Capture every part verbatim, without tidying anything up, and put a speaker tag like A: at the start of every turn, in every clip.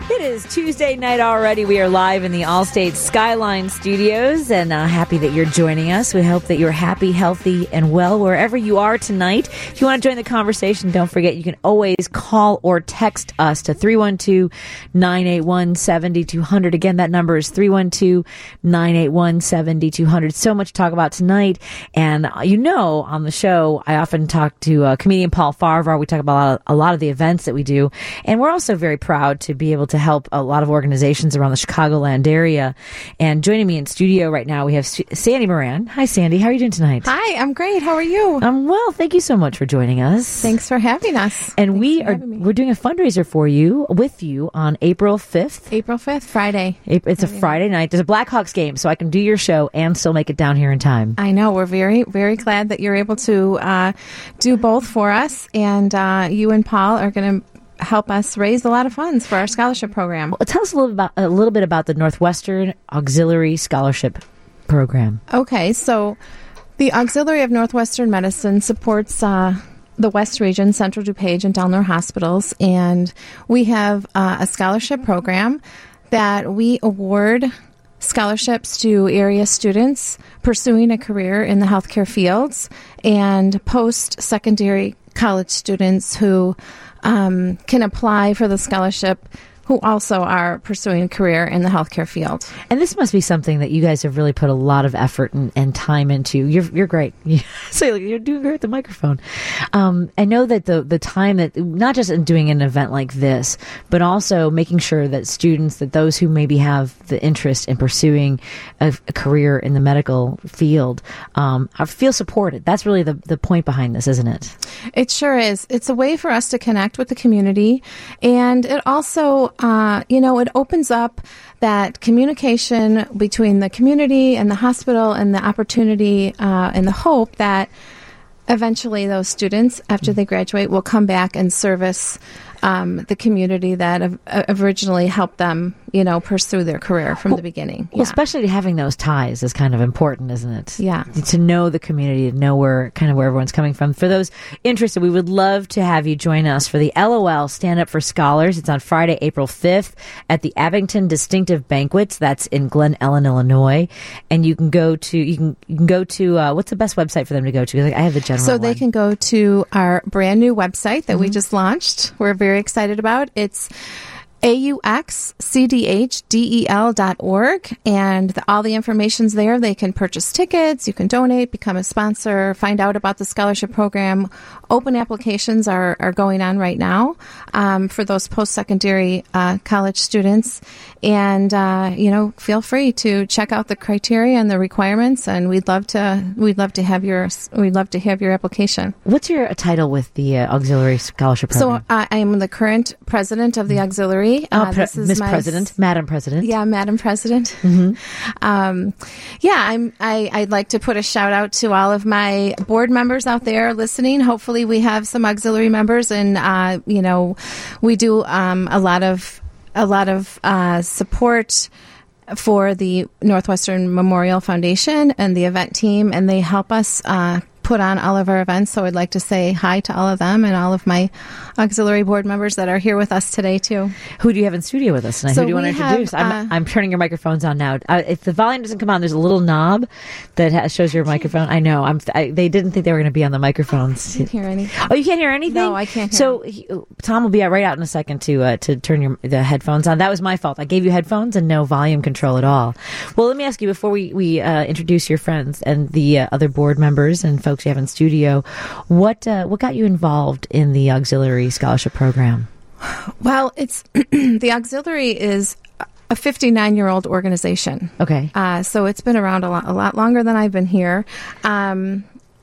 A: It is Tuesday night already. We are live in the Allstate Skyline Studios, and uh, happy that you're joining us. We hope that you're happy, healthy, and well wherever you are tonight. If you want to join the conversation, don't forget you can always call or text us to three one two, nine eight one, seven two zero zero. Again, that number is three one two, nine eight one, seven two zero zero. So much to talk about tonight, and uh, you know, on the show, I often talk to uh, comedian Paul Farvar. We talk about a lot, of, a lot of the events that we do, and we're also very proud to be able to help a lot of organizations around the Chicagoland area. And joining me in studio right now, we have Sandy Moran. Hi, Sandy. How are you doing tonight?
B: Hi, I'm great. How are you?
A: I'm well. Thank you so much for joining us.
B: Thanks for having us.
A: And
B: Thanks
A: we are we're doing a fundraiser for you with you on April fifth.
B: April fifth, Friday.
A: It's a Friday night. There's a Blackhawks game, so I can do your show and still make it down here in time.
B: I know. We're very, very glad that you're able to uh, do both for us. And uh, you and Paul are going to help us raise a lot of funds for our scholarship program.
A: Well, tell us a little about a little bit about the Northwestern Auxiliary Scholarship Program.
B: Okay, so the Auxiliary of Northwestern Medicine supports uh, the West Region, Central DuPage, and Delnor hospitals, and we have uh, a scholarship program that we award scholarships to area students pursuing a career in the healthcare fields and post-secondary college students who Um, can apply for the scholarship who also are pursuing a career in the healthcare field.
A: And this must be something that you guys have really put a lot of effort and, and time into. You're you're great. So you're doing great with the microphone. Um, I know that the the time that, not just in doing an event like this, but also making sure that students, that those who maybe have the interest in pursuing a, a career in the medical field, um, feel supported. That's really the, the point behind this, isn't it?
B: It sure is. It's a way for us to connect with the community, and it also Uh, you know, it opens up that communication between the community and the hospital, and the opportunity uh, and the hope that eventually those students, after they graduate, will come back and service um, the community that uh, originally helped them, you know, pursue their career from
A: well,
B: the beginning.
A: Well, yeah. Especially having those ties is kind of important, isn't it?
B: Yeah.
A: To know the community, to know where kind of where everyone's coming from. For those interested, we would love to have you join us for the L O L Stand Up for Scholars. It's on Friday, April fifth at the Abington Distinctive Banquets. That's in Glen Ellen, Illinois. And you can go to, you can, you can go to, uh, what's the best website for them to go to? Like, I have the general
B: So they
A: one.
B: can go to our brand new website that
A: mm-hmm.
B: we just launched. We're very excited about. It's A U X C D H D E L dot org, and the, all the information's there. They can purchase tickets, you can donate, become a sponsor, find out about the scholarship program. Open applications are, are going on right now um, for those post-secondary uh, college students. And, uh, you know, feel free to check out the criteria and the requirements, and we'd love to we'd love to have your we'd love to have your application.
A: What's your title with the uh, Auxiliary Scholarship Program?
B: So uh, I am the current president of the Auxiliary.
A: Oh,
B: Uh,
A: pre-
B: this is
A: Miss
B: my
A: President,
B: s-
A: Madam President.
B: Yeah, Madam President.
A: Mm-hmm.
B: um, yeah, I'm. I, I'd like to put a shout out to all of my board members out there listening. Hopefully, we have some auxiliary members, and uh, you know, we do um, a lot of a lot of uh, support for the Northwestern Memorial Foundation and the event team, and they help us uh, put on all of our events. So I'd like to say hi to all of them and all of my auxiliary board members that are here with us today too.
A: Who do you have in studio with us tonight?
B: So
A: Who do you want to
B: we have,
A: introduce? I'm,
B: uh,
A: I'm turning your microphones on now. Uh, if the volume doesn't come on, there's a little knob that has, shows your microphone. I know. I'm. I, they didn't think they were going to be on the microphones.
B: I can't hear anything.
A: Oh, you can't hear anything?
B: No, I can't hear.
A: So he, Tom will be out right out in a second to uh, to turn your the headphones on. That was my fault. I gave you headphones and no volume control at all. Well, let me ask you before we we uh, introduce your friends and the uh, other board members and folks you have in studio. What uh, what got you involved in the Auxiliary Scholarship Program?
B: Well, it's the Auxiliary is a fifty-nine-year-old organization.
A: Okay.
B: Uh, so it's been around a lot, a lot longer than I've been here. Um,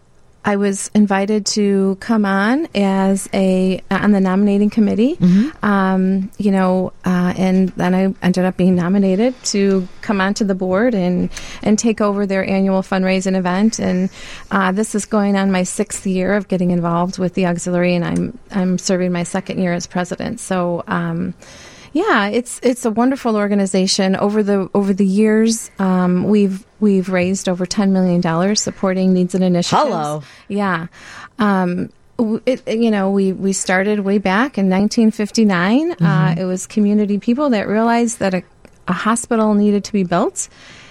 B: I was invited to come on as a on the nominating committee,
A: mm-hmm.
B: um, you know, uh, and then I ended up being nominated to come onto the board and and take over their annual fundraising event. And uh, this is going on my sixth year of getting involved with the Auxiliary, and I'm I'm serving my second year as president. So. Um, Yeah, it's it's a wonderful organization. Over the over the years, um, we've we've raised over ten million dollars supporting needs and initiatives.
A: Hello.
B: Yeah. Um, It, you know, we, we started way back in nineteen fifty-nine. Mm-hmm. Uh, it was community people that realized that a, a hospital needed to be built,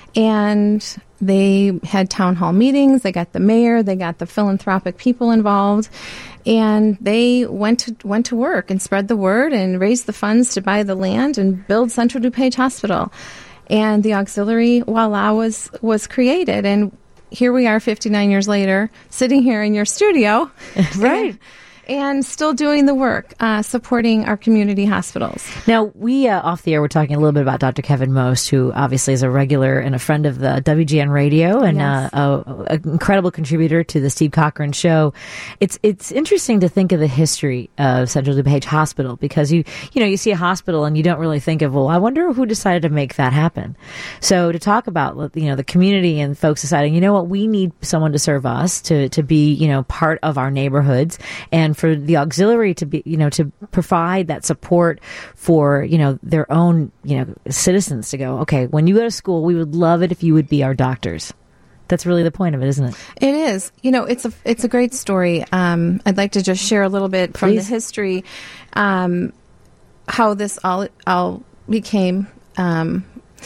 B: and they had town hall meetings. They got the mayor, they got the philanthropic people involved, and they went to went to work and spread the word and raised the funds to buy the land and build Central DuPage Hospital. And the auxiliary, voila, was was created. And here we are fifty-nine years later, sitting here in your studio.
A: Right.
B: And still doing the work, uh, supporting our community hospitals.
A: Now, we, uh, off the air, we're talking a little bit about Doctor Kevin Most, who obviously is a regular and a friend of the W G N Radio and
B: yes.
A: uh, an incredible contributor to the Steve Cochran Show. It's it's interesting to think of the history of Central DuPage Hospital, because you you know you see a hospital and you don't really think of, well, I wonder who decided to make that happen. So to talk about, you know, the community and folks deciding, you know what, we need someone to serve us, to to be, you know, part of our neighborhoods, and for the auxiliary to be, you know, to provide that support for, you know, their own, you know, citizens to go, okay, when you go to school, we would love it if you would be our doctors. That's really the point of it, isn't it?
B: It is. You know, it's a it's a great story. Um, I'd like to just share a little bit from
A: Please.
B: the history, um, how this all all became. Um,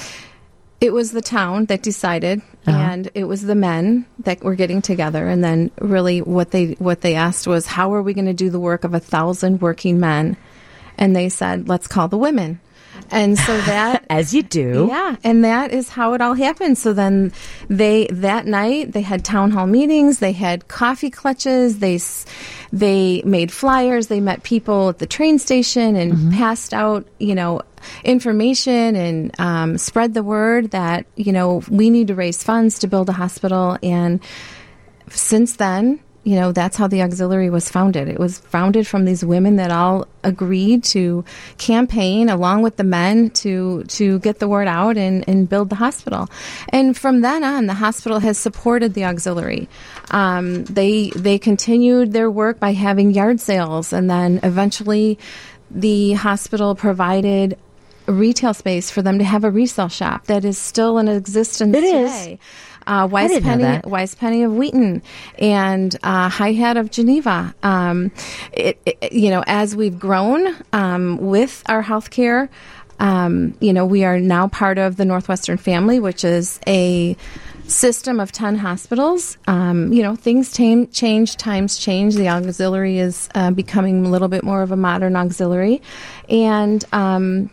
B: it was the town that decided, uh-huh. and it was the men that were getting together. And then, really, what they what they asked was, how are we going to do the work of a thousand working men? And they said, let's call the women. And so that,
A: as you do,
B: yeah, and that is how it all happened. So then, they that night they had town hall meetings, they had coffee clutches, they they made flyers, they met people at the train station and mm-hmm. passed out, you know, information and um, spread the word that, you know, we need to raise funds to build a hospital. And since then, you know, that's how the auxiliary was founded. It was founded from these women that all agreed to campaign along with the men to to get the word out and, and build the hospital. And from then on, the hospital has supported the auxiliary. Um, they they continued their work by having yard sales, and then eventually the hospital provided a retail space for them to have a resale shop that is still in existence
A: it
B: today.
A: Is.
B: Uh, Wise Penny, Wise Penny of Wheaton, and uh, High Hat of Geneva. Um, it, it, you know, as we've grown um, with our healthcare, um, you know, we are now part of the Northwestern family, which is a system of ten hospitals. Um, you know, things tam- change, times change. The auxiliary is uh, becoming a little bit more of a modern auxiliary, and um,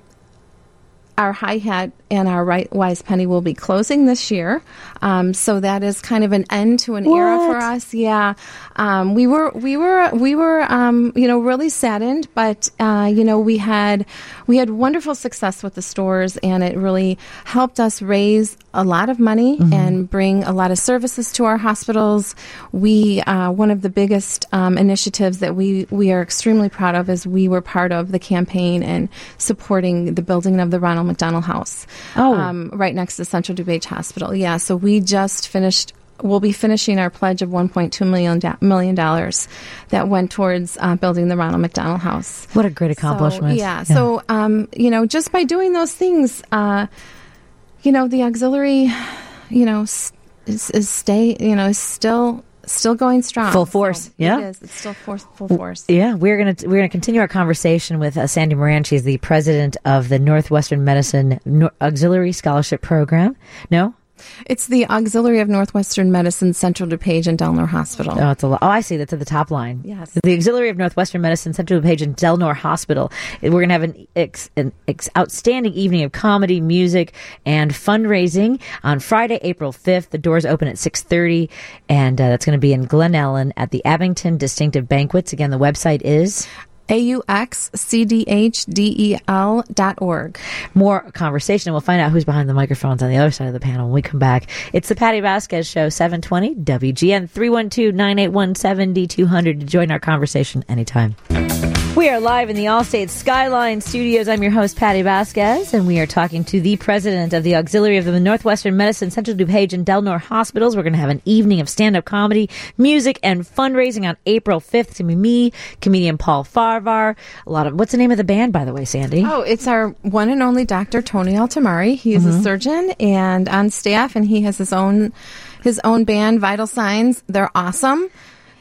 B: our High Hat and our right Wise Penny will be closing this year, um, so that is kind of an end to an
A: what?
B: era for us. Yeah, um, we were we were we were um, you know really saddened, but uh, you know we had we had wonderful success with the stores, and it really helped us raise a lot of money mm-hmm. and bring a lot of services to our hospitals. We uh, one of the biggest um, initiatives that we we are extremely proud of is we were part of the campaign and supporting the building of the Ronald McDonald House.
A: Oh.
B: Um, right next to Central DuPage Hospital. Yeah, so we just finished, we'll be finishing our pledge of one point two million dollars that went towards uh, building the Ronald McDonald House.
A: What a great accomplishment.
B: So, yeah, yeah, so, um, you know, just by doing those things, uh, you know, the auxiliary, you know, is, is stay, you know, is still... Still going strong.
A: Full force.
B: So
A: yeah.
B: It is. It's still for, full force.
A: Yeah. We're going to we're going to continue our conversation with uh, Sandy Moran. She's the president of the Northwestern Medicine no- Auxiliary Scholarship Program. No?
B: It's the Auxiliary of Northwestern Medicine, Central DuPage and Delnor Hospital.
A: Oh, it's a lot. Oh, I see. That's at the top line.
B: Yes.
A: The Auxiliary of Northwestern Medicine, Central DuPage and Delnor Hospital. We're going to have an, ex, an ex, outstanding evening of comedy, music, and fundraising on Friday, April fifth. The doors open at six thirty, and uh, that's going to be in Glen Ellen at the Abington Distinctive Banquets. Again, the website is...
B: A U X C D H D E L dot org.
A: More conversation, and we'll find out who's behind the microphones on the other side of the panel when we come back. It's the Patty Vasquez Show, seven twenty W G N, three one two, nine eight one, seven D two hundred to join our conversation anytime. We are live in the Allstate Skyline Studios. I'm your host, Patty Vasquez, and we are talking to the president of the Auxiliary of the Northwestern Medicine, Central DuPage and Delnor Hospitals. We're going to have an evening of stand-up comedy, music, and fundraising on April fifth. It's going to be me, comedian Paul Farvar. A lot of what's the name of the band, by the way, Sandy?
B: Oh, it's our one and only Doctor Tony Altamari. He is mm-hmm. a surgeon and on staff, and he has his own his own band, Vital Signs. They're awesome.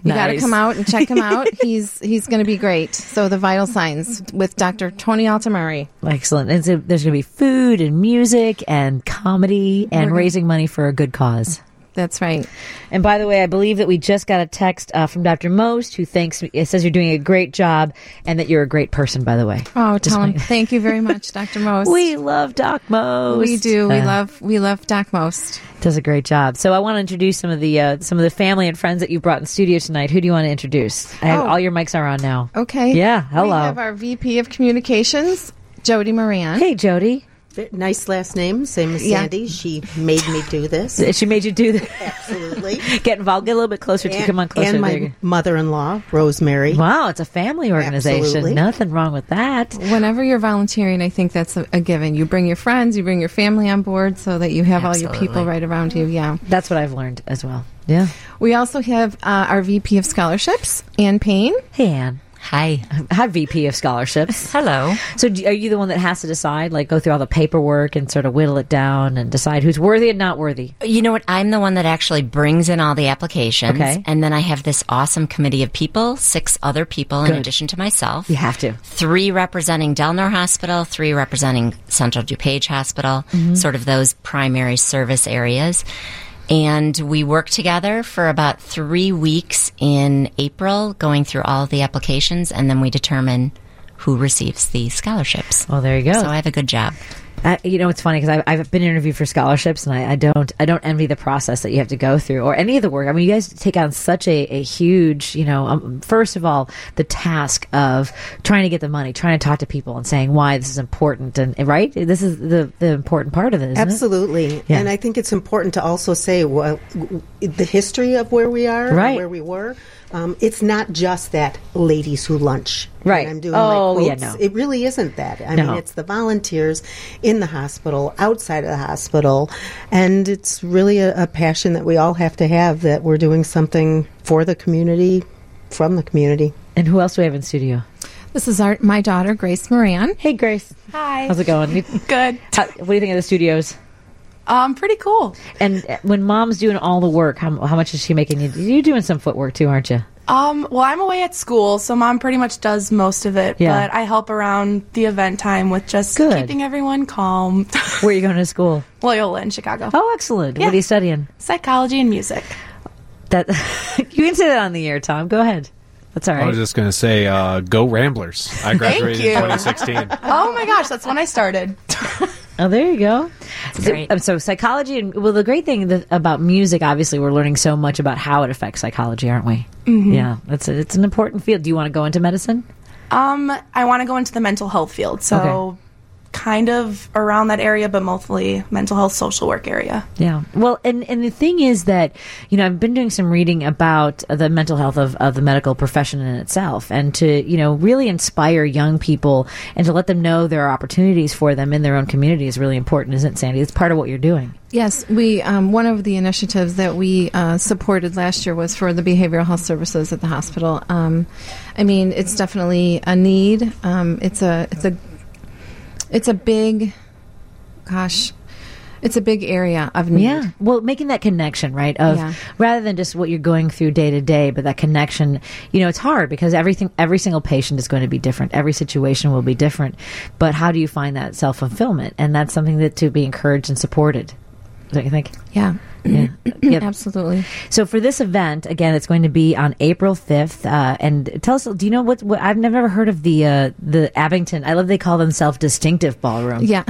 B: You got to
A: Nice.
B: come out and check him out. He's he's going to be great. So the Vital Signs with Doctor Tony Altamari.
A: Excellent. And so there's going to be food and music and comedy and
B: gonna-
A: raising money for a good cause.
B: That's right.
A: And by the way, I believe that we just got a text uh, from Doctor Most, who thanks. It says you're doing a great job and that you're a great person. By the way,
B: Oh,
A: Just
B: tell him
A: my-
B: thank you very much, Doctor Most.
A: we love Doc Most.
B: we do. We
A: Uh,
B: love we love Doc Most.
A: does a great job. So I want to introduce some of the uh, some of the family and friends that you brought in studio tonight. Who do you want to introduce? I have,
B: Oh.
A: all your mics are on now.
B: Okay.
A: Yeah, hello.
B: We have our V P of Communications, Jody Moran.
A: Hey, Jody.
C: Nice last name, same as
B: Yeah.
C: Sandy. She made me do this.
A: She made you do that.
C: Absolutely.
A: Get involved. Get a little bit closer to. Come on, closer.
C: And
A: There
C: my
A: you go.
C: mother-in-law, Rosemary.
A: Wow, it's a family organization.
C: Absolutely.
A: Nothing wrong with that.
B: Whenever you're volunteering, I think that's a, a given. You bring your friends, you bring your family on board so that you have all your people
D: Absolutely.
B: right around you. Yeah.
A: That's what I've learned as well. Yeah.
B: We also have uh, our V P of Scholarships, Ann Payne.
A: Hey, Anne.
D: Hi.
A: Hi, V P of Scholarships.
D: Hello.
A: So do, are you the one that has to decide, like go through all the paperwork and sort of whittle it down and decide who's worthy and not worthy?
D: You know what? I'm the one that actually brings in all the applications.
A: Okay.
D: And then I have this awesome committee of people, six other people in
A: Good.
D: addition to myself.
A: You have to.
D: Three representing Delnor Hospital, three representing Central DuPage Hospital, sort of those primary service areas. And we work together for about three weeks in April, going through all of the applications, and then we determine who receives the scholarships.
A: Well, there you go.
D: So I have a good job.
A: Uh, you know, it's funny because I've, I've been interviewed for scholarships, and I, I don't, I don't envy the process that you have to go through, or any of the work. I mean, you guys take on such a, a huge, you know, um, first of all, the task of trying to get the money, trying to talk to people, and saying why this is important, and right, this is the the important part of it, isn't
C: Absolutely.
A: Yeah.
C: And I think it's important to also say well, w- the history of where we are,
A: Right.
C: and where we were. Um, it's not just that ladies who lunch.
A: Right.
C: And I'm doing
A: Oh,
C: my
A: yeah,
C: quotes.
A: no.
C: It really isn't that. I
A: No.
C: mean, it's the volunteers in the hospital, outside of the hospital, and it's really a, a passion that we all have to have that we're doing something for the community, from the community.
A: And who else do we have in studio?
B: This is our my daughter, Grace Moran.
A: Hey, Grace.
E: Hi.
A: How's it going? You-
E: Good.
A: how, what do you think of the studios?
E: Um, pretty cool.
A: And uh, when mom's doing all the work, how, how much is she making you? You're doing some footwork too, aren't you?
E: Um, well, I'm away at school, so mom pretty much does most of it.
A: Yeah.
E: But I help around the event time with just
A: Good.
E: keeping everyone calm.
A: Where are you going to school?
E: Loyola in Chicago.
A: Oh, excellent.
E: Yeah.
A: What are you studying?
E: Psychology and music.
A: That you can say that on the air, Tom. Go ahead. That's all right.
F: I was just going to say, uh, go Ramblers. I graduated
E: you.
F: in twenty sixteen.
E: Oh my gosh, that's when I started.
A: Oh, there you go. So,
D: great.
A: um, so psychology, and well, the great thing that, about music, obviously, we're learning so much about how it affects psychology, aren't we? Mm-hmm. Yeah, it's a, it's an important field. Do you want to go into medicine?
E: Um, I want to go into the mental health field, so
A: Okay.
E: kind of around that area, but mostly mental health, social work area.
A: Yeah. Well, and, and the thing is that, you know, I've been doing some reading about the mental health of, of the medical profession in itself, and to, you know, really inspire young people and to let them know there are opportunities for them in their own community is really important, isn't it, Sandy? It's part of what you're doing.
B: Yes, we um, one of the initiatives that we uh, supported last year was for the behavioral health services at the hospital. Um, I mean, it's definitely a need. Um, it's a it's a it's a big, gosh, it's a big area of need.
A: Yeah. Well, making that connection, right? Of
B: Yeah.
A: rather than just what you're going through day to day, but that connection, you know, it's hard because everything, every single patient is going to be different. Every situation will be different. But how do you find that self fulfillment? And that's something that to be encouraged and supported. Don't you think?
B: Yeah,
A: Yeah. Yep.
B: absolutely.
A: So for this event, again, it's going to be on April fifth. Uh, and tell us, do you know what, what I've never heard of the, uh, the Abington, I love they call themselves Distinctive Ballroom.
B: Yeah,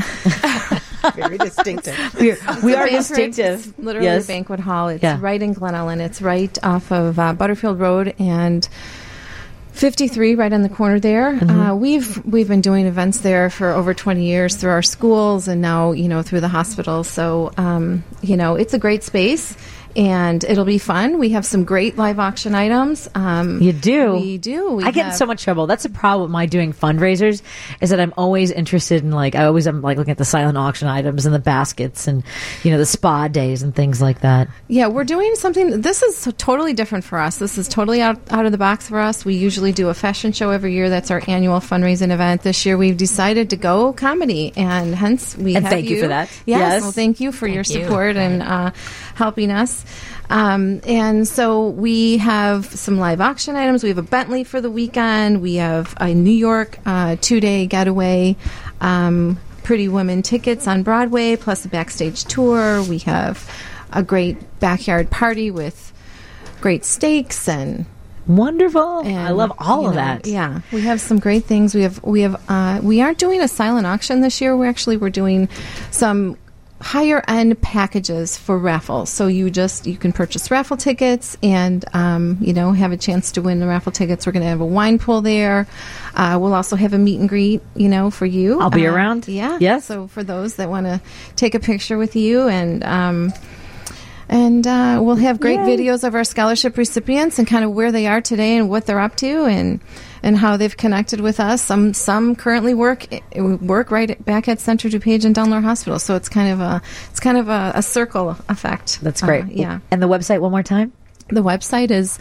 C: Very distinctive.
A: We're, we are
B: Banquet-
A: distinctive.
B: It's literally
A: Yes.
B: a banquet hall. It's
A: Yeah.
B: right in Glen Ellen. It's right off of uh, Butterfield Road and fifty-three, right on the corner there.
A: Mm-hmm.
B: Uh, we've we've been doing events there for over twenty years through our schools and now you know through the hospital. So um, you know it's a great space. And it'll be fun. We have some great live auction items. Um,
A: You do?
B: We do. We
A: I get in
B: have-
A: so much trouble. That's the problem with my doing fundraisers is that I'm always interested in like I always am like looking at the silent auction items and the baskets and you know the spa days and things like that.
B: Yeah, we're doing something. This is totally different for us. This is totally out, out of the box for us. We usually do a fashion show every year. That's our annual fundraising event. This year we've decided to go comedy, and hence we
A: And
B: have
A: thank you for that.
B: Yes,
A: Yes.
B: well, thank you for your
D: you.
B: support and uh, helping us. Um, and so we have some live auction items. We have a Bentley for the weekend. We have a New York uh, two-day getaway, um, Pretty Woman tickets on Broadway, plus a backstage tour. We have a great backyard party with great steaks and
A: wonderful.
B: and,
A: I love all
B: you
A: of
B: know,
A: that.
B: Yeah, we have some great things. We have we have uh, we aren't doing a silent auction this year. We actually we're doing some higher end packages for raffles. So you just you can purchase raffle tickets and um, you know have a chance to win the raffle tickets. We're going to have a wine pool there. Uh, we'll also have a meet and greet, you know, for you.
A: I'll be
B: uh,
A: around.
B: Yeah.
A: Yes.
B: So for those that want to take a picture with you and. Um, And uh, we'll have great
A: Yay.
B: videos of our scholarship recipients and kind of where they are today and what they're up to and and how they've connected with us. Some some currently work work right back at Central DuPage and Delnor Hospital. So it's kind of a it's kind of a, a circle effect.
A: That's great.
B: Uh, yeah.
A: And the website one more time?
B: The website is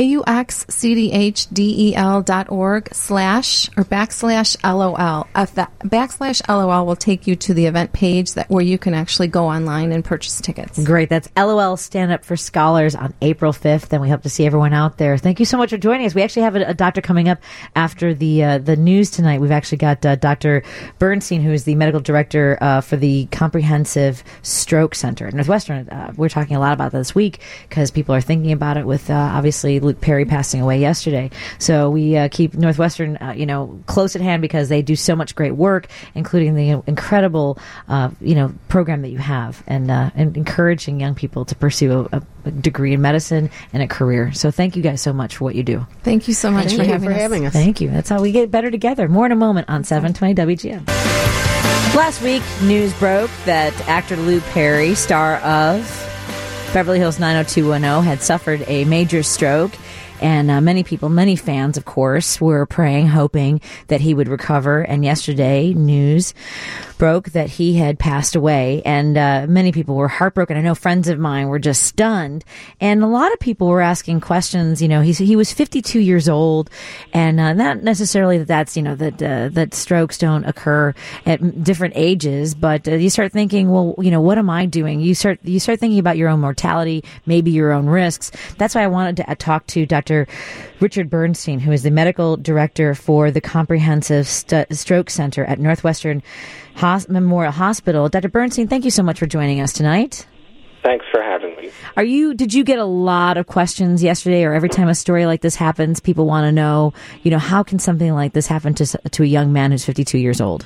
B: auxcdhdel dot org slash or backslash LOL. If that backslash LOL will take you to the event page that where you can actually go online and purchase tickets.
A: Great. That's LOL Stand Up for Scholars on April fifth, and we hope to see everyone out there. Thank you so much for joining us. We actually have a, a doctor coming up after the uh, the news tonight. We've actually got uh, Doctor Bernstein, who is the medical director uh, for the Comprehensive Stroke Center at Northwestern. Uh, we're talking a lot about this week because people are thinking about it with uh, obviously Luke Perry passing away yesterday. So we uh, keep Northwestern, uh, you know, close at hand because they do so much great work, including the incredible, uh, you know, program that you have, and, uh, and encouraging young people to pursue a, a degree in medicine and a career. So thank you guys so much for what you do.
B: Thank you so much
C: Thank
B: for,
C: you
B: having,
C: for
B: us.
C: having us.
A: Thank you. That's how we get better together. More in a moment on seven twenty W G N. Last week, news broke that actor Luke Perry, star of Beverly Hills nine oh two one oh, had suffered a major stroke. And uh, many people, many fans, of course, were praying, hoping that he would recover. And yesterday, news broke that he had passed away. And uh, many people were heartbroken. I know friends of mine were just stunned. And a lot of people were asking questions. You know, he's, he was fifty-two years old. And uh, not necessarily that that's, you know, that, uh, that strokes don't occur at different ages. But uh, you start thinking, well, you know, what am I doing? You start, you start thinking about your own mortality, maybe your own risks. That's why I wanted to uh, talk to Doctor Richard Bernstein, who is the medical director for the Comprehensive St- Stroke Center at Northwestern Hos- Memorial Hospital. Doctor Bernstein, thank you so much for joining us tonight.
G: Thanks for having me.
A: Are you? Did you get a lot of questions yesterday, or every time a story like this happens, people want to know, you know, how can something like this happen to to a young man who's fifty-two years old?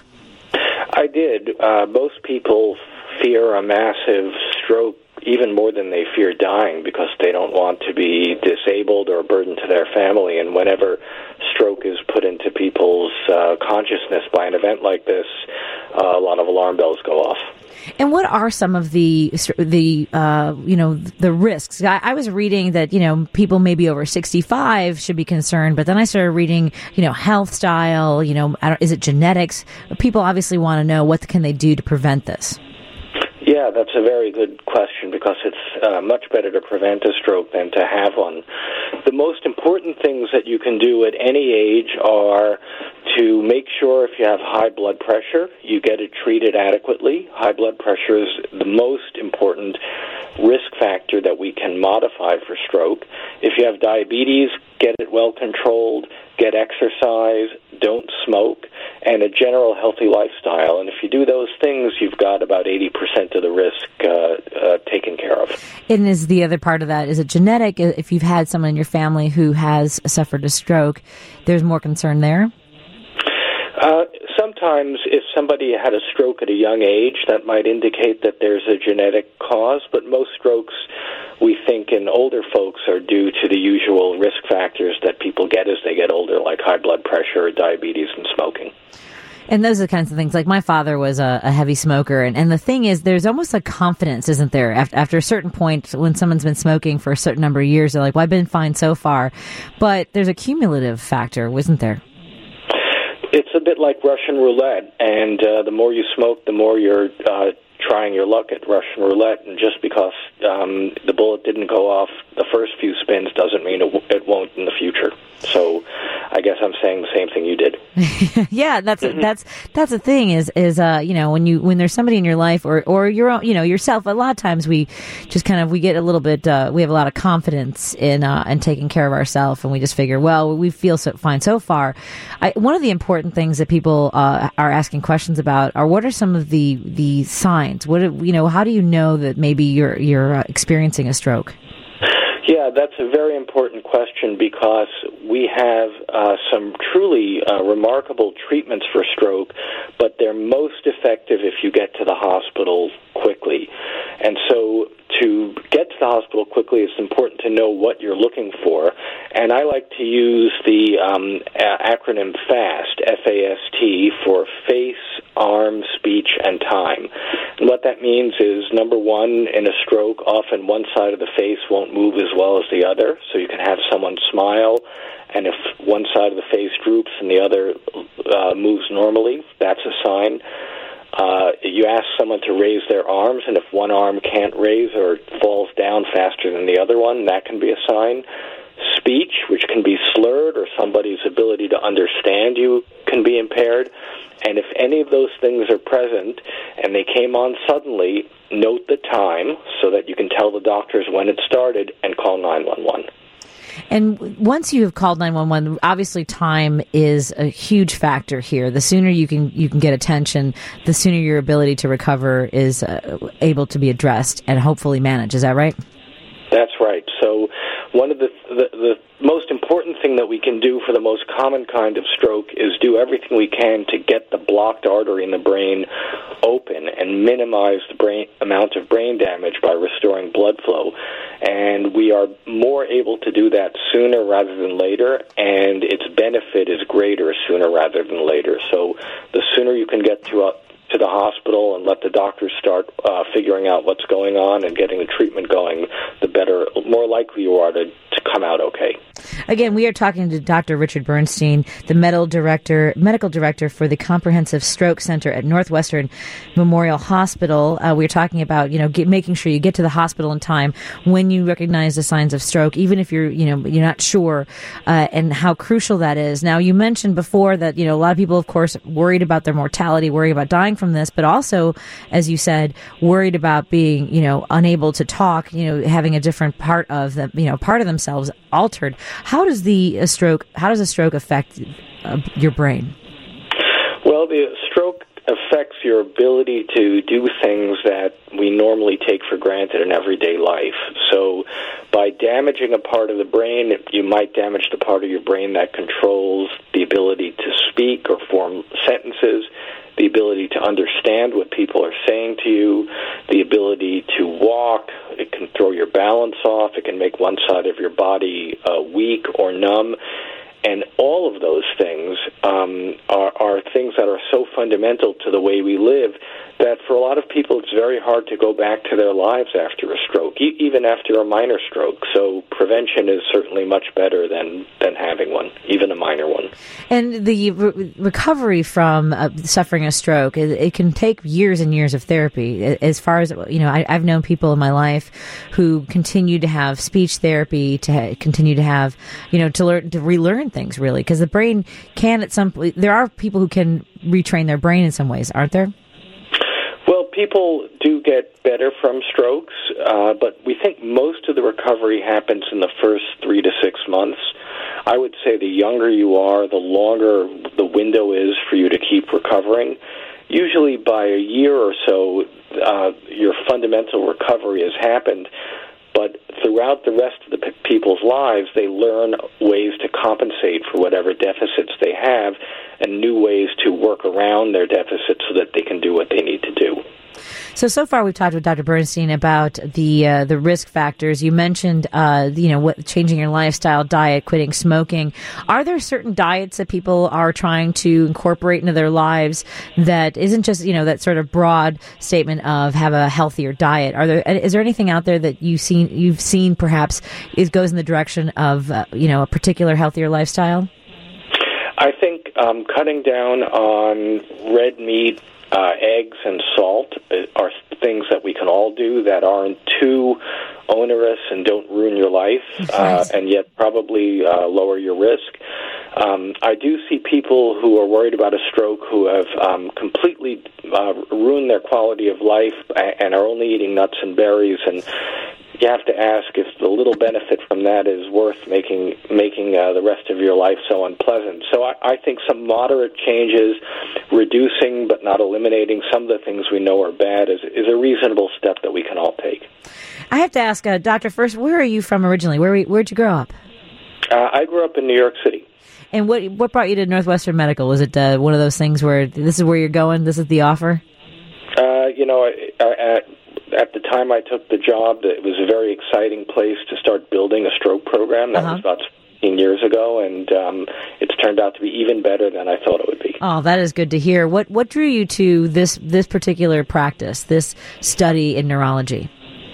G: I did. Uh, most people fear a massive stroke even more than they fear dying because they don't want to be disabled or a burden to their family. And whenever stroke is put into people's uh, consciousness by an event like this, uh, a lot of alarm bells go off.
A: And what are some of the the uh, you know the risks? I, I was reading that you know people maybe over sixty-five should be concerned, but then I started reading you know health style. You know, I don't, is it genetics? People obviously want to know what can they do to prevent this.
G: Yeah, that's a very good question because it's uh, much better to prevent a stroke than to have one. The most important things that you can do at any age are to make sure if you have high blood pressure, you get it treated adequately. High blood pressure is the most important risk factor that we can modify for stroke. If you have diabetes, get it well controlled, get exercise, don't smoke, and a general healthy lifestyle. And if you do those things, you've got about eighty percent of the risk uh, uh, taken care of.
A: And is the other part of that, is it genetic? If you've had someone in your family who has suffered a stroke, there's more concern there?
G: Uh, sometimes if somebody had a stroke at a young age, that might indicate that there's a genetic cause, but most strokes, we think, in older folks are due to the usual risk factors that people get as they get older, like high blood pressure, diabetes, and smoking.
A: And those are the kinds of things, like my father was a, a heavy smoker. And, and the thing is, there's almost a confidence, isn't there? After, after a certain point, when someone's been smoking for a certain number of years, they're like, well, I've been fine so far. But there's a cumulative factor, isn't there?
G: It's a bit like Russian roulette, and uh, the more you smoke, the more your uh, trying your luck at Russian roulette, and just because um, the bullet didn't go off the first few spins doesn't mean it, w- it won't in the future. So I guess I'm saying the same thing you did.
A: Yeah, that's mm-hmm. that's that's the thing is is uh you know when you when there's somebody in your life or or your own, you know yourself. A lot of times we just kind of we get a little bit uh, we have a lot of confidence in uh, in taking care of ourselves, and we just figure, well, we feel so fine so far. I, one of the important things that people uh, are asking questions about are what are some of the the signs? What you know? How do you know that maybe you're you're uh, experiencing a stroke?
G: Yeah, that's a very important question because we have uh, some truly uh, remarkable treatments for stroke, but they're most effective if you get to the hospital quickly. And so to get to the hospital quickly, it's important to know what you're looking for. And I like to use the um, a- acronym FAST, F A S T, for face, arm, speech, and time. And what that means is, number one, in a stroke, often one side of the face won't move as well as the other, so you can have someone smile, and if one side of the face droops and the other uh, moves normally, that's a sign. Uh, you ask someone to raise their arms, and if one arm can't raise or falls down faster than the other one, that can be a sign. Speech, which can be slurred, or somebody's ability to understand you can be impaired. And if any of those things are present and they came on suddenly, note the time so that you can tell the doctors when it started and call nine one one.
A: And once you have called nine one one, obviously time is a huge factor here. The sooner you can you can get attention, the sooner your ability to recover is uh, able to be addressed and hopefully managed. Is that right?
G: That's right. So one of the, the the most important thing that we can do for the most common kind of stroke is do everything we can to get the blocked artery in the brain open and minimize the brain amount of brain damage by restoring blood flow. And we are more able to do that sooner rather than later, and its benefit is greater sooner rather than later. So the sooner you can get to a to the hospital and let the doctors start uh, figuring out what's going on and getting the treatment going, the better, more likely you are to, to come out okay.
A: Again, we are talking to Doctor Richard Bernstein, the medical director, medical director for the Comprehensive Stroke Center at Northwestern Memorial Hospital. Uh, we're talking about, you know, get, making sure you get to the hospital in time when you recognize the signs of stroke, even if you're, you know, you're not sure, uh, and how crucial that is. Now, you mentioned before that, you know, a lot of people, of course, worried about their mortality, worried about dying from this, but also, as you said, worried about being, you know, unable to talk, you know, having a different part of them, you know, part of themselves altered. How does the a stroke? How does a stroke affect uh, your brain?
G: Well, the stroke affects your ability to do things that we normally take for granted in everyday life. So, by damaging a part of the brain, you might damage the part of your brain that controls the ability to speak or form sentences, the ability to understand what people are saying to you, the ability to walk. It can throw your balance off. It can make one side of your body uh, weak or numb. And all of those things um, are, are things that are so fundamental to the way we live that for a lot of people it's very hard to go back to their lives after a stroke, e- even after a minor stroke. So prevention is certainly much better than, than having one, even a minor one.
A: And the re- recovery from uh, suffering a stroke, it, it can take years and years of therapy. As far as, you know, I, I've known people in my life who continue to have speech therapy, to ha- continue to have, you know, to learn, to relearn things, really, because the brain can at some point, there are people who can retrain their brain in some ways, aren't there?
G: Well, people do get better from strokes, uh, but we think most of the recovery happens in the first three to six months. I would say the younger you are, the longer the window is for you to keep recovering. Usually by a year or so, uh, your fundamental recovery has happened. But throughout the rest of the p- people's lives, they learn ways to compensate for whatever deficits they have and new ways to work around their deficits so that they can do what they need to do.
A: So, so far we've talked with Doctor Bernstein about the uh, the risk factors. You mentioned, uh, you know, what, changing your lifestyle, diet, quitting smoking. Are there certain diets that people are trying to incorporate into their lives that isn't just, you know, that sort of broad statement of have a healthier diet? Are there is there anything out there that you've seen you've seen perhaps is goes in the direction of uh, you know, a particular healthier lifestyle?
G: I think um, cutting down on red meat, uh, eggs and salt are things that we can all do that aren't too onerous and don't ruin your life, uh, and yet probably uh, lower your risk. Um, I do see people who are worried about a stroke who have um, completely uh, ruined their quality of life and are only eating nuts and berries, and you have to ask if the little benefit from that is worth making making uh, the rest of your life so unpleasant. So I, I think some moderate changes, reducing but not eliminating some of the things we know are bad, is, is a reasonable step that we can all take.
A: I have to ask, uh, Doctor, first, where are you from originally? Where where'd you grow up?
G: Uh, I grew up in New York City.
A: And what what brought you to Northwestern Medical? Was it uh, one of those things where this is where you're going, this is the offer?
G: Uh, you know, I, I, at the time I took the job, it was a very exciting place to start building a stroke program. That uh-huh. was about fifteen years ago, and um, it's turned out to be even better than I thought it would be.
A: Oh, that is good to hear. What what drew you to this this particular practice, this study in neurology?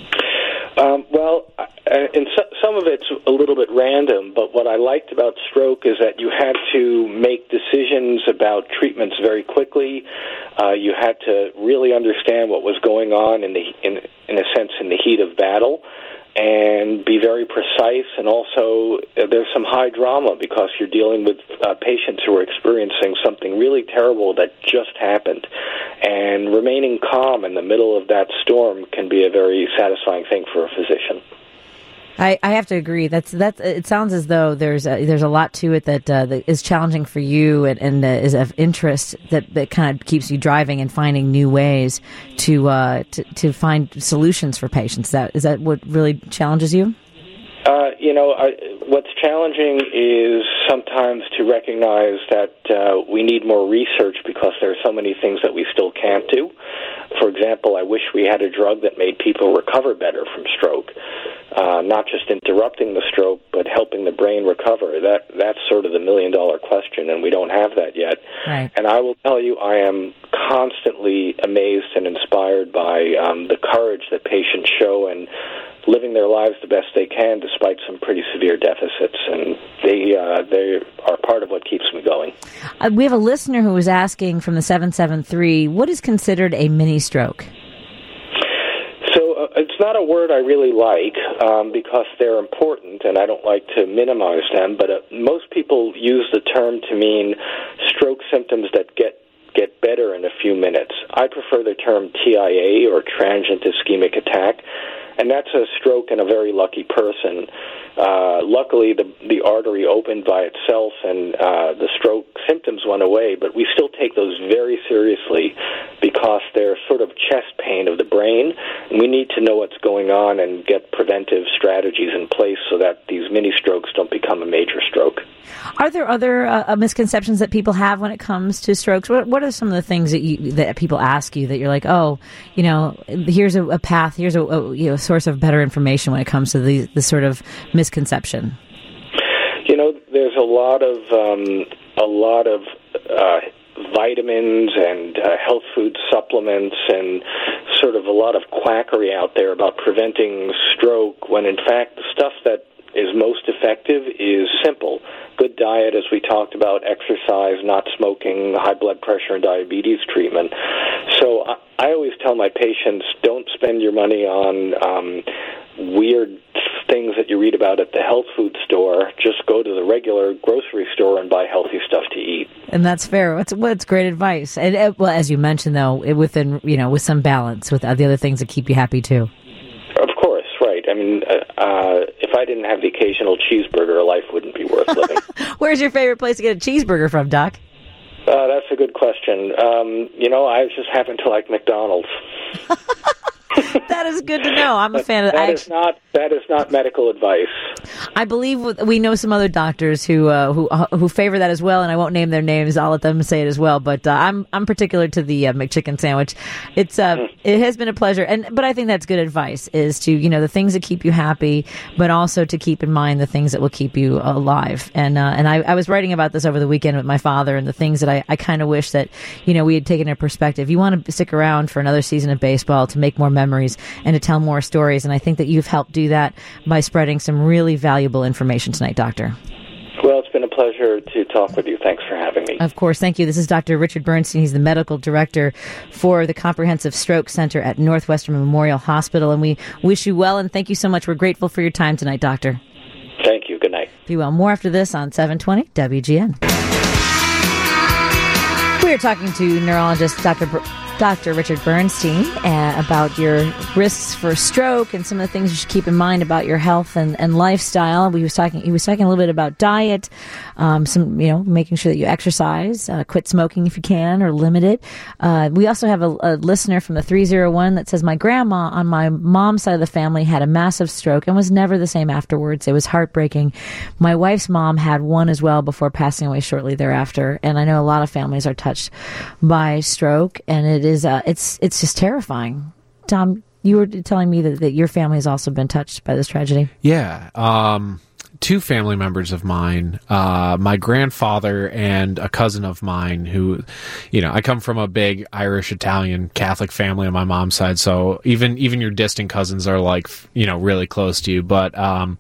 G: Um, well, uh, and so, some of it's a little bit random, but what I liked about stroke is that you had to make decisions about treatments very quickly. Uh, you had to really understand what was going on in the in in a sense in the heat of battle, and be very precise. And also, uh, there's some high drama because you're dealing with uh, patients who are experiencing something really terrible that just happened. And remaining calm in the middle of that storm can be a very satisfying thing for a physician.
A: I, I have to agree. That's that's. It sounds as though there's a, there's a lot to it that, uh, that is challenging for you and, and uh, is of interest that, that kind of keeps you driving and finding new ways to uh, to, to find solutions for patients. Is that is that what really challenges you?
G: Uh, you know, I, what's challenging is sometimes to recognize that uh, we need more research because there are so many things that we still can't do. For example, I wish we had a drug that made people recover better from stroke, uh, not just interrupting the stroke, but helping the brain recover. That that's sort of the million-dollar question, and we don't have that yet.
A: Right.
G: And I will tell you, I am constantly amazed and inspired by um, the courage that patients show and living their lives the best they can despite some pretty severe deficits, and they uh, they are part of what keeps me going.
A: Uh, we have a listener who was asking from the seven seven three, what is considered a mini stroke?
G: So uh, it's not a word I really like um, because they're important, and I don't like to minimize them, but uh, most people use the term to mean stroke symptoms that get get better in a few minutes. I prefer the term T I A, or transient ischemic attack, and that's a stroke in a very lucky person. Uh, luckily, the the artery opened by itself, and uh, the stroke symptoms went away, but we still take those very seriously because they're sort of chest pain of the brain, and we need to know what's going on and get preventive strategies in place so that these mini strokes don't become a major stroke.
A: Are there other uh, misconceptions that people have when it comes to strokes? What, what are some of the things that you that people ask you that you're like, oh, you know, here's a, a path, here's a, a you know source of better information when it comes to the this sort of misconception?
G: You know, there's a lot of um, a lot of uh, vitamins and uh, health food supplements and sort of a lot of quackery out there about preventing stroke, when in fact the stuff that is most effective is simple. Good diet, as we talked about, exercise, not smoking, high blood pressure and diabetes treatment. So I, I always tell my patients, don't spend your money on um, weird things that you read about at the health food store. Just go to the regular grocery store and buy healthy stuff to eat. And
A: that's fair. What's what's great advice. And uh, well, as you mentioned, though, it, within you know with some balance with the other things that keep you happy too.
G: Of course, right. I mean, uh, uh, if I didn't have the occasional cheeseburger, life wouldn't be worth living.
A: Where's your favorite place to get a cheeseburger from, Doc?
G: Uh, that's a good question. Um, you know, I just happen to like McDonald's.
A: That is good to know. I'm a fan of
G: that.
A: I
G: Is not that is not medical advice.
A: I believe we know some other doctors who uh, who uh, who favor that as well, and I won't name their names. I'll let them say it as well. But uh, I'm I'm particular to the uh, McChicken sandwich. It's uh, mm. it has been a pleasure, and but I think that's good advice. Is to you know the things that keep you happy, but also to keep in mind the things that will keep you alive. And uh, and I, I was writing about this over the weekend with my father, and the things that I, I kind of wish that you know we had taken a perspective. You want to stick around for another season of baseball to make more memories and to tell more stories, and I think that you've helped do that by spreading some really valuable information tonight, Doctor.
G: Well, it's been a pleasure. pleasure to talk with you. Thanks for having me.
A: Of course. Thank you. This is Doctor Richard Bernstein. He's the medical director for the Comprehensive Stroke Center at Northwestern Memorial Hospital. And we wish you well, and thank you so much. We're grateful for your time tonight, Doctor.
G: Thank you. Good night.
A: Be well. More after this on seven twenty W G N. We are talking to neurologist Doctor Br- Doctor Richard Bernstein uh, about your risks for stroke and some of the things you should keep in mind about your health and, and lifestyle. We was talking. He was talking a little bit about diet, um, some you know, making sure that you exercise, uh, quit smoking if you can, or limit it. Uh, we also have a, a listener from the three oh one that says, my grandma on my mom's side of the family had a massive stroke and was never the same afterwards. It was heartbreaking. My wife's mom had one as well before passing away shortly thereafter. And I know a lot of families are touched by stroke, and it is uh, it's it's just terrifying. Tom, you were telling me that, that your family has also been touched by this tragedy.
F: Yeah. Um, two family members of mine, uh, my grandfather and a cousin of mine who, you know, I come from a big Irish, Italian, Catholic family on my mom's side. So even, even your distant cousins are like, you know, really close to you. But, um,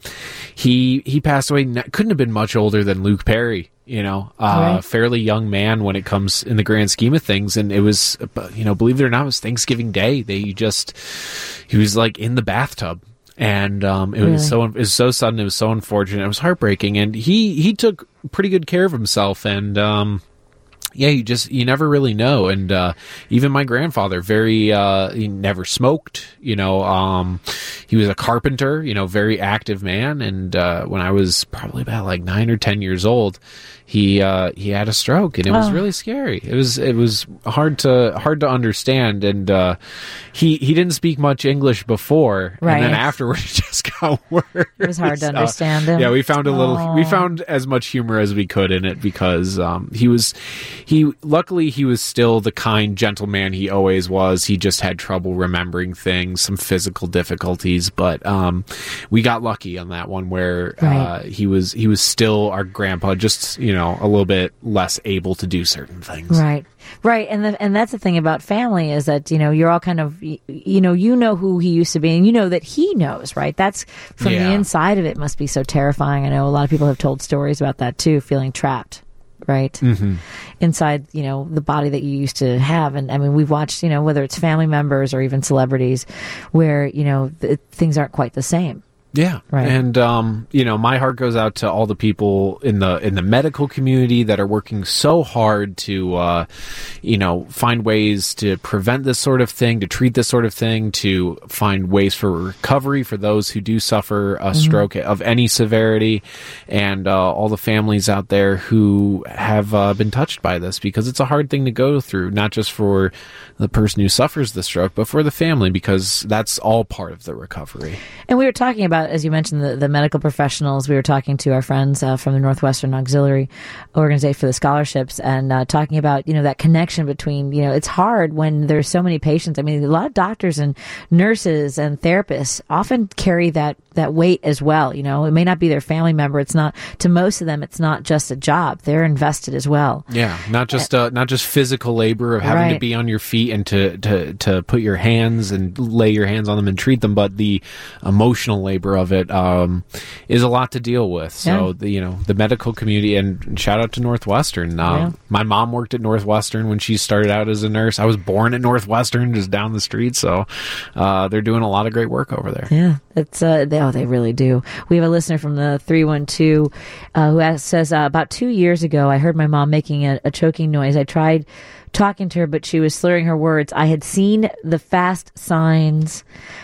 F: he, he passed away, couldn't have been much older than Luke Perry. You know, uh, right. Fairly young man when it comes in the grand scheme of things. And it was, you know, believe it or not, it was Thanksgiving Day. They just, he was like in the bathtub. And um, it
A: really?
F: was so it was so sudden. It was so unfortunate. It was heartbreaking. And he, he took pretty good care of himself. And um, yeah, you just you never really know. And uh, even my grandfather, very uh, he never smoked. You know, um, he was a carpenter. You know, very active man. And uh, when I was probably about like nine or ten years old, he uh, he had a stroke, and it was oh. really scary. It was it was hard to hard to understand, and uh, he he didn't speak much English before,
A: right.
F: and then afterward it just got worse.
A: It was hard to understand
F: uh,
A: him.
F: Yeah, we found a little.
A: Oh.
F: We found as much humor as we could in it because um, he was he luckily he was still the kind gentleman he always was. He just had trouble remembering things, some physical difficulties, but um, we got lucky on that one where
A: right.
F: uh, he was he was still our grandpa, just you know. a little bit less able to do certain things.
A: Right. Right. And the, and that's the thing about family is that, you know, you're all kind of, you know, you know who he used to be and you know that he knows, right? That's from
F: yeah.
A: the inside of it must be so terrifying. I know a lot of people have told stories about that too, feeling trapped, right?
F: Mm-hmm.
A: Inside, you know, the body that you used to have. And I mean, we've watched, you know, whether it's family members or even celebrities where, you know, th- things aren't quite the same.
F: Yeah.
A: Right.
F: And, um, you know, my heart goes out to all the people in the, in the medical community that are working so hard to, uh, you know, find ways to prevent this sort of thing, to treat this sort of thing, to find ways for recovery for those who do suffer a mm-hmm. stroke of any severity, and, uh, all the families out there who have, uh, been touched by this, because it's a hard thing to go through, not just for the person who suffers the stroke, but for the family, because that's all part of the recovery.
A: And we were talking about, as you mentioned, the, the medical professionals. We were talking to our friends uh, from the Northwestern Auxiliary Organization for the Scholarships, and uh, talking about, you know, that connection between, you know, it's hard when there's so many patients. I mean, a lot of doctors and nurses and therapists often carry that, that weight as well. You know, it may not be their family member. It's not, to most of them, it's not just a job. They're invested as well.
F: Yeah. Not just, uh, not just physical labor of having
A: right.
F: to be on your feet and to, to, to put your hands and lay your hands on them and treat them, but the emotional labor of it um, is a lot to deal with. So,
A: yeah.
F: the, you know, the medical community, and shout out to Northwestern. Um, yeah. My mom worked at Northwestern when she started out as a nurse. I was born at Northwestern, just down the street. So uh, they're doing a lot of great work over there.
A: Yeah, it's uh, they, oh, they really do. We have a listener from the three one two uh, who has, says, uh, about two years ago, I heard my mom making a, a choking noise. I tried talking to her, but she was slurring her words. I had seen the fast signs.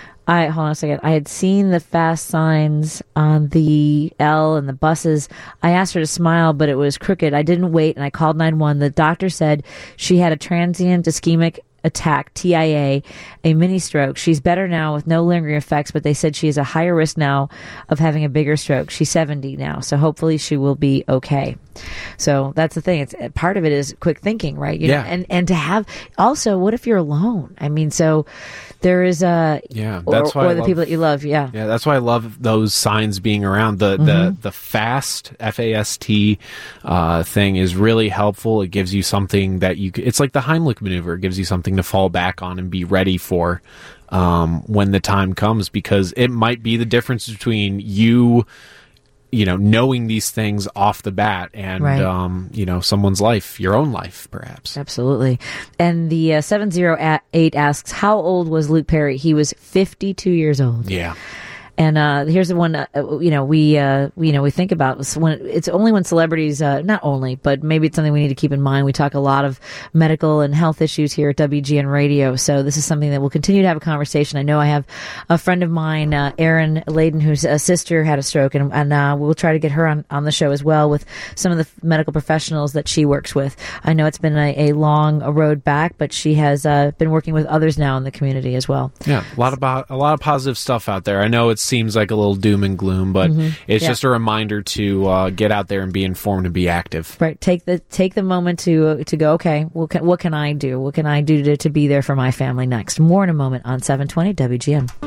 A: I hold on a second. I had seen the fast signs on the L and the buses. I asked her to smile, but it was crooked. I didn't wait, and I called nine one one. The doctor said she had a transient ischemic attack, T I A, a mini stroke. She's better now with no lingering effects, but they said she is a higher risk now of having a bigger stroke. She's seventy now, so hopefully she will be okay. So that's the thing. It's part of it is quick thinking, right? You
F: yeah.
A: know, and and to have also, what if you're alone? I mean, so there is a
F: yeah, that's
A: or,
F: why
A: or
F: I
A: the
F: love,
A: people that you love, yeah,
F: yeah. That's why I love those signs being around. The mm-hmm. the the FAST F A S T uh, thing is really helpful. It gives you something that you. It's like the Heimlich maneuver. It gives you something to fall back on and be ready for um, when the time comes, because it might be the difference between you. you know, knowing these things off the bat and,
A: Right.
F: um, you know, someone's life, your own life, perhaps.
A: Absolutely. And the uh, seven oh eight asks, how old was Luke Perry? He was fifty-two years old.
F: Yeah.
A: And uh, here's the one, uh, you know, we, uh, we, you know, we think about when it's only when celebrities, uh, not only, but maybe it's something we need to keep in mind. We talk a lot of medical and health issues here at W G N Radio. So this is something that we'll continue to have a conversation. I know I have a friend of mine, uh, Erin Layden, whose uh, sister had a stroke, and, and uh, we'll try to get her on, on the show as well with some of the medical professionals that she works with. I know it's been a, a long road back, but she has uh, been working with others now in the community as well.
F: Yeah, a lot about a lot of positive stuff out there. I know it seems like a little doom and gloom, but
A: Mm-hmm.
F: it's
A: Yeah.
F: just a reminder to uh, get out there and be informed and be active.
A: Right. Take the take the moment to uh, to go. Okay. What can, what can I do? What can I do to, to be there for my family next? More in a moment on seven twenty W G N.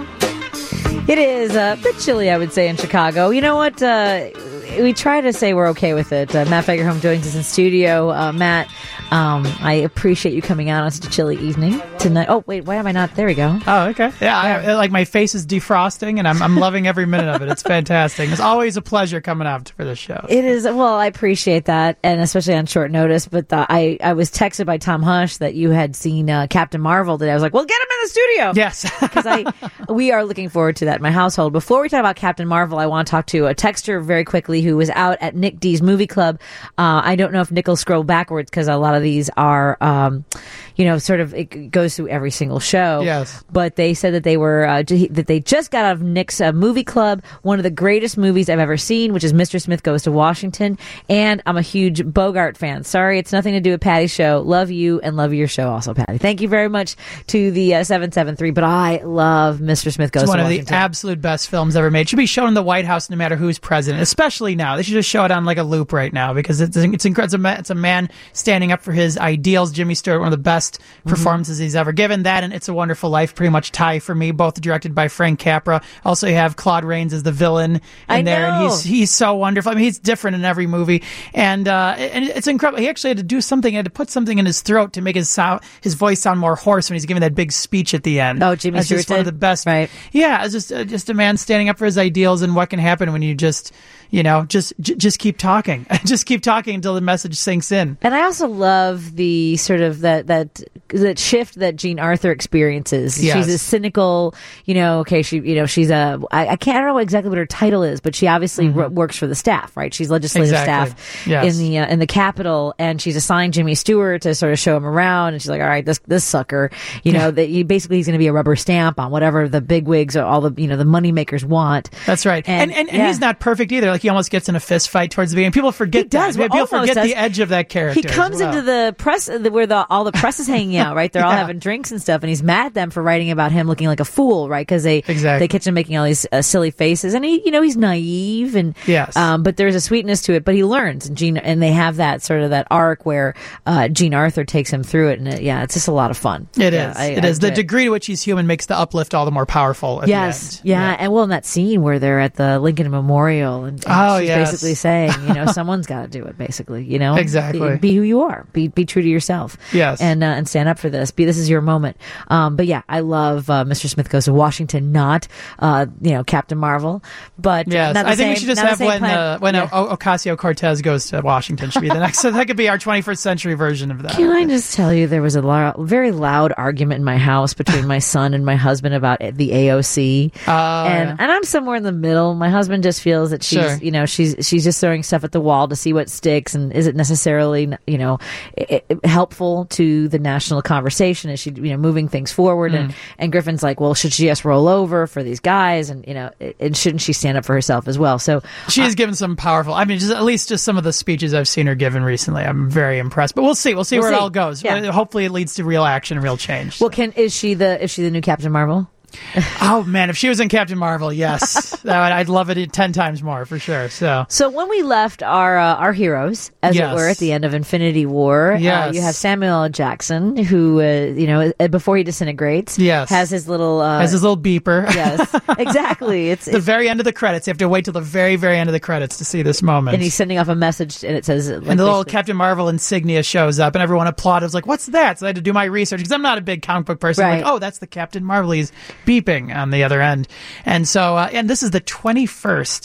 A: It is a bit chilly, I would say, in Chicago. You know what? Uh, we try to say we're okay with it. Uh, Matt Fagerholm joins us in studio. Uh, Matt, um, I appreciate you coming out on such a chilly evening tonight. Oh, wait, why am I not? There we go.
H: Oh, okay. Yeah, I, like my face is defrosting, and I'm I'm loving every minute of it. It's fantastic. It's always a pleasure coming out for this show.
A: It is. Well, I appreciate that, and especially on short notice. But uh, I, I was texted by Tom Hush that you had seen uh, Captain Marvel today. I was like, well, get him in the studio.
H: Yes.
A: Because I, we are looking forward to that in my household. Before we talk about Captain Marvel, I want to talk to a texter very quickly who was out at Nick D's Movie Club. Uh, I don't know if Nick will scroll backwards because a lot of these are, um, you know, sort of, it goes through every single show.
H: Yes.
A: But they said that they were, uh, that they just got out of Nick's uh, Movie Club, one of the greatest movies I've ever seen, which is Mister Smith Goes to Washington. And I'm a huge Bogart fan. Sorry, it's nothing to do with Patty's show. Love you and love your show also, Patty. Thank you very much to the uh, seven seven three. But I love Mister Smith Goes
H: It's
A: to
H: one of
A: Washington.
H: the absolute best films ever made. It should be shown in the White House no matter who's president, especially now. They should just show it on like a loop right now because it's it's, incredible. It's, a, ma- it's a man standing up for his ideals. Jimmy Stewart, one of the best
A: Mm-hmm.
H: performances he's ever given. That and It's a Wonderful Life pretty much tie for me, both directed by Frank Capra. Also, you have Claude Rains as the villain in
A: I
H: there, and
A: know.
H: he's he's so wonderful. I mean, he's different in every movie, and uh, and it's incredible. He actually had to do something. He had to put something in his throat to make his sound, his voice sound more hoarse when he's giving that big speech at the end.
A: Oh, Jimmy
H: That's
A: Stewart
H: just one of
A: did?
H: the best.
A: Right.
H: Yeah, it's just uh, just a man standing up for his ideals and what can happen when you just, you know, just j- just keep talking, just keep talking until the message sinks in.
A: And I also love the sort of that that that shift that Jean Arthur experiences.
H: Yes.
A: She's a cynical, you know. Okay, she, you know, she's a. I, I can't I don't know exactly what her title is, but she obviously mm-hmm. r- works for the staff, right? She's legislative
H: Exactly.
A: staff
H: Yes.
A: in the uh, in the Capitol, and she's assigned Jimmy Stewart to sort of show him around. And she's like, all right, this this sucker, you know, that you basically he's going to be a rubber stamp on whatever the bigwigs or all the you know the money makers want.
H: That's right, and
A: And-
H: and, and
A: yeah.
H: he's not perfect either. Like he almost gets in a fist fight towards the beginning. People forget
A: He does.
H: that.
A: Well,
H: People
A: almost
H: forget
A: does.
H: the edge of that character.
A: He comes
H: as well.
A: into the press where the all the press is hanging out, right? They're all
H: Yeah.
A: having drinks and stuff, and he's mad at them for writing about him looking like a fool, right? Because they
H: Exactly.
A: they catch him making all these uh, silly faces, and he, you know, he's naive, and
H: Yes.
A: um, but there's a sweetness to it. But he learns, and Gene, and they have that sort of that arc where uh, Jean Arthur takes him through it, and it, yeah, it's just a lot of fun.
H: It
A: yeah,
H: is.
A: I-
H: it
A: I
H: is. The
A: enjoy it.
H: degree to which he's human makes the uplift all the more powerful. At
A: Yes,
H: the end.
A: yeah. and well, in that scene where they're at the Lincoln Memorial, and, and
H: Oh,
A: she's
H: yes.
A: basically saying, you know, someone's got to do it. Basically, you know,
H: Exactly.
A: Be, be who you are. Be be true to yourself.
H: Yes.
A: and uh, and stand up for this. Be this is your moment. Um, but yeah, I love uh, Mister Smith Goes to Washington, not uh, you know Captain Marvel, but
H: Yes,
A: not the
H: I think we
A: same-
H: should just
A: not the
H: have
A: same
H: when
A: plan-
H: uh, when
A: yeah.
H: o- Ocasio Cortez goes to Washington should be the next. So that could be our twenty-first century version of that.
A: Can I just tell you, there was a lo- very loud argument in my house between my son and my husband about the A O C,
H: Oh,
A: and
H: yeah.
A: and I'm somewhere in the middle. My husband just feels that she's,
H: Sure.
A: you know, she's she's just throwing stuff at the wall to see what sticks, and is it necessarily, you know, i i helpful to the national conversation? Is she, you know, moving things forward?
H: Mm.
A: And and Griffin's like, well, should she just roll over for these guys, and you know, and shouldn't she stand up for herself as well? So
H: She has given some powerful. I mean, just at least just some of the speeches I've seen her given recently. I'm very impressed. But we'll see. We'll see
A: We'll
H: where
A: see.
H: it all goes.
A: Yeah.
H: Uh, Hopefully, it leads to real action, real change.
A: well, can is she the is she the new Captain Marvel?
H: Oh man, if she was in Captain Marvel, yes, that would, I'd love it ten times more for sure. So
A: So when we left our uh, our heroes, as
H: Yes.
A: it were, at the end of Infinity War, uh,
H: Yes.
A: you have Samuel L. Jackson, who uh, you know uh, before he disintegrates,
H: Yes.
A: has his little uh,
H: has his little beeper.
A: yes, exactly. It's,
H: The
A: it's
H: very end of the credits. You have to wait till the very, very end of the credits to see this moment.
A: and he's sending off a message, and it says, like,
H: and the little
A: basically-
H: Captain Marvel insignia shows up, and everyone applauded. I was like, "What's that?" So I had to do my research because I'm not a big comic book person. I'm
A: Right.
H: like, oh, that's the Captain Marvel. He's beeping on the other end, and so uh, and this is the twenty-first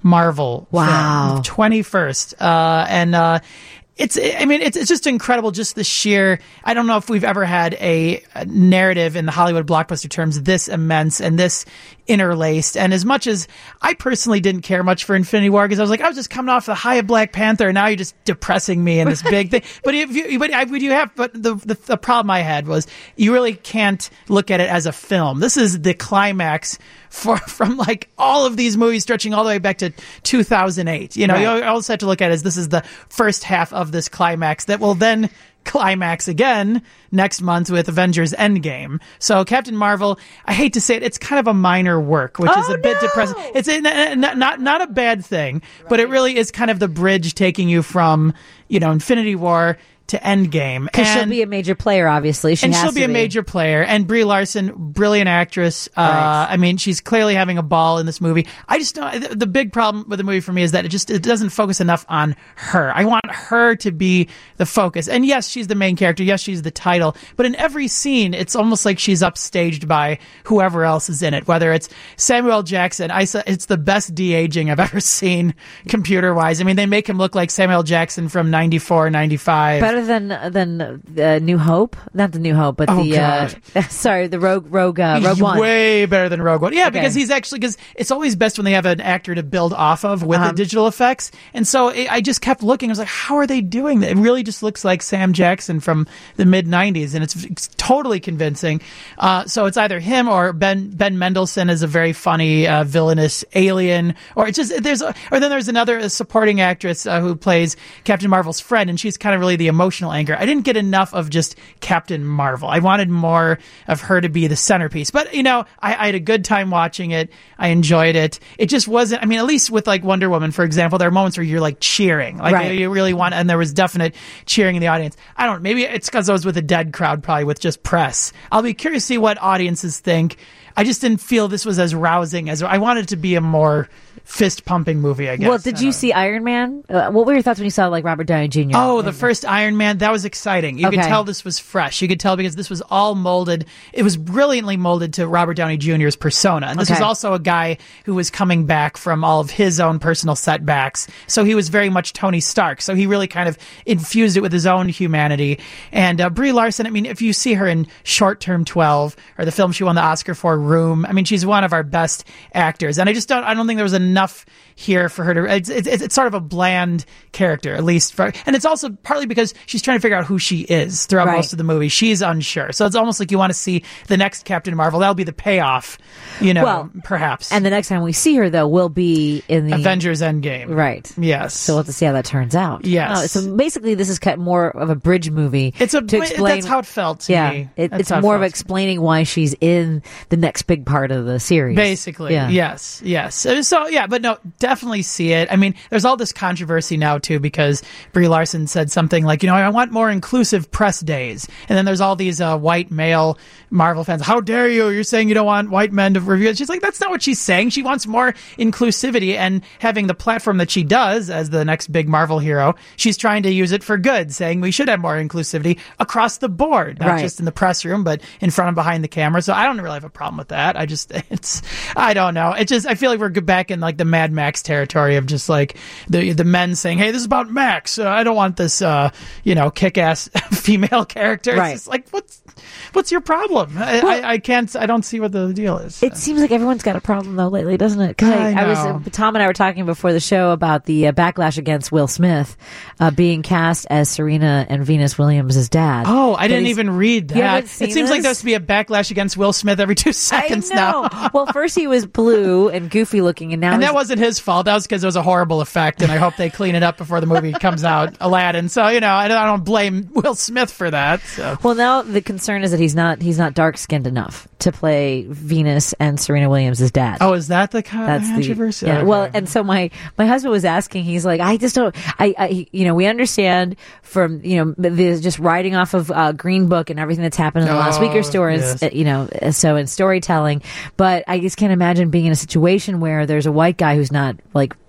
H: Marvel
A: Wow.
H: film, twenty-first. Uh, and uh, it's, I mean, it's, it's just incredible, just the sheer, I don't know if we've ever had a, a narrative in the Hollywood blockbuster terms this immense and this interlaced. And as much as I personally didn't care much for Infinity War, because I was like, I was just coming off the high of Black Panther, and now you're just depressing me in this big thing. But if you, but I, would you have, but the, the the problem I had was you really can't look at it as a film. This is the climax for from like all of these movies stretching all the way back to two thousand eight. You know,
A: Right.
H: you always have to look at it as this is the first half of this climax that will then climax again next month with Avengers Endgame. So Captain Marvel, I hate to say it, it's kind of a minor work, which is
A: Oh,
H: a bit
A: no!
H: depressing. It's a, not, not not a bad thing, but it really is kind of the bridge taking you from, you know, Infinity War to Endgame.
A: Because she'll
H: And-
A: be a major player, obviously. She
H: and
A: has
H: she'll
A: to
H: be a major player. And Brie Larson, brilliant actress. Uh,
A: Right.
H: I mean, she's clearly having a ball in this movie. I just don't. The, the big problem with the movie for me is that it just it doesn't focus enough on her. I want her to be the focus. And yes, she's the main character. Yes, she's the title. But in every scene, it's almost like she's upstaged by whoever else is in it. Whether it's Samuel L. Jackson, I saw it's the best de-aging I've ever seen computer wise. I mean, they make him look like Samuel L. Jackson from ninety-four, ninety-five.
A: Better than than uh, New Hope, not the New Hope, but
H: Oh,
A: the uh, sorry, the Rogue Rogue uh, Rogue
H: He's
A: One.
H: way better than Rogue One. Yeah,
A: Okay.
H: because he's actually, because it's always best when they have an actor to build off of with
A: Uh-huh.
H: the digital effects. And so it, I just kept looking. I was like, how are they doing that? It really just looks like Sam Jackson from the mid nineties, and it's, it's totally convincing. Uh, so it's either him or Ben Ben Mendelsohn is a very funny uh, villainous alien, or it's just there's a, or then there's another supporting actress uh, who plays Captain Marvel's friend, and she's kind of really the emotional anchor. I didn't get enough of just Captain Marvel. I wanted more of her to be the centerpiece. But, you know, I, I had a good time watching it. I enjoyed it. It just wasn't, I mean, at least with like Wonder Woman, for example, there are moments where you're like cheering. Like
A: Right.
H: you really want, and there was definite cheering in the audience. I don't know, maybe it's because I was with a dead crowd, probably with just press. I'll be curious to see what audiences think. I just didn't feel this was as rousing as I wanted it to be a more fist pumping movie, I guess.
A: Well, did
H: I
A: you
H: don't-
A: see Iron Man? Uh, what were your thoughts when you saw like Robert Downey Junior?
H: Oh, the first Iron Man, that was exciting. You could
A: Okay.
H: tell this was fresh. You could tell because this was all molded. It was brilliantly molded to Robert Downey Junior's persona. And this
A: Okay.
H: was also a guy who was coming back from all of his own personal setbacks. So he was very much Tony Stark. So he really kind of infused it with his own humanity. And uh, Brie Larson, I mean, if you see her in Short Term twelve or the film she won the Oscar for, Room, I mean, she's one of our best actors. And I just don't, I don't think there was enough here for her to, it's, it's, it's sort of a bland character, at least for, and it's also partly because she's trying to figure out who she is throughout
A: Right.
H: most of the movie. She's unsure. So it's almost like you want to see the next Captain Marvel. That'll be the payoff, you know,
A: Well,
H: perhaps.
A: And the next time we see her, though, will be in the
H: Avengers Endgame.
A: Right.
H: Yes.
A: So we'll have to see how that turns out.
H: Yes.
A: Oh, so basically, this is cut more of a bridge movie.
H: It's a,
A: to explain.
H: that's how it felt to
A: yeah,
H: me.
A: it,
H: That's
A: it's
H: how it
A: more of
H: felt.
A: explaining why she's in the next big part of the series.
H: Basically,
A: Yeah.
H: yes, yes. So, so, yeah, but no, definitely see it. I mean, there's all this controversy now too because Brie Larson said something like, you know, I want more inclusive press days, and then there's all these uh, white male Marvel fans. How dare you? You're saying you don't want white men to review it. She's like, that's not what she's saying. She wants more inclusivity, and having the platform that she does as the next big Marvel hero, she's trying to use it for good, saying we should have more inclusivity across the board, not
A: Right.
H: just in the press room, but in front and behind the camera. So I don't really have a problem with that. I just, it's, I don't know. It just, I feel like we're back in like the Mad Max territory of just like the the men saying, hey, this is about Max. Uh, I don't want this, uh, you know, kick-ass female character. It's
A: Right.
H: just like, what's, what's your problem? I,
A: Well-
H: I, I can't, I don't see what the deal is.
A: It seems like everyone's got a problem though lately, doesn't it? 'Cause I,
H: I
A: I was
H: know.
A: uh, Tom and I were talking before the show about the uh, backlash against Will Smith uh, being cast as Serena and Venus Williams' dad.
H: Oh, I
A: That
H: didn't
A: he's-
H: even read
A: You
H: that.
A: haven't
H: It
A: seen
H: seems like
A: this?
H: there has to be a backlash against Will Smith every two seconds
A: I know.
H: now.
A: Well, first he was blue and goofy looking, and now
H: And
A: he's-
H: that wasn't his fault. That was because it was a horrible effect, and I hope they clean it up before the movie comes out, Aladdin. So, you know, I don't, I don't blame Will Smith for that. So.
A: Well, now the concern is that he's not he's not dark skinned enough to play Venus and Serena Williams' dad.
H: Oh, is that the con-
A: That's the
H: controversy?
A: yeah.
H: Okay.
A: Well, and so my my husband was asking. He's like, I just don't. I, I you know, we understand from you know the, just writing off of uh, Green Book and everything that's happened in the last week or
H: Oh,
A: so, and,
H: yes.
A: uh, you know, uh, so in storytelling. But I just can't imagine being in a situation where there's a white guy who's not like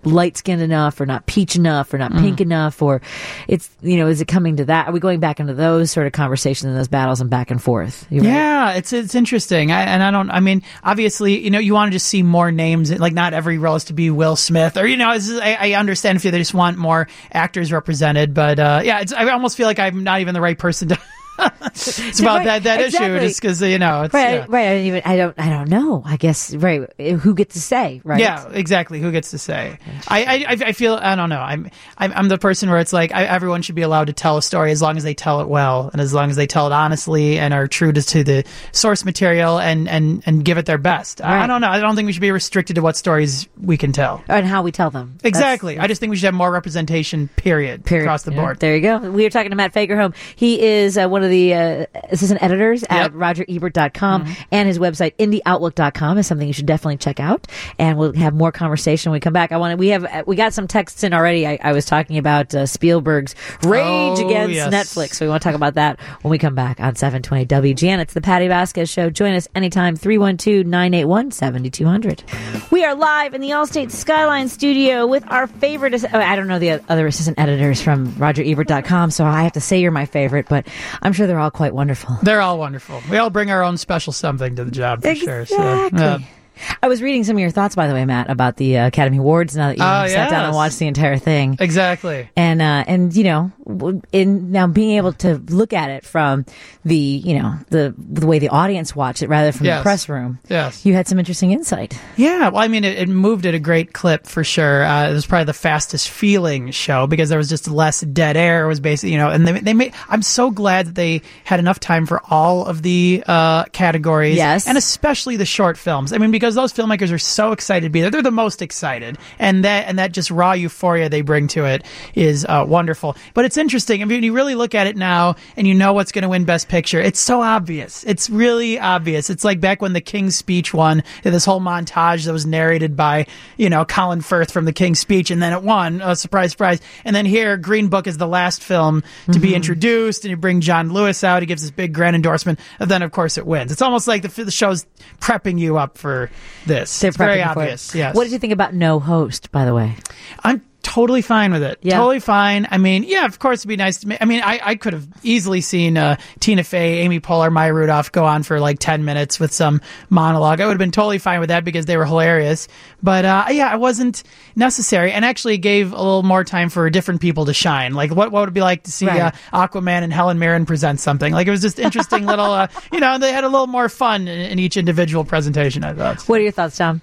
A: light skinned enough, or not peach enough, or not
H: Mm.
A: pink enough, or it's, you know, is it coming to that? Are we going back into those sort of conversations and those battles and back and forth? You're right.
H: Yeah, it's it's interesting. I, and I don't, I mean, obviously, you know, you want to just see more names. Like, not every role is to be Will Smith, or, you know, it's just, I, I understand if they just want more actors represented. But, uh, yeah, it's, I almost feel like I'm not even the right person to. It's about
A: Right,
H: that, that
A: exactly.
H: issue, just because, you know, it's,
A: Right,
H: yeah.
A: right. I don't even. I don't. I don't know. I guess. Right. Who gets to say? Right.
H: Yeah, exactly. Who gets to say? I, I, I feel, I don't know. I'm, I'm, I'm the person where it's like, I, everyone should be allowed to tell a story as long as they tell it well, and as long as they tell it honestly and are true to, to the source material, and, and, and give it their best. I, I
A: Right.
H: don't know. I don't think we should be restricted to what stories we can tell.
A: And how we tell them.
H: Exactly. I just think we should have more representation, period,
A: Period.
H: across the
A: Yeah,
H: board.
A: there you go. We are talking to Matt Fagerholm. He is uh, one of the uh, assistant editors at
H: Yep.
A: roger ebert dot com,
H: Mm-hmm.
A: and his website indie outlook dot com is something you should definitely check out. And we'll have more conversation when we come back. I want to, we have uh, we got some texts in already. I, I was talking about uh, Spielberg's rage
H: Oh,
A: against
H: yes.
A: Netflix. So we want to talk about that when we come back on seven twenty W G N. It's the Patty Vasquez Show. Join us anytime, three one two, nine eight one, seven two zero zero. We are live in the Allstate Skyline studio with our favorite, ass- oh, I don't know the other assistant editors from roger ebert dot com, so I have to say you're my favorite, but I'm sure they're all quite wonderful.
H: They're all wonderful. We all bring our own special something to the job, for sure. So,
A: Exactly.
H: yeah.
A: I was reading some of your thoughts, by the way, Matt, about the uh, Academy Awards now that you
H: Oh,
A: sat down and
H: yes.
A: watched the entire thing.
H: Exactly.
A: And, uh, and, you know, w- in now being able to look at it from the, you know, the, the way the audience watched it rather from
H: Yes.
A: the press room.
H: Yes.
A: You had some interesting insight.
H: Yeah, well, I mean, it, it moved at a great clip for sure. Uh, it was probably the fastest feeling show because there was just less dead air. It was basically, you know, and they, they made, I'm so glad that they had enough time for all of the uh, categories.
A: Yes.
H: And especially the short films. I mean, because those filmmakers are so excited to be there. They're the most excited. And that, and that just raw euphoria they bring to it is uh, wonderful. But it's interesting. I mean, when you really look at it now and you know what's going to win Best Picture, it's so obvious. It's really obvious. It's like back when The King's Speech won, this whole montage that was narrated by, you know, Colin Firth from The King's Speech, and then it won. Uh, surprise, surprise. And then here, Green Book is the last film to
A: Mm-hmm.
H: be introduced, and you bring John Lewis out. He gives this big grand endorsement, and then, of course, it wins. It's almost like the, the show's prepping you up for this.
A: They're
H: It's very
A: prepping for it.
H: obvious. Yes.
A: What did you think about no host, by the way?
H: I'm totally fine with it.
A: Yeah.
H: Totally fine. I mean, yeah, of course it'd be nice to me. I mean, I, I could have easily seen uh, Tina Fey, Amy Poehler, Maya Rudolph go on for like ten minutes with some monologue. I would have been totally fine with that because they were hilarious. But uh, yeah, it wasn't necessary, and actually gave a little more time for different people to shine. Like, what, what would it be like to see
A: Right.
H: uh, Aquaman and Helen Mirren present something? Like, it was just interesting little, uh, you know, they had a little more fun in, in each individual presentation, I thought.
A: What are your thoughts, Tom?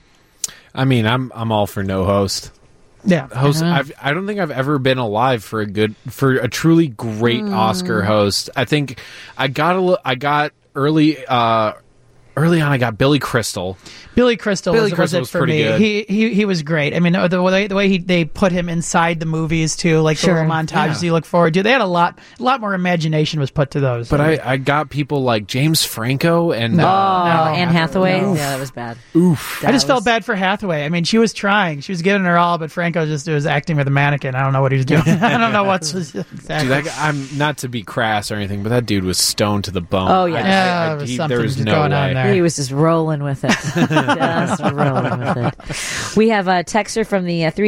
F: I mean, I'm I'm all for no host.
H: Yeah.
F: Host. I've, I don't think I've ever been alive for a good, for a truly great Oscar host. I think I got a, li- I got early, uh, early on. I got Billy Crystal.
H: Billy Crystal
F: Billy
H: was,
F: Crystal
H: was
F: was
H: it for
F: pretty
H: me.
F: good.
H: He he he was great. I mean, the way the way he they put him inside the movies too, like
A: Sure.
H: the little montages
F: Yeah.
H: you look forward to. They had a lot a lot more imagination was put to those.
F: But I, I got people like James Franco and
H: No.
A: Oh,
F: uh,
A: Anne Hathaway?
H: No.
A: Yeah, that was bad.
F: oof.
H: I just
A: That
H: felt
A: was-
H: bad for Hathaway. I mean, she was trying, she was giving her all, but Franco just was acting with a mannequin. I don't know what he was doing. I don't know what's exactly.
F: Dude, that guy, I'm not to be crass or anything, but that dude was stoned to the bone.
A: Oh, yeah.
F: I- I-
H: Yeah,
F: I-
H: there was
F: he-
H: something
F: there was
H: just
F: no
H: going on
F: way.
H: there.
A: He was just rolling with it. Just rolling with it. We have a texter from the uh, three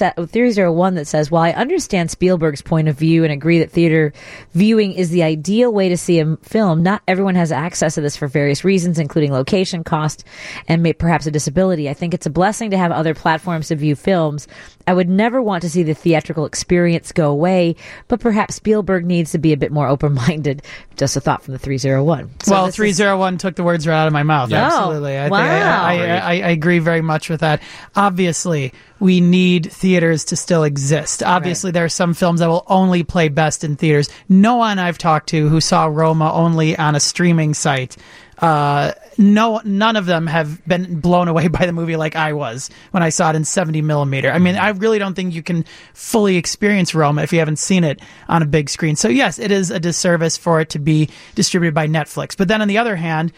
A: oh one that says, while I understand Spielberg's point of view and agree that theater viewing is the ideal way to see a film, not everyone has access to this for various reasons, including location, cost, and may, perhaps a disability. I think it's a blessing to have other platforms to view films. I would never want to see the theatrical experience go away, but perhaps Spielberg needs to be a bit more open-minded. Just a thought from the three oh one. So
H: well,
A: this is-
H: three oh one took the words right out of my mouth.
F: Yeah.
H: Absolutely. I,
A: wow.
H: think I, I, I, I agree very much with that. Obviously, we need theaters to still exist. Obviously, there are some films that will only play best in theaters. No one I've talked to who saw Roma only on a streaming site, uh, no, none of them have been blown away by the movie like I was when I saw it in seventy millimeter. I mean, I really don't think you can fully experience Roma if you haven't seen it on a big screen. So yes, it is a disservice for it to be distributed by Netflix. But then on the other hand,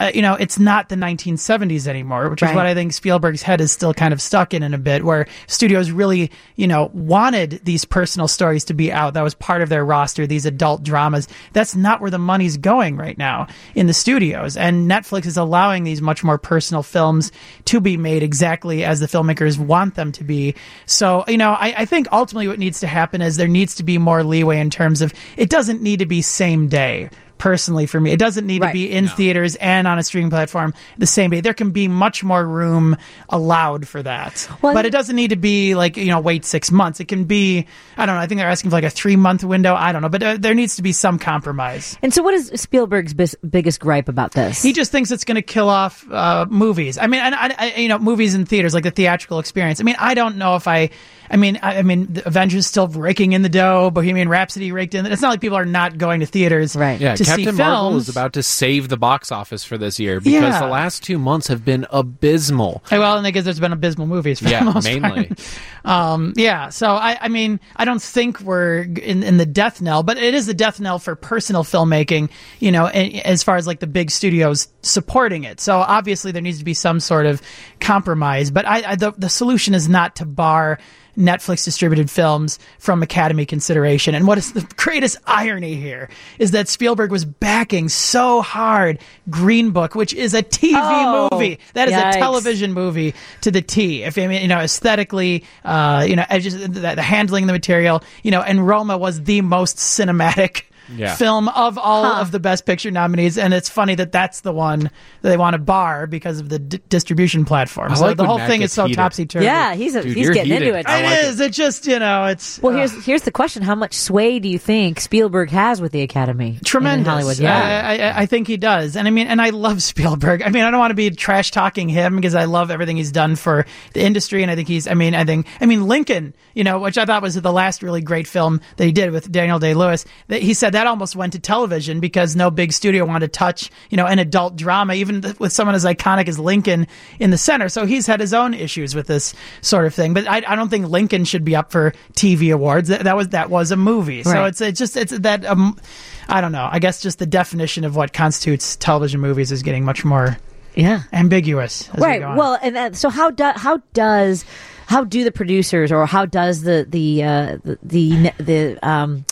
H: uh, you know, it's not the nineteen seventies anymore, which
A: Right.
H: is what I think Spielberg's head is still kind of stuck in in a bit, where studios really, you know, wanted these personal stories to be out. That was part of their roster, these adult dramas. That's not where the money's going right now in the studios. And Netflix is allowing these much more personal films to be made exactly as the filmmakers want them to be. So, you know, I, I think ultimately what needs to happen is there needs to be more leeway in terms of it doesn't need to be same day. Personally, for me, it doesn't need
A: Right.
H: to be in theaters and on a streaming platform the same day. There can be much more room allowed for that,
A: Well,
H: but it doesn't need to be like, you know, wait six months. It can be, I don't know. I think they're asking for like a three month window. I don't know, but uh, there needs to be some compromise.
A: And so, what is Spielberg's bis- biggest gripe about this?
H: He just thinks it's going to kill off uh, movies. I mean, and I, I, you know, movies in theaters, like the theatrical experience. I mean, I don't know if I. I mean, I, I mean, the Avengers still raking in the dough. Bohemian Rhapsody raked in. It's not like people are not going to theaters,
A: Right.
F: Yeah,
H: to
F: Captain
H: see
F: Marvel
H: films.
F: is about to save the box office for this year because
H: Yeah.
F: the last two months have been abysmal.
H: Hey, well, and I guess there's been abysmal movies for
F: Yeah,
H: the most
F: mainly.
H: part. Um, yeah, so I, I mean, I don't think we're in, in the death knell, but it is the death knell for personal filmmaking, you know, a- as far as like the big studios supporting it. So obviously there needs to be some sort of compromise, but I, I the, the solution is not to bar Netflix distributed films from Academy consideration. And what is the greatest irony here is that Spielberg was backing so hard Green Book, which is a T V
A: Oh,
H: movie. That is
A: yikes.
H: a television movie to the T. If I mean, you know, aesthetically, uh, you know, just the, the handling the material, you know, and Roma was the most cinematic
F: Yeah.
H: film of all
A: Huh.
H: of the Best Picture nominees, and it's funny that that's the one that they want to bar because of the d- distribution platform.
F: I
H: So
F: like
H: the
F: when
H: whole
F: Matt
H: thing
F: gets
H: is so
F: heated.
H: topsy turvy.
A: yeah, he's a,
F: Dude,
A: he's
F: you're
A: getting
F: heated.
A: into it.
F: I
H: It
F: like
H: is. It. just, you know, it's
A: Well,
H: uh,
A: here's here's the question: how much sway do you think Spielberg has with the Academy?
H: tremendous.
A: in Hollywood? Yeah.
H: I, I, I think he does, and I mean, and I love Spielberg. I mean, I don't want to be trash talking him because I love everything he's done for the industry, and I think he's. I mean, I think. I mean, Lincoln. You know, which I thought was the last really great film that he did with Daniel Day-Lewis. That he said that almost went to television because no big studio wanted to touch, you know, an adult drama, even th- with someone as iconic as Lincoln in the center. So he's had his own issues with this sort of thing. But I, I don't think Lincoln should be up for T V awards. That, that was that was a movie. So
A: Right.
H: it's it's just it's that. Um, I don't know. I guess just the definition of what constitutes television movies is getting much more
A: yeah.
H: ambiguous. As we
A: Right.
H: go on.
A: Well, and that, so how do, how does how do the producers or how does the the uh, the the, the um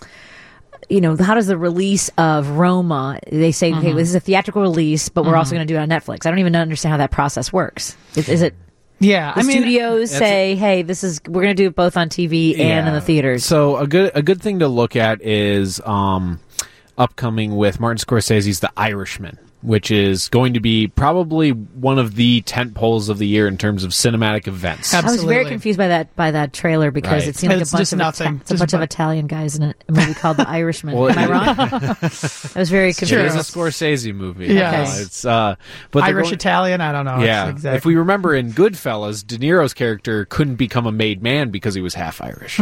A: you know, how does the release of Roma, they say, okay, this is a theatrical release, but we're also going to do it on Netflix. I don't even understand how that process works. Is, is it
H: yeah,
A: the
H: I mean,
A: studios say, hey, this is, we're going to do it both on T V and in the
F: Yeah.
A: theaters?
F: So a good a good thing to look at is um, upcoming with Martin Scorsese's The Irishman, which is going to be probably one of the tent poles of the year in terms of cinematic events.
H: Ab-
A: I was very
H: Absolutely.
A: confused by that by that trailer because
F: Right.
A: it seemed like
H: It's
A: a bunch
H: just
A: of
H: nothing.
A: Ita- it's a
H: Just
A: bunch of
H: bu-
A: Italian guys in a, a movie called The Irishman.
F: Well,
A: Am I
F: it-
A: wrong? I was very
F: It
A: confused.
F: is a Scorsese movie.
H: Yes.
F: Uh, it's uh, but they're
H: Irish
F: going-
H: Italian. I don't know.
F: Yeah,
H: It's exactly.
F: if we remember in Goodfellas, De Niro's character couldn't become a made man because he was half Irish.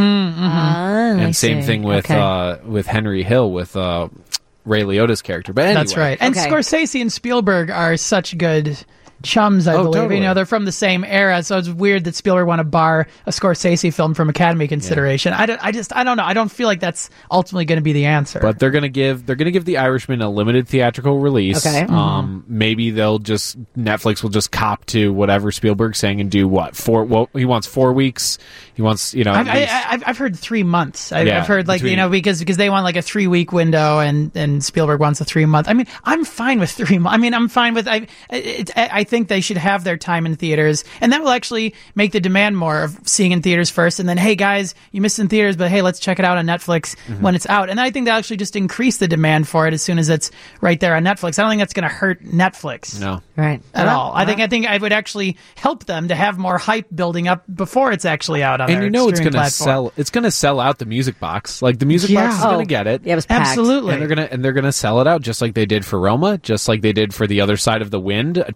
A: Ah, I
F: And same
A: see.
F: thing with
A: Okay.
F: uh, with Henry Hill with uh, Ray Liotta's character. But anyway,
H: That's right. And
A: Okay.
H: Scorsese and Spielberg are such good chums, I
F: Oh,
H: believe.
F: totally.
H: You know, they're from the same era, so it's weird that Spielberg want to bar a Scorsese film from Academy consideration. I, don't, I just, I don't know. I don't feel like that's ultimately going to be the answer.
F: But they're gonna give they're gonna give The Irishman a limited theatrical release.
A: Okay.
F: Um, maybe they'll just Netflix will just cop to whatever Spielberg's saying and do what four? Well, he wants four weeks. He wants you know.
H: I've,
F: at
H: I,
F: least-
H: I, I've- I've heard three months. I've,
F: Yeah,
H: I've heard like you
F: between-
H: know because because they want like a three week window and and Spielberg wants a three month. I mean, I'm fine with three months. I mean, I'm fine with. I it, I think they should have their time in theaters, and that will actually make the demand more of seeing in theaters first, and then hey guys, you missed in theaters, but hey, let's check it out on Netflix
F: Mm-hmm.
H: when it's out. And I think that actually just increase the demand for it as soon as it's right there on Netflix. I don't think that's going to hurt Netflix.
F: no.
A: Right.
H: At
A: Well,
H: all. I think I think I would actually help them to have more hype building up before it's actually out on
F: And
H: their
F: you know it's
H: streaming
F: gonna
H: platform.
F: sell. It's gonna sell out the music box. Like the music
H: Yeah.
F: box is
A: Oh,
F: gonna get it.
A: Yeah, it was packed.
H: Absolutely.
F: And they're gonna and they're gonna sell it out just like they did for Roma, just like they did for The Other Side of the Wind. Totally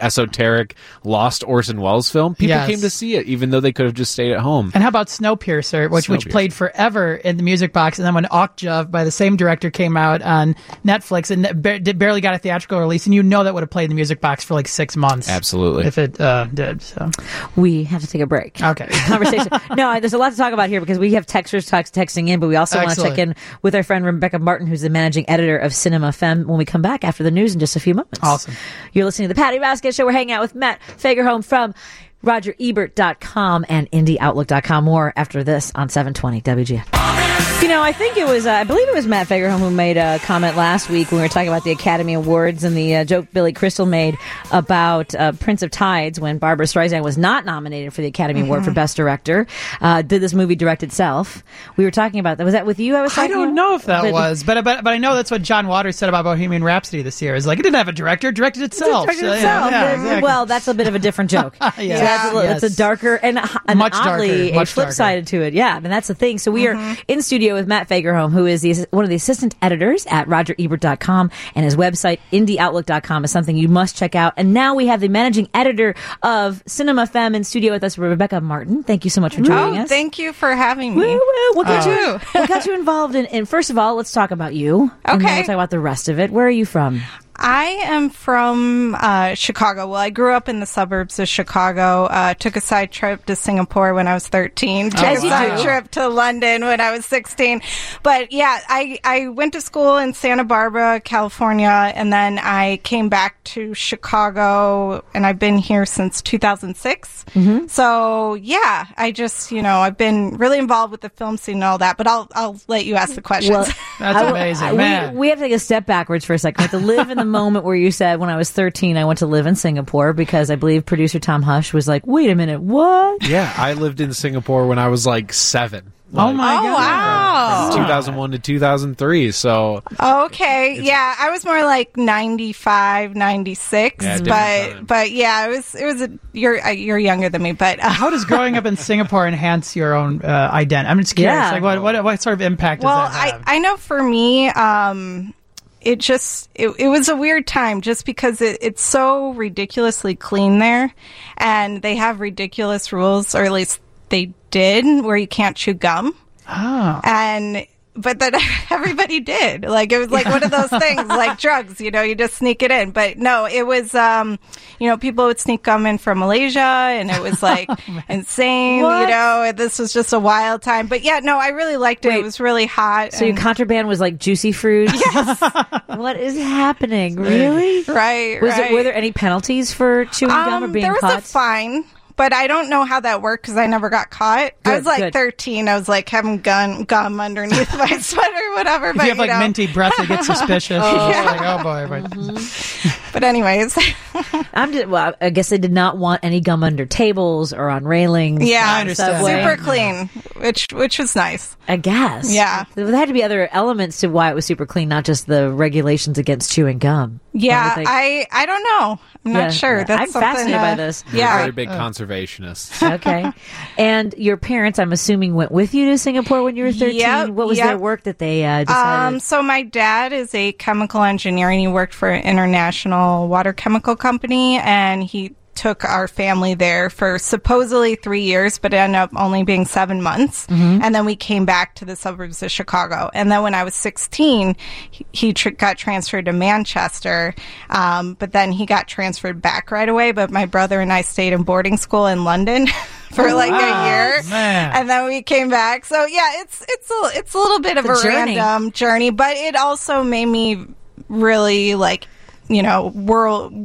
F: esoteric lost Orson Welles film, people
H: Yes.
F: came to see it, even though they could have just stayed at home.
H: And how about Snowpiercer, which which
F: Snowpiercer.
H: played forever in the music box, and then when Okja by the same director came out on Netflix and ba- did- barely got a theatrical release, and you know that would have played in the music box for like six months.
F: Absolutely.
H: If it uh, did. So
A: We have to take a break.
H: Okay.
A: Conversation. No, there's a lot to talk about here because we have texters text, texting in, but we also want to
H: Excellent.
A: check in with our friend Rebecca Martin, who's the managing editor of Cinema Femme, when we come back after the news in just a few moments.
H: Awesome.
A: You're listening to the Patty Vasquez Show. We're hanging out with Matt Fagerholm from Roger Ebert dot com and Indie Outlook dot com. More after this on seven twenty W G N. You know, I think it was, uh, I believe it was Matt Fagerholm who made a comment last week when we were talking about the Academy Awards and the uh, joke Billy Crystal made about uh, Prince of Tides when Barbara Streisand was not nominated for the Academy
H: Mm-hmm.
A: Award for Best Director. Uh, did this movie direct itself? We were talking about that. Was that with you? I was
H: I
A: talking
H: don't
A: about?
H: know if that
A: But-
H: was, but, but but I know that's what John Waters said about Bohemian Rhapsody this year. Is like it didn't have a director, it directed itself.
A: Directed
H: So, yeah,
A: itself.
H: yeah,
A: Uh,
H: exactly.
A: Well, that's a bit of a different joke.
H: Yeah.
A: So that's, a, little-
H: Yes.
A: that's a darker and, and
H: Much darker,
A: oddly
H: much
A: a flip
H: darker.
A: side to it. Yeah, I mean that's the thing. So we are in studio with Matt Fagerholm, who is the, one of the assistant editors at Roger Ebert dot com, and his website Indie Outlook dot com is something you must check out. And now we have the managing editor of Cinema Femme in studio with us, Rebecca Martin. Thank you so much for joining
I: Oh,
A: us.
I: thank you for having
A: Woo,
I: me.
A: woo. What got,
I: Oh.
A: you, what got you involved in, in? First of all, let's talk about you. And then
I: Okay.
A: we'll talk about the rest of it. Where are you from?
I: I am from uh, Chicago. Well, I grew up in the suburbs of Chicago. Uh, took a side trip to Singapore when I was thirteen. Took
A: As
I: a
A: you
I: side
A: do.
I: trip to London when I was sixteen. But yeah, I, I went to school in Santa Barbara, California, and then I came back to Chicago, and I've been here since two thousand six.
A: Mm-hmm.
I: So yeah, I just, you know, I've been really involved with the film scene and all that, but I'll, I'll let you ask the questions.
A: Well,
H: That's
A: I-
H: amazing,
A: I-
H: man.
A: We, we have to take a step backwards for a second. We have to live in the moment where you said, when I was thirteen, I went to live in Singapore because I believe producer Tom Hush was like, wait a minute, what?
F: Yeah, I lived in Singapore when I was like seven.
H: Oh
F: Like,
H: my
I: Oh,
H: god!
I: wow.
F: From two thousand one to two thousand three. So
I: Okay, yeah, I was more like ninety-five, ninety-six,
F: Yeah, different
I: but
F: time.
I: but yeah, it was it was a you're uh, you're younger than me, but uh,
H: How does growing up in Singapore enhance your own uh, identity? I'm just curious.
A: Yeah.
H: Like, what, what what sort of impact does
I: well,
H: that
I: I
H: have?
I: I know for me, um, it just it, it was a weird time just because it, it's so ridiculously clean there, and they have ridiculous rules, or at least they did, where you can't chew gum.
H: oh.
I: And but then everybody did. Like it was like one of those things, like drugs, you know, you just sneak it in. But no, it was um you know, people would sneak gum in from Malaysia, and it was like insane,
A: What?
I: you know, and this was just a wild time. But yeah, no, I really liked it.
A: Wait.
I: It was really hot.
A: So your
I: and-
A: contraband was like juicy fruit? Yes. What is happening? Really?
I: right,
A: Was
I: right.
A: it, were there any penalties for chewing gum or
I: Um,
A: being
I: there was
A: caught?
I: a fine. But I don't know how that worked because I never got caught. I
A: Good,
I: was like
A: good.
I: thirteen. I was like having gun gum underneath my sweater or whatever.
H: If
I: but
H: you have like
I: know.
H: minty breath, they get suspicious.
A: Oh.
H: It's like, oh boy, but-
A: Mm-hmm.
I: But anyways,
A: I'm just, well, I guess they did not want any gum under tables or on railings.
I: yeah,
H: I understand.
A: Subway.
I: super clean, which which was nice.
A: I guess.
I: Yeah.
A: There had to be other elements to why it was super clean, not just the regulations against chewing gum.
I: Yeah,
A: would think.
I: I I don't know. I'm
A: Yeah,
I: not sure.
A: yeah.
I: That's
A: I'm
I: something,
A: fascinated by
I: uh,
A: this.
F: we're
I: Yeah,
F: very big conservationists.
A: Okay. And your parents, I'm assuming, went with you to Singapore when you were thirteen.
I: Yep,
A: What was
I: yep.
A: their work that they uh, decided?
I: Um, so my dad is a chemical engineer, and he worked for an international water chemical company, and he took our family there for supposedly three years, but it ended up only being seven months. And then we came back to the suburbs of Chicago. And then when I was sixteen, he, he tr- got transferred to Manchester. Um, but then he got transferred back right away. But my brother and I stayed in boarding school in London for like
H: wow,
I: a year.
H: man.
I: And then we came back. So yeah, it's, it's a, it's a little bit of
A: It's
I: a
A: a journey.
I: random journey, but it also made me really like, you know, world.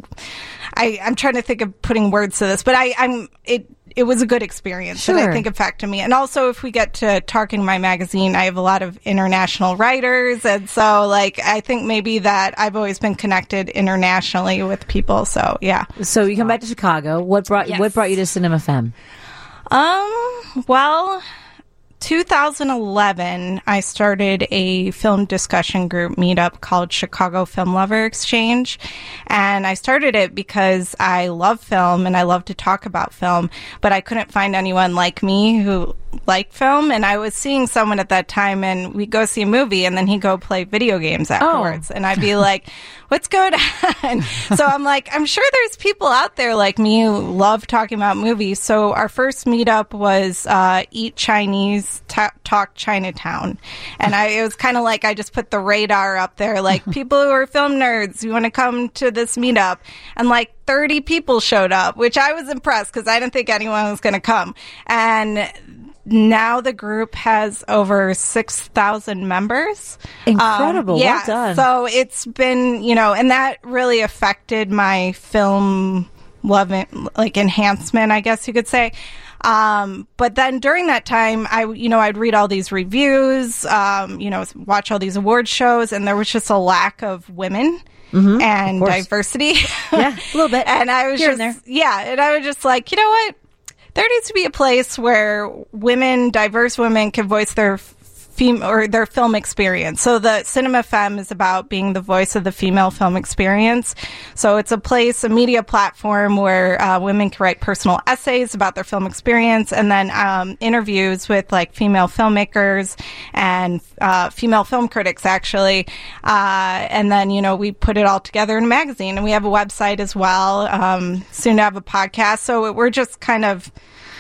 I: I, I'm trying to think of putting words to this, but I, I'm it. It was a good experience, and
A: Sure.
I: I think affected me. And also, if we get to Tarkin, my magazine, I have a lot of international writers, and so like I think maybe that I've always been connected internationally with people. So yeah.
A: so you come back to Chicago. What brought
I: Yes.
A: what brought you to Cinema Femme?
I: Um. Well, two thousand eleven, I started a film discussion group meetup called Chicago Film Lover Exchange. And I started it because I love film and I love to talk about film, but I couldn't find anyone like me who liked film. And I was seeing someone at that time, and we'd go see a movie and then he'd go play video games afterwards. Oh. And I'd be like, what's going on? So I'm like, I'm sure there's people out there like me who love talking about movies. So our first meetup was uh, Eat Chinese, ta- Talk Chinatown. And I, it was kind of like I just put the radar up there, like, people who are film nerds, you want to come to this meetup? And like thirty people showed up, which I was impressed because I didn't think anyone was going to come. And now the group has over six thousand members.
A: Incredible.
I: Um, yeah.
A: Well done.
I: So it's been, you know, and that really affected my film loving, like, enhancement, I guess you could say. Um, but then during that time, I, you know, I'd read all these reviews, um, you know, watch all these award shows, and there was just a lack of women. Mm-hmm, and diversity.
A: Yeah, a little bit.
I: And I was
A: Here
I: just,
A: and there.
I: yeah, and I was just like, you know what? There needs to be a place where women, diverse women, can voice their fem- or their film experience. So the Cinema Femme is about being the voice of the female film experience. So it's a place, a media platform where uh, women can write personal essays about their film experience, and then um, interviews with like female filmmakers and uh, female film critics, actually. Uh, and then, you know, we put it all together in a magazine, and we have a website as well. Um, soon to have a podcast. So we're just kind of,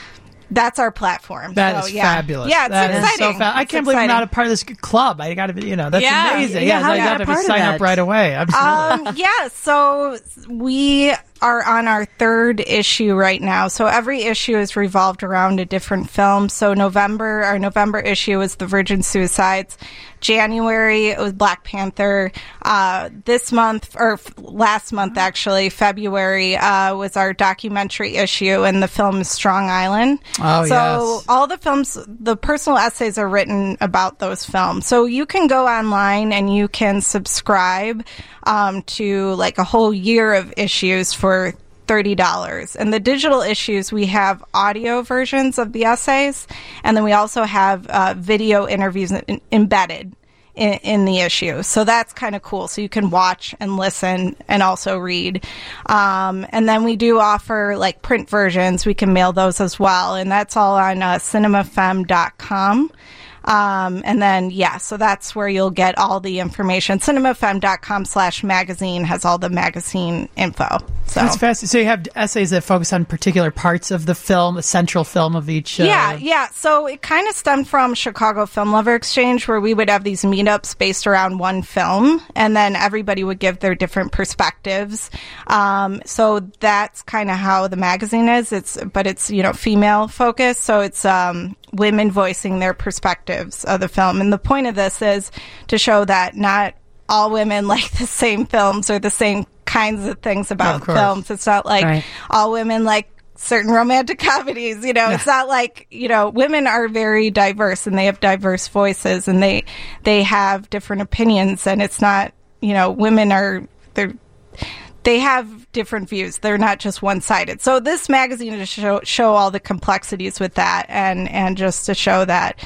I: that's our platform.
H: That
I: so,
H: is
I: yeah.
H: fabulous.
I: Yeah, it's
H: that
I: exciting.
H: Is so fa- I
I: it's
H: can't
I: exciting.
H: believe I'm not a part of this club. I got to be, you know, that's
I: yeah.
H: amazing.
A: Yeah,
H: Yeah,
A: how
H: I
A: you
H: got
A: got
H: to
A: a
H: be
A: part of
H: sign
A: that?
H: up right away. Absolutely.
I: Um, yeah, so we are on our third issue right now. So every issue is revolved around a different film. So November, our November issue is The Virgin Suicides. January, it was Black Panther. Uh, this month, or f- last month actually, February, uh, was our documentary issue, and the film is Strong Island.
H: Oh,
I: so
H: yes.
I: all the films, the personal essays are written about those films. So you can go online and you can subscribe um, to like a whole year of issues for thirty dollars. And the digital issues, we have audio versions of the essays, and then we also have uh, video interviews in- embedded in, in the issue. So that's kind of cool. So you can watch and listen and also read. Um, and then we do offer like print versions. We can mail those as well. And that's all on uh, cinema femme dot com. Um, and then, yeah, so that's where you'll get all the information. cinema femme dot com slash magazine has all the magazine info. So
H: That's fascinating. So you have essays that focus on particular parts of the film, a central film of each. Uh,
I: Yeah, yeah. So it kind of stemmed from Chicago Film Lover Exchange, where we would have these meetups based around one film, and then everybody would give their different perspectives. Um, so that's kind of how the magazine is. It's, but it's, you know, female focused. So it's, um, women voicing their perspectives of the film. And the point of this is to show that not all women like the same films or the same kinds of things about
H: Of course.
I: films. It's not like
A: Right.
I: all women like certain romantic comedies, you know. It's not like, you know, women are very diverse and they have diverse voices and they they have different opinions, and it's not, you know, women are they're they have different views. They're not just one-sided. So this magazine is to show, show all the complexities with that, and, and just to show that,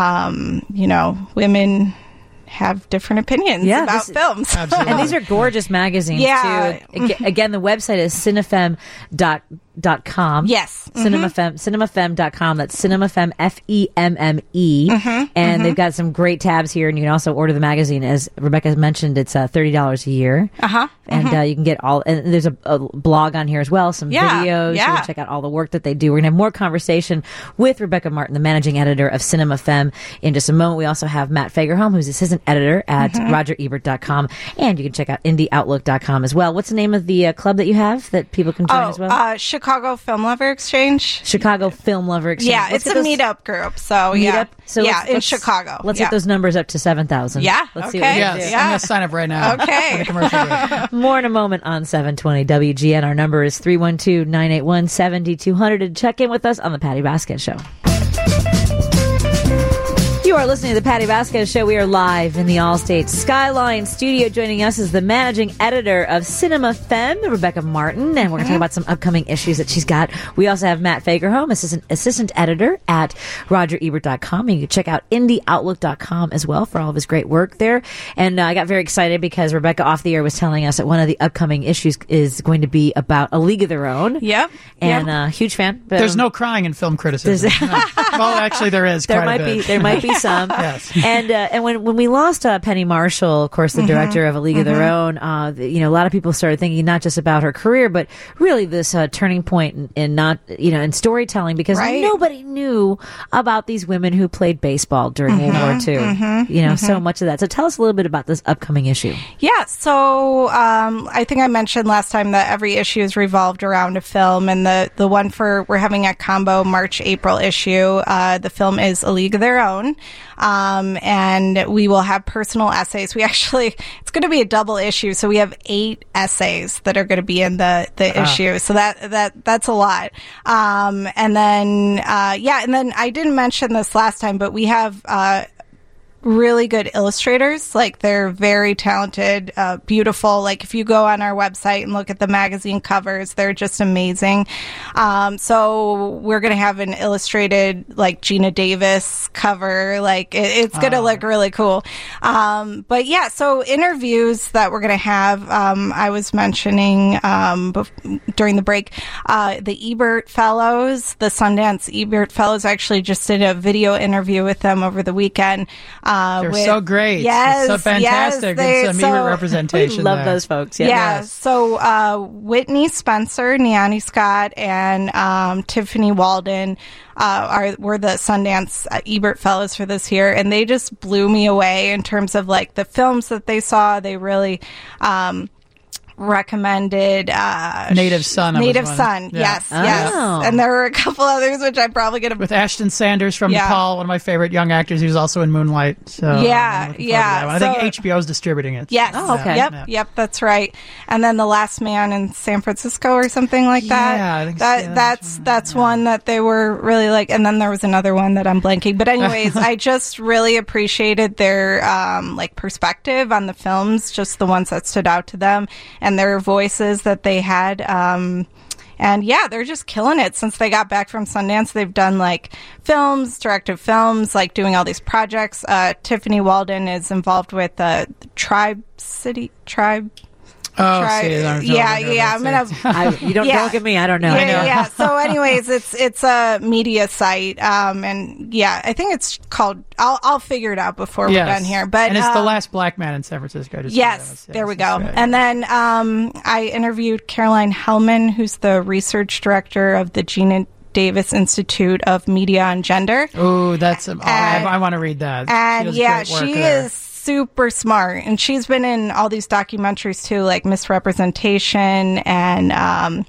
I: um, you know, women have different opinions
A: Yeah,
I: about
A: this-
I: films.
H: Absolutely.
A: And these are gorgeous magazines,
I: Yeah.
A: too. Ag- Again, the website is cinefem dot com.
I: Yes.
A: Cinemafem, cinemafem dot com. That's cinemafem, F E M M E. And they've got some great tabs here, and you can also order the magazine. As Rebecca mentioned, it's uh, thirty dollars a year.
I: Uh-huh.
A: And uh, you can get all, and there's a, a blog on here as well, some
I: Yeah,
A: videos. You
I: yeah.
A: can check out all the work that they do. We're going to have more conversation with Rebecca Martin, the managing editor of Cinema Femme, in just a moment. We also have Matt Fagerholm, who's assistant editor at roger ebert dot com. And you can check out indie outlook dot com as well. What's the name of the uh, club that you have that people can join
I: Oh,
A: as well?
I: uh, Chicago Film Lover Exchange.
A: Chicago Film Lover Exchange.
I: Yeah,
A: Let's
I: it's a
A: get those-
I: meetup group. So yeah,
A: Meetup? So
I: yeah,
A: let's-
I: in
A: let's-
I: Chicago.
A: Let's
I: yeah.
A: get those numbers up to seven thousand.
I: Yeah,
A: Let's see what we
I: okay.
A: can
H: Yes,
A: do.
I: Yeah.
H: I'm going to sign up right now.
I: Okay.
H: For the commercial break.
A: More in a moment on seven twenty W G N. Our number is three one two, nine eight one, seven two zero zero to check in with us on the Patty Basket Show. You are listening to the Patty Vasquez Show. We are live in the Allstate Skyline studio. Joining us is the managing editor of Cinema Femme, Rebecca Martin, and we're going to talk about some upcoming issues that she's got. We also have Matt Fagerholm, assistant, assistant editor at roger ebert dot com. And you can check out indie outlook dot com as well for all of his great work there. And uh, I got very excited because Rebecca off the air was telling us that one of the upcoming issues is going to be about A League of Their Own.
I: Yep.
A: And
I: yep.
A: Uh, huge fan. But,
H: There's
A: um,
H: no crying in film criticism. No. Well, actually, there is.
A: There
H: quite
A: might
H: a bit.
A: be. There might be some.
H: Yes.
A: And uh, and when when we lost uh, Penny Marshall, of course, the
I: Mm-hmm.
A: director of A League mm-hmm. of Their Own, uh, the, you know, a lot of people started thinking not just about her career, but really this uh, turning point in, in not you know in storytelling, because
I: right.
A: nobody knew about these women who played baseball during mm-hmm. World War Two. Mm-hmm. You know, mm-hmm. so much of that. So tell us a little bit about this upcoming issue.
I: Yeah. So um, I think I mentioned last time that every issue is revolved around a film, and the the one for we're having a combo March April issue. Uh, the film is A League of Their Own. Um, and we will have personal essays. We actually, it's going to be a double issue. So we have eight essays that are going to be in the, the ah. issue. So that, that, that's a lot. Um, and then, uh, yeah, and then I didn't mention this last time, but we have, uh, really good illustrators. Like, they're very talented, uh, beautiful. Like, if you go on our website and look at the magazine covers, they're just amazing. Um, so we're going to have an illustrated, like, Gina Davis cover. Like, it, it's going to oh. look really cool. Um, but yeah, so interviews that we're going to have, um, I was mentioning, um, bef- during the break, uh, the Ebert Fellows, the Sundance Ebert Fellows. I actually just did a video interview with them over the weekend. Uh,
H: They're
I: with,
H: so great.
I: Yes,
H: it's so fantastic.
I: Yes, they,
H: it's some
I: so,
H: Ebert representation.
A: We love
H: there.
A: those folks. Yeah.
I: Yeah.
A: Yes.
I: So uh, Whitney Spencer, Niani Scott, and um, Tiffany Walden uh, are were the Sundance uh, Ebert Fellows for this year, and they just blew me away in terms of like the films that they saw. They really. Um, recommended uh
H: Native Son
I: Native Son
H: yeah.
I: yes
A: oh.
I: yes and there were a couple others which I'm probably gonna
H: with Ashton Sanders from
I: yeah.
H: Nepal, one of my favorite young actors who's also in Moonlight. So
I: yeah yeah
H: I
I: so,
H: think H B O is distributing it.
I: Yes.
A: Oh, okay.
I: Yep.
H: Yeah.
I: Yep. That's right. And then The Last Man in San Francisco or something like that.
H: Yeah, I think
I: that
H: so.
I: that's
H: that's,
I: that's
H: yeah.
I: one that they were really like. And then there was another one that I'm blanking. But anyways, I just really appreciated their um, like perspective on the films, just the ones that stood out to them, and their voices that they had. Um, and yeah, they're just killing it since they got back from Sundance. They've done like films, directed films, like doing all these projects. Uh, Tiffany Walden is involved with uh, Tribe City Tribe.
H: Oh,
I: Try,
H: see, I don't know,
I: yeah,
H: I don't know,
I: yeah. I'm gonna.
A: I, you don't,
I: yeah.
A: don't look at me. I don't know.
I: Yeah,
A: I know.
I: yeah. So, anyways, it's it's a media site, um, and yeah, I think it's called. I'll I'll figure it out before
H: yes.
I: we're done here. But
H: and it's
I: um,
H: the last black man in San Francisco. Just
I: yes,
H: so
I: there we
H: yes,
I: go.
H: right.
I: And then um, I interviewed Caroline Hellman, who's the research director of the Gina Davis Institute of Media and Gender.
H: Oh, that's. Um, oh, I,
I: And-
H: I want to read that.
I: And
H: she does
I: yeah,
H: great work
I: she
H: there.
I: is super smart, and she's been in all these documentaries too, like Misrepresentation and um,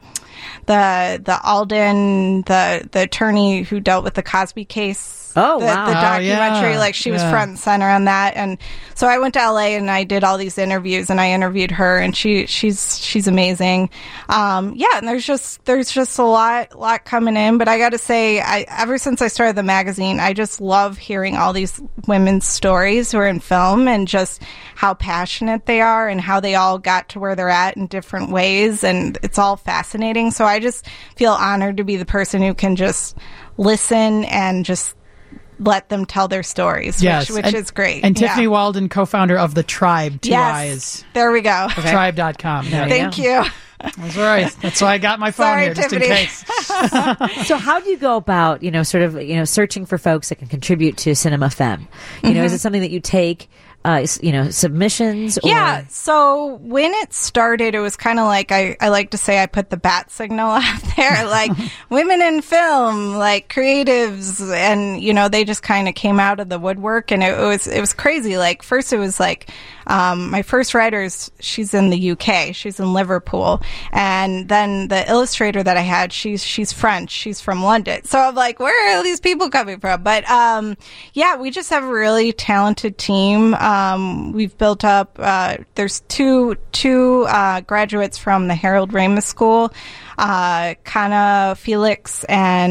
I: the the Alden, the the attorney who dealt with the Cosby case.
A: Oh,
I: the,
A: wow.
I: the
H: Oh,
I: documentary,
H: yeah.
I: like she was
H: Yeah.
I: front and center on that. And so I went to L A and I did all these interviews, and I interviewed her, and she she's she's amazing. Um, yeah, and there's just there's just a lot lot coming in. But I got to say, I ever since I started the magazine, I just love hearing all these women's stories who are in film, and just how passionate they are, and how they all got to where they're at in different ways, and it's all fascinating. So I just feel honored to be the person who can just listen and just let them tell their stories,
H: Yes,
I: which, which
H: and,
I: is great.
H: And
I: Yeah.
H: Tiffany Walden, co-founder of The Tribe, two
I: yes,
H: eyes.
I: there we go.
H: Tribe dot com. Yeah.
I: Thank you.
H: That's right. That's why I got my phone
I: Sorry,
H: here, just
I: Tiffany.
H: in case.
A: So how do you go about, you know, sort of, you know, searching for folks that can contribute to Cinema Femme? You know, is it something that you take, uh, s- you know, submissions? Or?
I: Yeah. So when it started, it was kind of like, I, I like to say I put the bat signal out there, like women in film, like creatives. And, you know, they just kind of came out of the woodwork, and it, it was, it was crazy. Like first it was like, um, my first writer is, she's in the U K. She's in Liverpool. And then the illustrator that I had, she's, she's French. She's from London. So I'm like, where are all these people coming from? But, um, yeah, we just have a really talented team. Um, we've built up, uh, there's two, two, uh, graduates from the Harold Ramis School, uh, Kana Felix and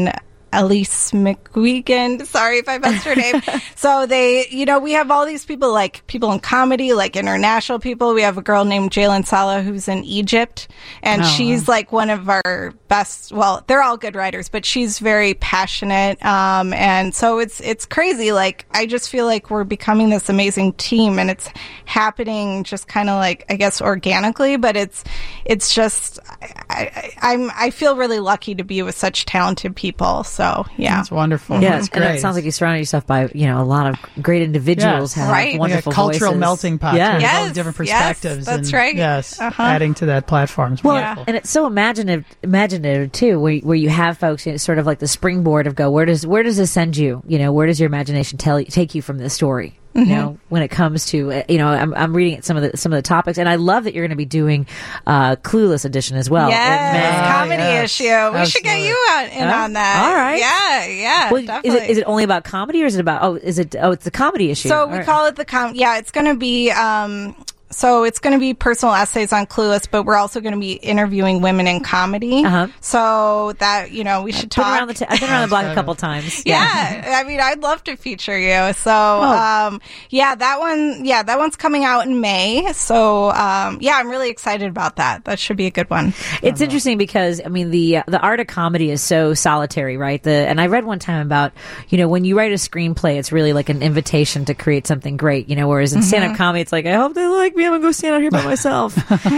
I: Elise McGuigan. Sorry if I messed her name. So they, you know, we have all these people, like people in comedy, like international people. We have a girl named Jalen Salah who's in Egypt, and
H: Oh,
I: she's
H: wow.
I: like one of our best. Well, they're all good writers, but she's very passionate. Um, and so it's it's crazy. Like I just feel like we're becoming this amazing team, and it's happening just kind of like I guess organically, but it's it's just I, I, I'm I feel really lucky to be with such talented people. So yeah,
H: That's wonderful.
A: Yeah,
H: That's
A: and
H: great.
A: it sounds like you surround yourself by you know a lot of great individuals,
H: Yes.
A: have
I: Right.
A: wonderful
H: like a cultural
A: voices.
H: melting pot.
A: Yeah.
H: too, with all
I: Yes,
H: the different
I: yes,
H: perspectives.
I: that's
H: and,
I: right.
H: Yes,
I: Uh-huh.
H: adding to that platform is
A: Well,
H: wonderful.
A: and it's so imaginative, imaginative too, where where you have folks, you know, sort of like the springboard of go. Where does where does this send you? You know, where does your imagination tell take you from this story? You know, when it comes to uh, you know, I'm I'm reading at some of the some of the topics, and I love that you're going to be doing uh, Clueless edition as well.
I: yes,
A: in May.
H: Ah,
I: comedy
H: yes.
I: issue. We should get
H: Absolutely.
I: you on, in
A: Huh?
I: on that.
A: All right.
I: Yeah, yeah.
A: Well, is
I: definitely.
A: it is it only about comedy, or is it about oh is it oh it's the comedy issue?
I: So
A: All
I: we
A: right.
I: call it the com. Yeah, it's going to be. Um, so it's going to be personal essays on Clueless, but we're also going to be interviewing women in comedy.
A: Uh-huh.
I: So that you know we should
A: Been
I: talk.
A: around the t- I've been around the block a couple times.
I: yeah, I mean, I'd love to feature you. So,
A: Oh.
I: um, yeah, that one, yeah, that one's coming out in May. So, um, yeah, I'm really excited about that. That should be a good one.
A: It's interesting because I mean the uh, the art of comedy is so solitary, right? The and I read one time about you know when you write a screenplay, it's really like an invitation to create something great, you know. Whereas in stand up comedy, it's like I hope they like me. I'm gonna go stand out here by myself,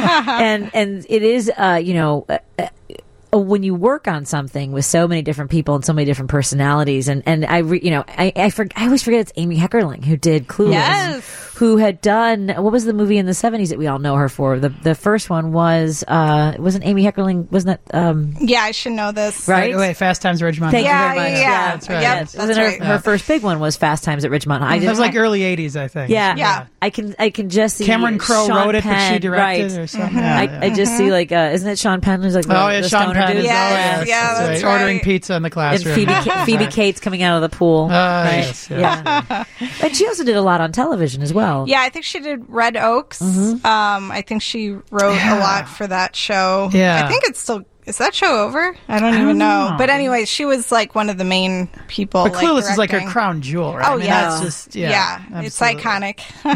A: and and it is uh, you know. Uh, uh, when you work on something with so many different people and so many different personalities, and and I, re, you know, I I, for, I always forget it's Amy Heckerling who did Clueless,
I: Yes.
A: who had done what was the movie in the seventies that we all know her for? The the first one was uh wasn't Amy Heckerling? Wasn't that um
I: Yeah, I should know this.
A: right?
H: Wait, wait, Fast Times at Ridgemont
A: Thank
H: High.
A: you very
I: Yeah,
A: much.
I: yeah, yeah.
H: that's right.
I: Yep,
A: Yes.
I: that's
A: Wasn't her,
I: right.
A: her first big one was Fast Times at Ridgemont High. I
H: That was
A: didn't-
H: like early eighties, I think.
A: yeah,
I: Yeah.
A: I can I can just see
H: Cameron Crowe
A: Sean
H: wrote it, but she
A: Penn,
H: directed
A: right.
H: or something.
A: I,
H: Yeah,
A: I just see like uh, isn't it Sean Penn who's like the,
H: Oh, yeah,
A: the
H: Sean
A: stoner
H: Penn.
A: dude?
I: Yes,
H: Yes,
I: yeah, that's right.
H: Ordering pizza in the
A: And
H: classroom.
A: Phoebe, Ca- Phoebe Cates coming out of the pool.
H: Ah,
A: right?
H: yes, yes.
A: Yeah. And she also did a lot on television as well.
I: Yeah, I think she did Red Oaks. Um, I think she wrote a lot for that show.
H: Yeah.
I: I think it's still. Is that show over? I don't
H: I
I: even
H: don't
I: know.
H: know.
I: But anyway, she was like one of the main people.
H: But
I: like,
H: Clueless is like her
I: directing.
H: crown jewel, right?
I: Oh
H: I mean,
I: yeah,
H: that's just yeah,
I: yeah, it's
H: absolutely.
I: iconic.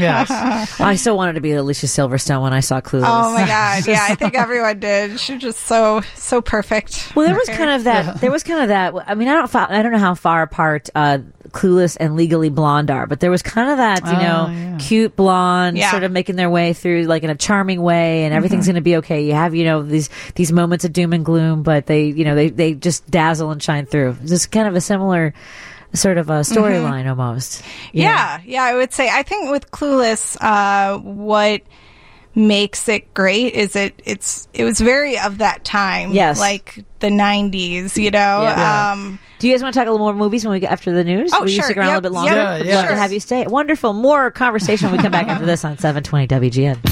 H: Yes.
A: I still wanted to be Alicia Silverstone when I saw Clueless.
I: Oh my god, yeah, I think everyone did. She's just so so perfect.
A: Well, there was kind of that. There was kind of that. I mean, I don't. fo- I don't know how far apart uh, Clueless and Legally Blonde are, but there was kind of that. You
H: Oh,
A: know,
H: yeah.
A: cute blonde,
I: Yeah.
A: sort of making their way through, like in a charming way, and everything's going to be okay. You have, you know, these these moments of doom and gloom, but they, you know, they they just dazzle and shine through. Just kind of a similar sort of a storyline almost. you know?
I: Yeah, yeah, I would say. I think with Clueless, uh, what makes it great is it it's it was very of that time.
A: Yes.
I: like the nineties. You know.
A: Yeah.
I: Um,
A: Do you guys want to talk a little more movies when we get after the news?
I: Oh,
A: Will you
I: sure.
A: stick around
I: Yep.
A: a little bit longer?
H: Yeah,
A: Would
H: yeah.
A: love to
I: Sure.
A: have you stay. Wonderful. More conversation when we come back after this on seven twenty W G N.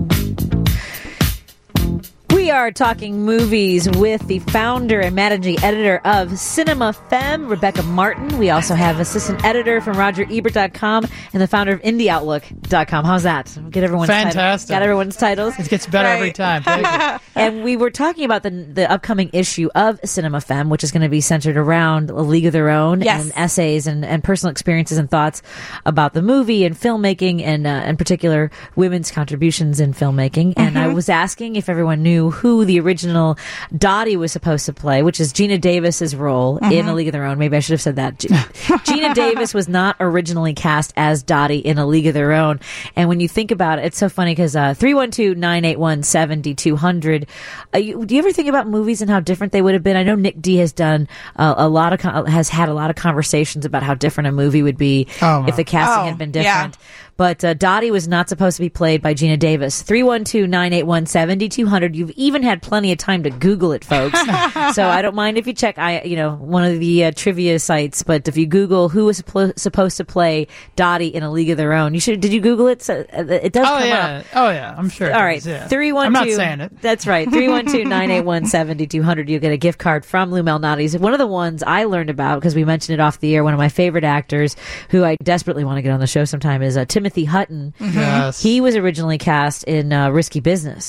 A: We are talking movies with the founder and managing editor of Cinema Femme, Rebecca Martin. We also have assistant editor from Roger Ebert dot com and the founder of Indie Outlook dot com. How's that? Get everyone's
H: Fantastic.
A: Title. Got everyone's titles.
H: It gets better
I: Right.
H: every time. Thank you.
A: And we were talking about the the upcoming issue of Cinema Femme, which is going to be centered around A League of Their Own
I: Yes.
A: and essays and, and personal experiences and thoughts about the movie and filmmaking and, uh, in particular, women's contributions in filmmaking. And I was asking if everyone knew who the original Dottie was supposed to play, which is Gina Davis's role in A League of Their Own. Maybe I should have said that. G- Gina Davis was not originally cast as Dottie in A League of Their Own. And when you think about it, it's so funny because uh, three one two, nine eight one, seven two zero zero. Uh, you, do you ever think about movies and how different they would have been? I know Nick D has done uh, a lot of con- has had a lot of conversations about how different a movie would be
H: Oh, wow.
A: if the casting
I: Oh,
A: had been
I: yeah.
A: different. But uh, Dottie was not supposed to be played by Gina Davis. three one two, nine eight one, seven two zero zero. You've even had plenty of time to Google it, folks. So I don't mind if you check, I you know, one of the uh, trivia sites. But if you Google who was suppo- supposed to play Dottie in A League of Their Own, you should. Did you Google it? So, uh, it does
H: Oh
A: come
H: yeah.
A: up.
H: Oh yeah. I'm sure. it
A: All right,
H: is, yeah.
A: three one two.
H: I'm not saying it.
A: That's right, three one two, nine eight one, seven two zero zero. You'll get a gift card from Lou Malnati's. One of the ones I learned about, because we mentioned it off the air, one of my favorite actors who I desperately want to get on the show sometime is uh, Timothy Hutton.
H: Yes.
A: He was originally cast in uh, Risky Business,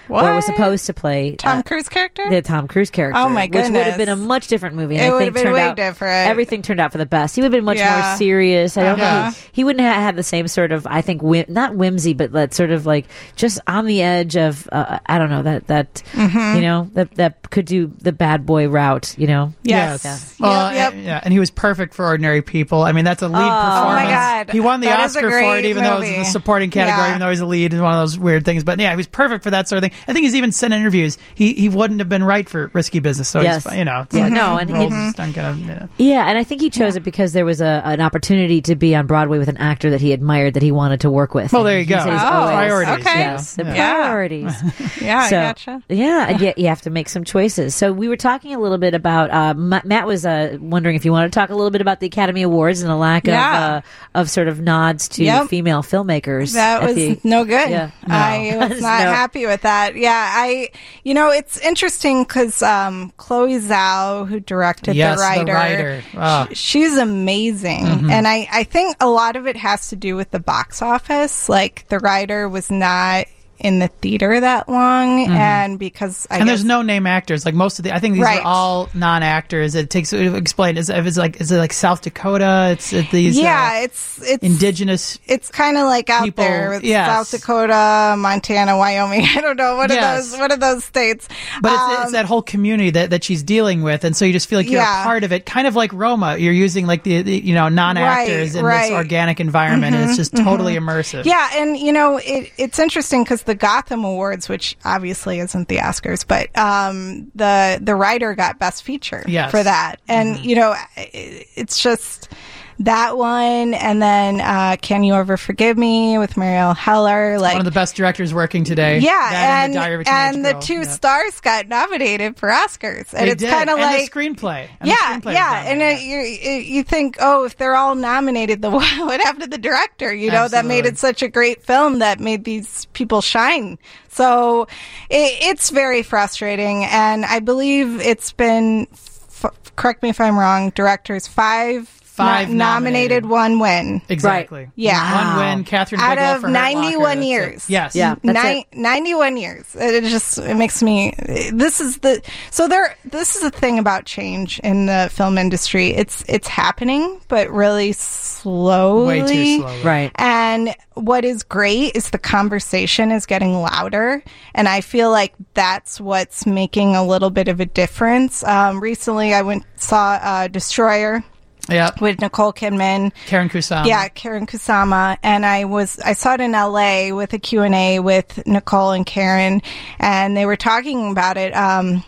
I: What?
A: or was supposed to play
I: Tom
A: uh,
I: Cruise character?
A: the Tom Cruise character.
I: Oh, my
A: Which would have
I: goodness.
A: been a much different movie. And
I: It
A: I
I: would
A: think
I: have been
A: turned
I: way
A: out,
I: different.
A: Everything turned out for the best. He would have been much
I: Yeah.
A: more serious. I don't
I: Uh-huh.
A: know. He, he wouldn't have had the same sort of, I think, whim, not whimsy, but that sort of like just on the edge of, uh, I don't know, that, that
I: Mm-hmm.
A: you know, that, that could do the bad boy route, you know?
I: Yes.
H: Yes.
I: Yep,
H: Well,
I: yep.
H: and- yeah, and he was perfect for Ordinary People. I mean, that's a lead performance.
I: Oh, my God.
H: He won the
I: That is a
H: Oscar for it,
I: great
H: even though it was
I: movie.
H: in the supporting category,
I: Yeah.
H: even though he's a lead. It's one of those weird things. But yeah, he was perfect for that sort of thing. I think he's even said in interviews he, he wouldn't have been right for Risky Business. So
A: Yes.
H: he's, you know, it's
A: Yeah,
H: like
A: no, and
H: roles
A: it's-
H: just aren't gonna, you know.
A: Yeah, and I think he chose it because there was a, an opportunity to be on Broadway with an actor that he admired that he wanted to work with.
H: Well, there you
A: And
H: go.
A: he said he's
I: Oh,
A: always-
H: priorities.
I: okay.
A: Yes, the
H: Yeah.
A: priorities.
I: Yeah,
A: So,
I: I gotcha.
A: Yeah, and yet you have to make some choices. So we were talking a little bit about. Uh, Ma- Matt was uh, wondering if you want to talk a little bit about the Academy Awards and the lack
I: Yeah.
A: of uh, of sort of nods to
I: Yep.
A: female filmmakers.
I: That
A: at
I: was
A: the-
I: no good.
A: Yeah.
I: I
A: No.
I: was not
A: No.
I: happy with that. Yeah, I, you know, it's interesting because um, Chloe Zhao, who directed
H: Yes,
I: the writer,
H: the writer. Ah.
I: sh- she's amazing.
A: Mm-hmm.
I: And I, I think a lot of it has to do with the box office. Like, the writer was not in the theater that long, and because I
H: And
I: guess,
H: there's no name actors. Like most of the, I think these
I: Right.
H: are all non-actors. It takes explain. Is if it's like is it like South Dakota? It's it, these
I: yeah,
H: uh,
I: it's it's
H: indigenous.
I: it's kind of like out
H: people-
I: there with
H: yes.
I: South Dakota, Montana, Wyoming. I don't know what
H: Yes.
I: are those what are those states.
H: But it's,
I: Um,
H: it's that whole community that, that she's dealing with, and so you just feel like you're
I: Yeah.
H: a part of it. Kind of like Roma, you're using like the, the you know non-actors
I: Right,
H: in
I: right.
H: this organic environment, and it's just totally immersive.
I: Yeah, and you know it, it's interesting because the Gotham Awards, which obviously isn't the Oscars, but um, the the writer got Best Feature
H: Yes.
I: for that, and you know it, it's just that one, and then uh, Can You Ever Forgive Me with Marielle Heller, like
H: One of the best directors working today.
I: yeah,
H: That
I: and
H: the, Diary of a Teenage
I: and the
H: Girl.
I: two
H: Yeah.
I: stars got nominated for Oscars, and
H: They
I: it's
H: did.
I: kind of
H: And
I: like
H: the screenplay. And the
I: yeah,
H: screenplay was
I: yeah, and
H: nominated.
I: it, you it, you think, oh, if they're all nominated, the what happened to the director? You know, that made
H: Absolutely.
I: it such a great film that made these people shine. So it, it's very frustrating, and I believe it's been. F- correct me if I'm wrong. Directors five.
H: Five
I: no- nominated,
H: nominated.
I: one win.
H: Exactly.
I: Yeah.
H: One win. Catherine
I: Out
H: Bigelow
I: of
H: for Hurt
I: ninety-one
H: Locker, that's it.
I: years.
H: Yes.
A: Yeah. That's
I: Ni- ninety-one years. It just it makes me. This is the so there. This is the thing about change in the film industry. It's it's happening, but really slowly.
H: Way too slowly.
A: Right.
I: And what is great is the conversation is getting louder, and I feel like that's what's making a little bit of a difference. Um, recently, I went saw uh, Destroyer
H: Yeah.
I: with Nicole Kidman.
H: Karen Kusama.
I: Yeah, Karen Kusama, and I was I saw it in L A with a Q and A with Nicole and Karen, and they were talking about it. Um,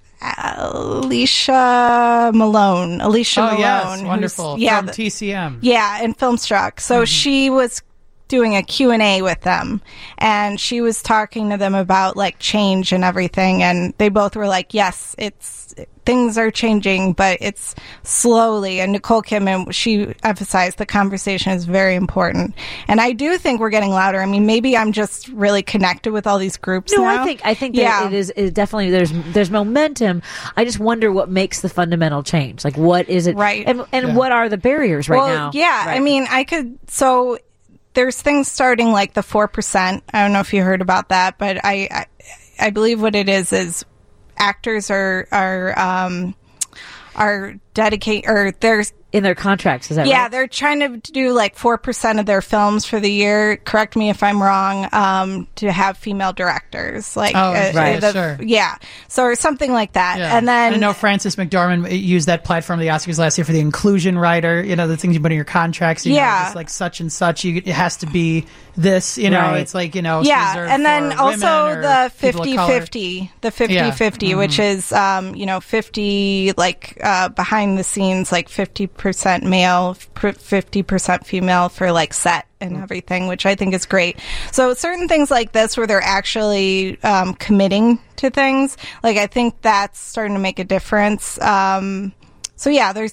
I: Alicia Malone, Alicia
H: Oh
I: Malone,
H: yes,
I: who's-
H: wonderful.
I: yeah,
H: From
I: the-
H: T C M.
I: yeah, and Filmstruck. So she was doing a Q and A with them, and she was talking to them about like change and everything, and they both were like, yes, it's things are changing, but it's slowly. And Nicole Kidman, she emphasized the conversation is very important, and I do think we're getting louder. I mean, maybe I'm just really connected with all these groups
A: No,
I: now.
A: I think I think that
I: Yeah.
A: it is it definitely there's there's momentum. I just wonder what makes the fundamental change. Like what is it?
I: Right.
A: And and
H: Yeah.
A: what are the barriers right
I: well,
A: now?
I: yeah, I
A: Right.
I: mean, I could. So there's things starting like the four percent. I don't know if you heard about that, but I, I, I believe what it is is actors are are um, are dedicate or there's.
A: in their contracts, is that
I: Yeah,
A: right?
I: they're trying to do like four percent of their films for the year. Correct me if I'm wrong. Um, to have female directors, like
H: Oh, right,
I: the-
H: sure.
I: yeah, so or something like that.
H: Yeah.
I: And then
H: I know Frances McDormand used that platform of the Oscars last year for the inclusion rider. You know, the things you put in your contracts. You
I: Yeah.
H: know, it's like such and such. You, it has to be this. You know,
A: Right.
H: it's like you know.
I: yeah,
H: reserved
I: and then
H: for
I: also
H: women or
I: the
H: people of color.
I: fifty-fifty, the fifty-fifty,
H: Yeah.
I: which is, um, you know, fifty, like, uh, behind the scenes, like fifty percent male, fifty percent female for, like, set and everything, which I think is great. So certain things like this where they're actually um, committing to things, like, I think that's starting to make a difference. Um, so, yeah, there's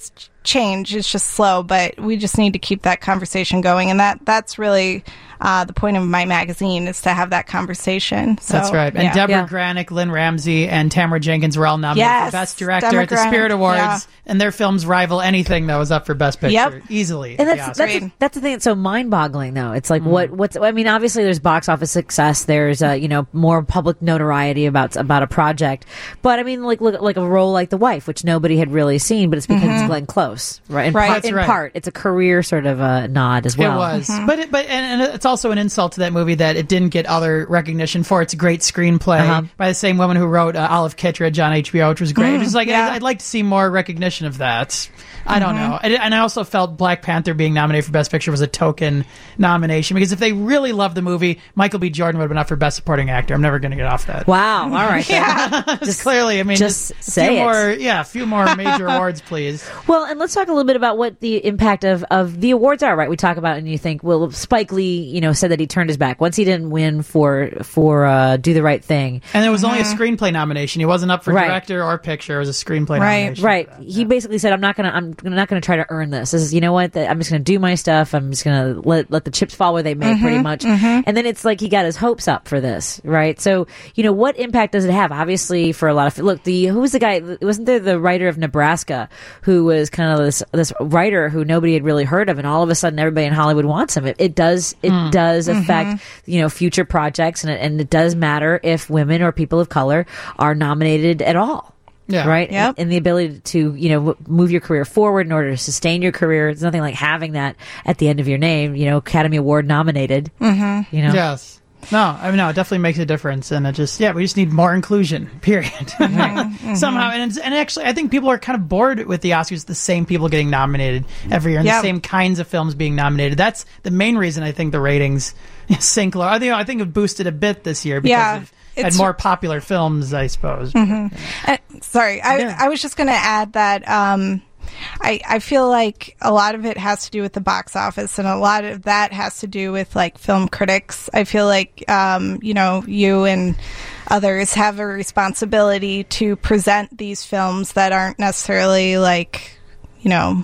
I: change. It's just slow, but we just need to keep that conversation going. And that that's really uh, the point of my magazine, is to have that conversation. So,
H: that's right. And
I: yeah.
H: Deborah
A: Yeah.
H: Granick, Lynn Ramsey, and Tamara Jenkins were all nominated
I: Yes,
H: for Best Director
I: Deborah
H: at the
I: Granick,
H: Spirit Awards,
I: yeah.
H: and their films rival anything that was up for Best Picture
I: Yep.
H: easily.
A: And
H: at the
A: that's
H: Oscars.
A: that's,
I: Great.
A: that's the thing that's so mind-boggling, though. It's like what what's I mean, obviously there's box office success, there's uh, you know more public notoriety about about a project, but I mean like look like a role like The Wife, which nobody had really seen, but it's because it's Glenn Close, right? In,
I: Right.
A: part,
H: That's
A: in
H: right.
A: part, it's a career sort of uh, nod as well.
H: It was, but it, but and, and it's also an insult to that movie that it didn't get other recognition for its great screenplay
A: Uh-huh.
H: by the same woman who wrote uh, Olive Kitteridge on H B O, which was great. It was like
I: yeah.
H: I'd, I'd like to see more recognition of that. I don't know, and, and I also felt Black Panther being nominated for Best Picture was a token nomination, because if they really loved the movie, Michael B. Jordan would have been up for Best Supporting Actor. I'm never going to get off that.
A: Wow. All right. then.
H: Just clearly, I mean,
A: just
H: a
A: say
H: few
A: it.
H: more, yeah, a few more major awards, please.
A: Well, and let's talk a little bit about what the impact of, of the awards are, right? We talk about, and you think, well, Spike Lee, you know, said that he turned his back once he didn't win for for uh, Do the Right Thing.
H: And there was only a screenplay nomination. He wasn't up for
A: Right.
H: director or picture. It was a screenplay
I: Right.
H: nomination.
A: Right. He basically said, "I'm not gonna. I'm not gonna try to earn this. This is, you know what? That I'm just gonna do my stuff. I'm just gonna let let the chips fall where they may, pretty much." And then it's like he got his hopes up for this, right? So, you know, what impact does it have? Obviously, for a lot of look, the who was the guy? Wasn't there the writer of Nebraska who was kind of this this writer who nobody had really heard of, and all of a sudden everybody in Hollywood wants him. It, it does it does affect you know future projects, and it, and it does matter if women or people of color are nominated at all.
H: Yeah.
A: Right.
I: Yep.
A: And the ability to, you know, w- move your career forward in order to sustain your career. It's nothing like having that at the end of your name, you know, Academy Award nominated, mm-hmm. you know.
H: Yes. No, I mean, no, it definitely makes a difference. And it just, yeah, we just need more inclusion, period. Somehow. And, it's, and actually, I think people are kind of bored with the Oscars, the same people getting nominated every year and
I: Yep.
H: the same kinds of films being nominated. That's the main reason I think the ratings sink low. I think, I think it boosted a bit this year because
I: Yeah.
H: of had
I: It's-
H: more popular films, I suppose.
I: Uh, sorry, I,
H: Yeah.
I: I was just going to add that um, I, I feel like a lot of it has to do with the box office, and a lot of that has to do with like film critics. I feel like um, you know you and others have a responsibility to present these films that aren't necessarily like you know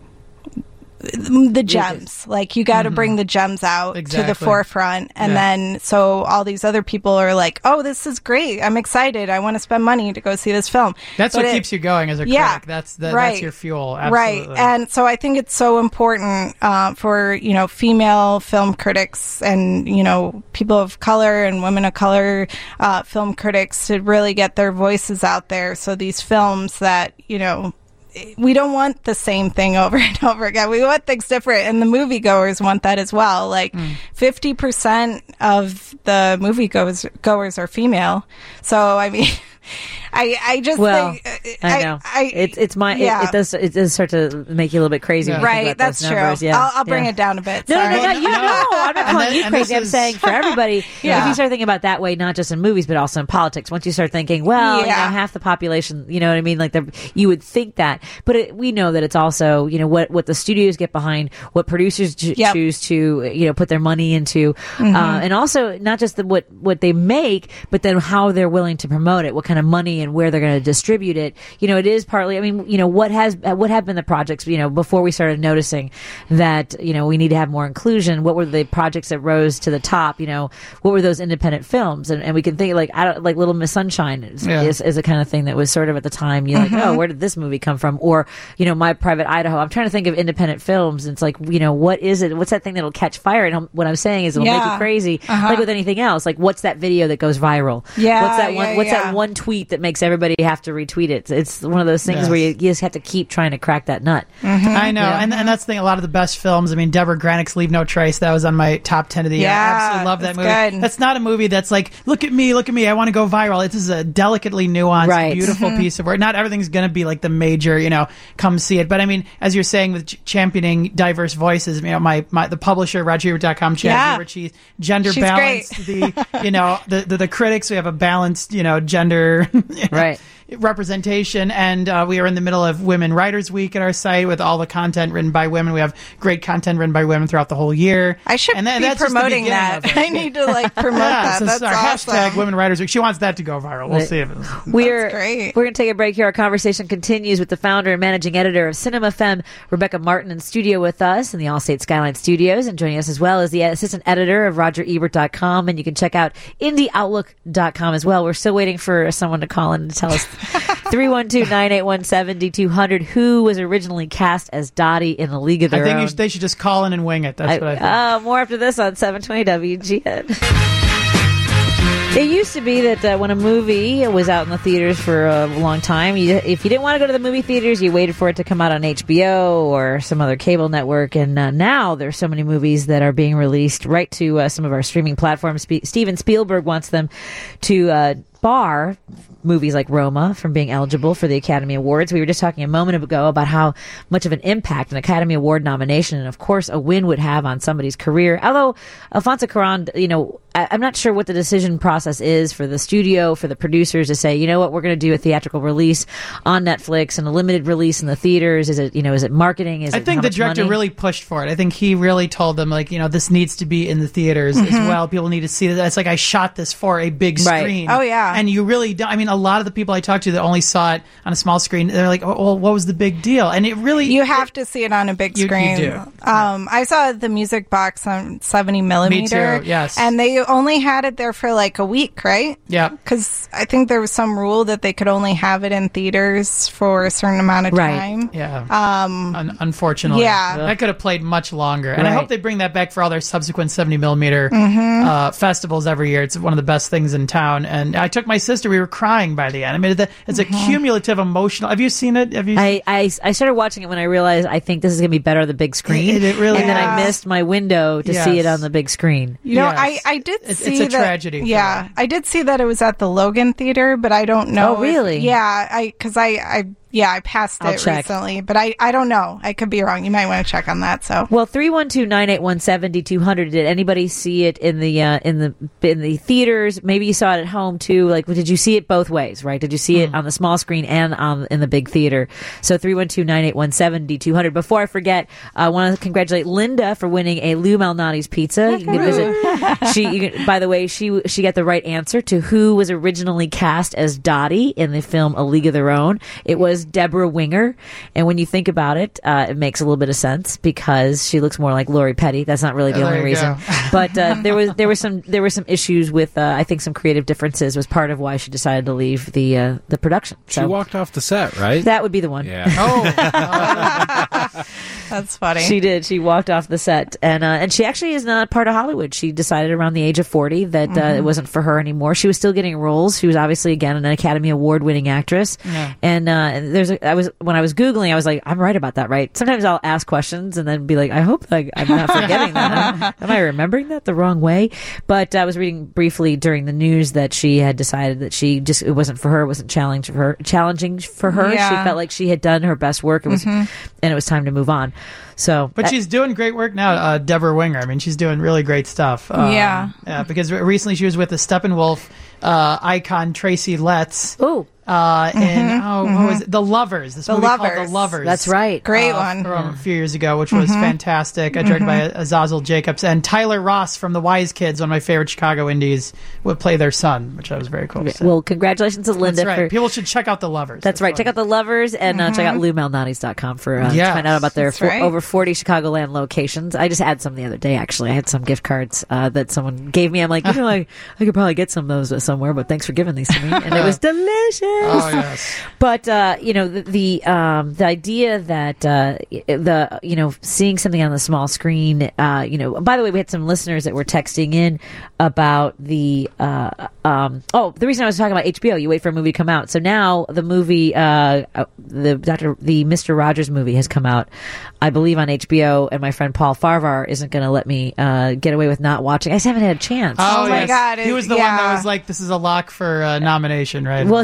I: the gems. Like you got to bring the gems out to
H: Exactly.
I: the forefront, and
H: Yeah.
I: then so all these other people are like, "Oh, this is great! I'm excited! I want to spend money to go see this film."
H: That's
I: But
H: what
I: it-
H: keeps you going as a
I: Yeah,
H: critic. That's the,
I: right.
H: that's your fuel. Absolutely.
I: Right. And so I think it's so important uh, for, you know, female film critics and, you know, people of color and women of color uh, film critics to really get their voices out there. So these films that, you know, we don't want the same thing over and over again. We want things different, and the moviegoers want that as well. Like fifty percent of the moviegoers goers are female. So I mean, I I just
A: Well,
I: think
A: I know
I: I,
A: it's it's my
I: yeah.
A: it, it does it does start to make you a little bit crazy. when you think
I: Right,
A: about
I: that's
A: those
I: true.
A: numbers. Yeah,
I: I'll, I'll bring
A: yeah.
I: it down a bit.
A: No, no,
I: Sorry.
A: no, no, you
H: No.
A: no, I'm not
H: And
A: calling
H: then-
A: you
H: and
A: crazy.
H: this
A: I'm
H: is-
A: saying for everybody,
I: Yeah.
A: if you start thinking about that way, not just in movies, but also in politics, once you start thinking, well, you
I: Yeah.
A: know, half the population, you know what I mean? Like, the, you would think that, but it, we know that it's also, you know, what, what the studios get behind, what producers ch-
I: Yep.
A: choose to, you know, put their money into, uh, and also not just the, what, what they make, but then how they're willing to promote it, what kind of money and where they're going to distribute it. You know, it is partly, I mean, you know, what has, what have been the projects, you know, before we started noticing that, you know, we need to have more inclusion? What were the projects that rose to the top? You know, what were those independent films? And, and we can think like, I don't, like Little Miss Sunshine is,
H: Yeah.
A: is, is a kind of thing that was sort of at the time, you're like, oh, where did this movie come from? Or, you know, My Private Idaho. I'm trying to think of independent films. And it's like, you know, what is it? What's that thing that'll catch fire? And I'm, what I'm saying is it'll make
I: Yeah.
A: you crazy.
I: Uh-huh.
A: Like with anything else. Like, what's that video that goes viral?
I: Yeah,
A: What's that one,
I: yeah,
A: what's
I: yeah.
A: that one tweet that makes everybody have to retweet it? It's one of those things
H: Yes.
A: where you, you just have to keep trying to crack that nut.
H: I know, and and that's the thing. A lot of the best films. I mean, Deborah Granick's "Leave No Trace." That was on my top ten of the year. I
I: Yeah,
H: absolutely love that
I: it's
H: movie.
I: good.
H: That's not a movie that's like, look at me, look at me. I want to go viral. It is a delicately nuanced,
A: Right.
H: beautiful piece of work. Not everything's going to be like the major, you know, come see it. But I mean, as you're saying, with ch- championing diverse voices, you know, my, my the publisher, Roger Ebert dot com, Chad
I: Yeah.
H: Ebert, she's gender
I: She's
H: balanced. The you know the, the the critics, we have a balanced, you know, gender.
A: Right.
H: representation. And uh, we are in the middle of Women Writers Week at our site with all the content written by women. We have great content written by women throughout the whole year.
I: I should
H: and that,
I: be
H: that's just the
I: promoting
H: beginning
I: that.
H: of it.
I: I need to like promote
H: Yeah,
I: that.
H: so
I: That's
H: our
I: awesome.
H: hashtag Women Writers Week. She wants that to go viral. We'll
A: Right.
H: see if it
A: We're
I: That's great.
A: we're going to take a break here. Our conversation continues with the founder and managing editor of Cinema Femme, Rebecca Martin, in studio with us in the Allstate Skyline Studios, and joining us as well as the assistant editor of Roger Ebert dot com, and you can check out Indie Outlook dot com as well. We're still waiting for someone to call in to tell us three one two, nine eight one, seven two zero zero who was originally cast as Dottie in A League of Their
H: I think
A: Own.
H: you should, they should just call in and wing it. That's
A: I,
H: what I think.
A: uh, more after this on seven twenty W G N. It used to be that uh, when a movie was out in the theaters for a long time, you, if you didn't want to go to the movie theaters, you waited for it to come out on H B O or some other cable network. And uh, now there's so many movies that are being released right to uh, some of our streaming platforms. Spe- Steven Spielberg wants them to uh, bar movies like Roma from being eligible for the Academy Awards. We were just talking a moment ago about how much of an impact an Academy Award nomination and, of course, a win would have on somebody's career. Although Alfonso Cuarón, you know, I, I'm not sure what the decision process is for the studio, for the producers to say, you know what, we're going to do a theatrical release on Netflix and a limited release in the theaters. Is it, you know, is it marketing? Is
H: I
A: it
H: think
A: how
H: the
A: much
H: director
A: money?
H: really pushed for it. I think he really told them, like, you know, this needs to be in the theaters
A: Mm-hmm.
H: as well. People need to see that. It's like I shot this for a big
A: Right.
H: screen.
I: Oh, yeah.
H: And you really don't. I mean, a lot of the people I talked to that only saw it on a small screen, they're like, oh, well, what was the big deal? And it really.
I: You have to see it on a big
H: You- you
I: screen.
H: do.
I: Um, I saw the music box on seventy millimeter.
H: Me too, yes.
I: And they only had it there for like a week, right?
H: Yeah.
I: Because I think there was some rule that they could only have it in theaters for a certain amount of
A: Right.
I: time.
H: Yeah.
I: Um,
H: Un- unfortunately.
I: Yeah.
H: That could have played much longer. And I
A: Right.
H: hope they bring that back for all their subsequent seventy millimeter
I: Mm-hmm.
H: uh, festivals every year. It's one of the best things in town. And I took my sister. We were crying by the end. I mean, it's a, it's a
I: Mm-hmm.
H: cumulative emotional. Have you seen it? Have you
A: I, I, I started watching it when I realized I think this is going to be better on the big screen.
H: It- it really
A: and then I
I: is.
A: missed my window to see it
H: Yes.
A: on the big screen.
I: You know,
H: Yes.
I: I, I did
H: It's-
I: see
H: it's a
I: that,
H: tragedy for
I: Yeah,
H: them.
I: I did see that it was at the Logan Theater, but I don't know.
A: Oh,
I: if-
A: really?
I: yeah, I because I, I yeah I passed
A: I'll
I: it
A: check.
I: recently, but I, I don't know. I could be wrong. You might want to check on that. So
A: Well, three one two, nine eight one, seven two zero zero. Did anybody see it in the uh, in the in the theaters? Maybe you saw it at home too. Like, did you see it both ways? Right? Did you see it on the small screen and on in the big theater? So three one two, nine eight one, seven two zero zero. Before I forget, I want to congratulate Linda for winning a Lou Malnati's pizza. You can visit. She, you can, by the way, she she got the right answer to who was originally cast as Dottie in the film A League of Their Own. It was Deborah Winger. And when you think about it, uh, it makes a little bit of sense because she looks more like Lori Petty. That's not really the
H: There
A: only
H: you
A: reason.
H: go.
A: But uh, there was there was some there were some issues with uh, I think some creative differences was part of why she decided to leave the uh, the production.
F: She
A: So
F: walked off the set, right?
A: that would be the one.
F: yeah.
H: Oh,
I: that's funny.
A: She did. She walked off the set, and uh, and she actually is not part of Hollywood. She decided around the age of forty that uh,
H: Mm-hmm.
A: it wasn't for her anymore. She was still getting roles. She was obviously again an Academy Award winning actress.
H: Yeah.
A: And uh, and there's a, I was when I was googling, I was like, I'm right about that, right? Sometimes I'll ask questions and then be like, I hope like I'm not forgetting that. Am I remembering that the wrong way? But I was reading briefly during the news that she had decided that she just it wasn't for her. It wasn't challenging for her. Challenging for her.
I: Yeah.
A: She felt like she had done her best work. It was, and it was time to move on. So,
H: but she's doing great work now, uh, Deborah Winger. I mean, she's doing really great stuff. Um,
I: Yeah.
H: yeah. Because recently she was with the Steppenwolf uh, icon Tracy Letts.
A: oh,
H: Uh, in oh, what was it? The Lovers. This
I: The
H: movie called
I: Lovers.
H: The Lovers.
A: that's right.
I: Great
H: uh,
I: one.
H: From a few years ago, which was fantastic. Uh, directed by Azazel Jacobs and Tyler Ross from The Wise Kids, one of my favorite Chicago indies, would play their son, which I was very cool. to see.
A: Well, congratulations to Linda
H: that's right.
A: for.
H: People should check out The Lovers.
A: That's right. Check out The Lovers and uh, check out lou malnati's dot com for uh,
H: Yes,
A: to find out about their
I: that's
A: for,
I: right.
A: over forty Chicagoland locations. I just had some the other day, actually. I had some gift cards uh, that someone gave me. I'm like, you know, I, I could probably get some of those somewhere, but thanks for giving these to me. And it was delicious.
H: Oh yes.
A: But uh, you know the the, um, the idea that uh, the you know seeing something on the small screen. Uh, you know, by the way, we had some listeners that were texting in about the uh, um, oh the reason I was talking about H B O. You wait for a movie to come out. So now the movie uh, uh, the Doctor the Mister Rogers movie has come out. I believe on H B O, and my friend Paul Farvar isn't going to let me uh, get away with not watching. I just haven't had a chance.
H: Oh,
I: Oh my
H: yes.
I: God,
H: He
I: it-
H: was the one that
I: yeah.
H: was like, "This is a lock for uh, nomination," right?
A: Well, he thought it was a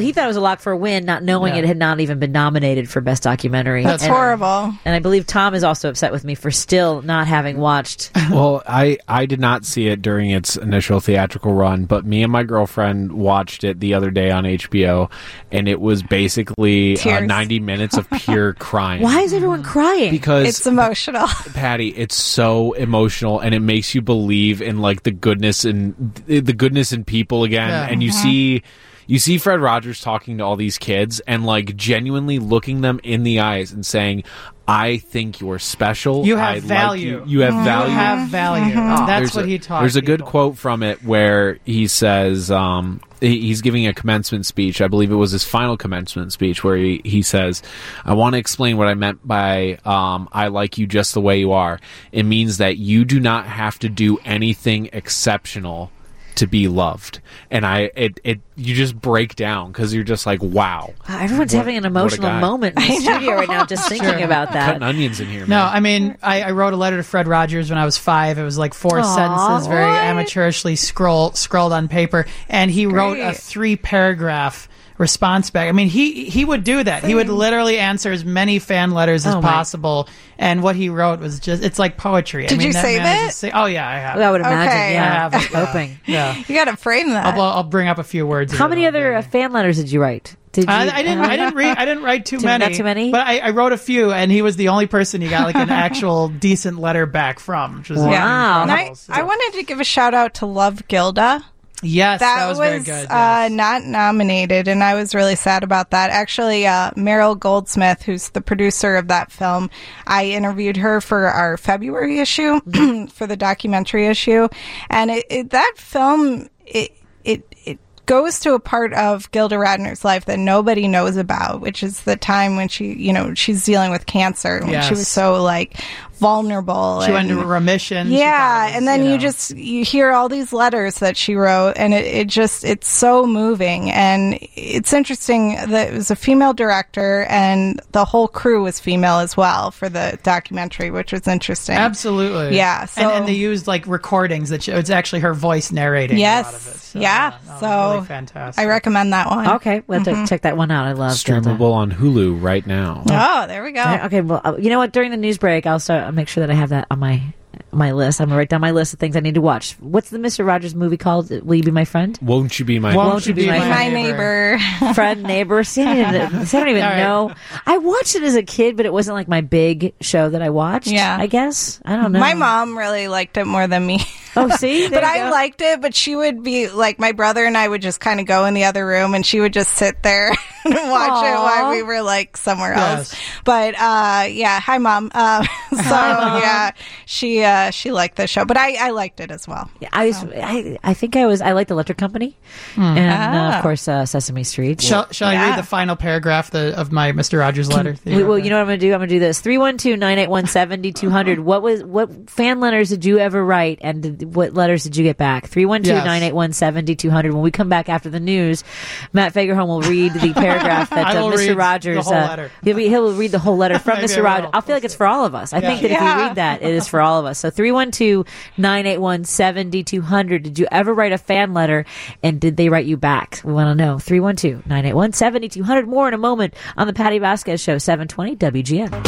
A: lock for a win, not knowing
H: Yeah.
A: it had not even been nominated for Best Documentary.
I: That's
A: and,
I: horrible.
A: And I believe Tom is also upset with me for still not having watched.
F: Well, I, I did not see it during its initial theatrical run, but me and my girlfriend watched it the other day on H B O, and it was basically uh,
I: Tears.
F: ninety minutes of pure crying.
A: Why is everyone crying?
F: Because
I: It's emotional.
F: Patty, it's so emotional, and it makes you believe in like the goodness and the goodness in people again.
H: Yeah.
F: And you see, you see Fred Rogers talking to all these kids and like genuinely looking them in the eyes and saying, "I think you're special.
H: You
F: I
H: have value.
F: Like you. you have value.
H: You have value. That's
F: There's
H: what
F: a-
H: he taught.
F: There's a good
H: people.
F: quote from it where he says, um, he- he's giving a commencement speech. I believe it was his final commencement speech where he, he says, "I want to explain what I meant by um, I like you just the way you are. It means that you do not have to do anything exceptional to be loved." And I, it, it, you just break down because you're just like, wow.
A: Wow, everyone's
F: What-
A: having an
F: what a
A: emotional
F: guy.
A: moment in the studio right now just thinking
H: Sure.
A: about that.
F: Cutting onions in here,
H: No,
F: man.
H: I mean, I, I wrote a letter to Fred Rogers when I was five. It was like four
A: Aw,
H: sentences, very
A: what?
H: amateurishly scroll, scrawled on paper. And he wrote a
I: Great.
H: three paragraph response back. I mean, he he would do that. He would literally answer as many fan letters as
A: Oh, my.
H: possible. And what he wrote was just, it's like poetry. I
I: Did
H: mean,
I: you
H: that
I: save
H: man is
I: it?
H: a sa- oh, yeah, I have.
A: I would imagine,
I: Okay.
A: yeah.
H: I have
A: I'm
H: it, yeah.
A: hoping.
H: Yeah.
I: You got to frame that.
H: I'll, I'll bring up a few words. of
A: How
H: it
A: many
H: on
A: other
H: there.
A: uh, fan letters did you write? Did you,
H: I, I didn't. I didn't read. I didn't write too
A: Too-
H: many.
A: not too many?
H: But I, I wrote a few, and he was the only person you got like an actual decent letter back from. Which was
A: Wow.
I: And
H: incredible.
I: I,
H: So-
I: I wanted to give a shout out to Love Gilda.
H: yes,
I: That,
H: that, was, very good.
I: uh,
H: yes.
I: not nominated, and I was really sad about that. Actually, uh, Meryl Goldsmith, who's the producer of that film, I interviewed her for our February issue, for the documentary issue, and it, it, that film, it, it, it goes to a part of Gilda Radner's life that nobody knows about, which is the time when she, you know, she's dealing with cancer, when
H: Yes.
I: she was so like vulnerable.
H: She went
I: and-
H: into remission. She
I: yeah,
H: thought it was,
I: and then
H: you,
I: you,
H: know,
I: just you hear all these letters that she wrote, and it, it just it's so moving. And it's interesting that it was a female director, and the whole crew was female as well for the documentary, which was interesting.
H: absolutely.
I: Yeah,
H: and,
I: so-
H: and they used like recordings that she, it's actually her voice narrating
I: Yes,
H: a lot of it. So,
I: yeah.
H: no, it was
I: So
H: really fantastic.
I: I recommend that one.
A: Okay, we'll have to check that one out. I love Gilda.
F: Streamable on Hulu right now.
I: Oh, there we go.
A: Okay, well, uh, you know what? During the news break, I'll start. I'll make sure that I have that on my my list. I'm gonna write down my list of things I need to watch. What's the Mister Rogers movie called? Will You Be My Friend?
F: Won't you be my
H: Won't,
A: Won't you be my
I: My neighbor.
A: Friend, neighbor. See, I don't even, see, I don't even
H: All right.
A: know. I watched it as a kid, but it wasn't like my big show that I watched.
I: Yeah.
A: I guess I don't know.
I: My mom really liked it more than me.
A: Oh, see, There
I: but
A: you
I: I
A: go.
I: liked it, but she would be like, my brother and I would just kind of go in the other room, and she would just sit there and watch it
A: Aw.
I: while we were like somewhere else.
H: Yes.
I: But uh, yeah, hi mom. Uh, so yeah, she uh, she liked the show, but I, I liked it as well.
A: I, was, I I think I was I liked Electric Company, and uh,
I: Ah.
A: of course uh, Sesame Street.
H: Shall, shall I
I: Yeah.
H: read the final paragraph the, of my Mister Rogers letter?
A: We- well, you know what I'm going to do? I'm going to do this. three one two, nine eight one, seven two zero zero. What was what fan letters did you ever write, and did, what letters did you get back? three one two, nine eight one, seven two zero zero. When we come back after the news, Matt Fagerholm will read the paragraph that
H: I
A: uh,
H: will
A: Mister
H: read
A: Rogers.
H: the whole
A: uh,
H: letter.
A: He'll, be, he'll read the whole letter from
H: Maybe
A: Mister
H: I
A: Rogers.
H: will.
A: I'll feel like it's for all of us. I
H: Yeah.
A: think that if
I: Yeah.
A: you read that, it is for all of us. So three one two, nine eight one, seven two zero zero. Did you ever write a fan letter, and did they write you back? We want to know. three one two, nine eight one, seven two zero zero. More in a moment on the Patty Vasquez Show, seven twenty W G N.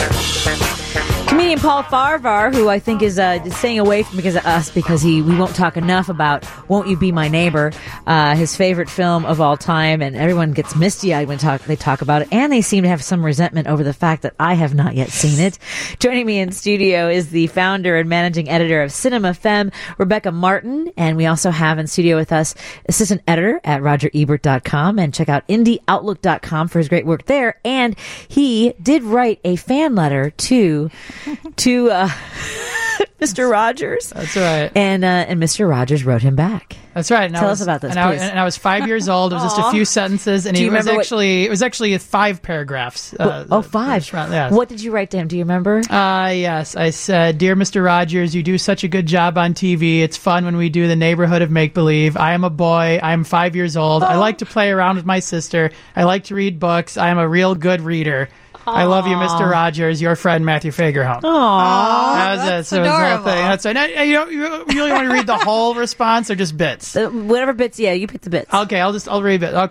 A: Comedian Paul Farvar, who I think is uh, staying away from because of us, because he we won't talk enough about "Won't You Be My Neighbor," uh, his favorite film of all time, and everyone gets misty-eyed when talk, they talk about it, and they seem to have some resentment over the fact that I have not yet seen it. Joining me in studio is the founder and managing editor of Cinema Femme, Rebecca Martin, and we also have in studio with us assistant editor at roger ebert dot com, and check out indie outlook dot com for his great work there. And he did write a fan letter to to uh, Mister Rogers.
H: That's right.
A: And uh, and Mister Rogers wrote him back.
H: That's right. And I
A: Tell
H: was,
A: us about this,
H: And I,
A: please.
H: and I was five years old. It was just a few sentences, and
A: Do
H: it
A: you
H: was
A: remember what-
H: actually it was actually five paragraphs. Uh,
A: oh,
H: the
A: five.
H: first round, yes.
A: What did you write to him? Do you remember?
H: Uh, yes, I said, "Dear Mister Rogers, you do such a good job on T V. It's fun when we do the neighborhood of make-believe. I am a boy. I am five years old. I like to play around with my sister. I like to read books. I am a real good reader. I love you, Mister Rogers. Your friend, Matthew Fagerholm."
A: Aww.
H: That was
I: that's
H: it. So it was the whole
I: adorable.
H: thing. That's right. Now, you, don't, you really want to read the whole response or just bits?
A: Uh, whatever bits, yeah, you pick the bits.
H: Okay, I'll just I'll read it. Okay.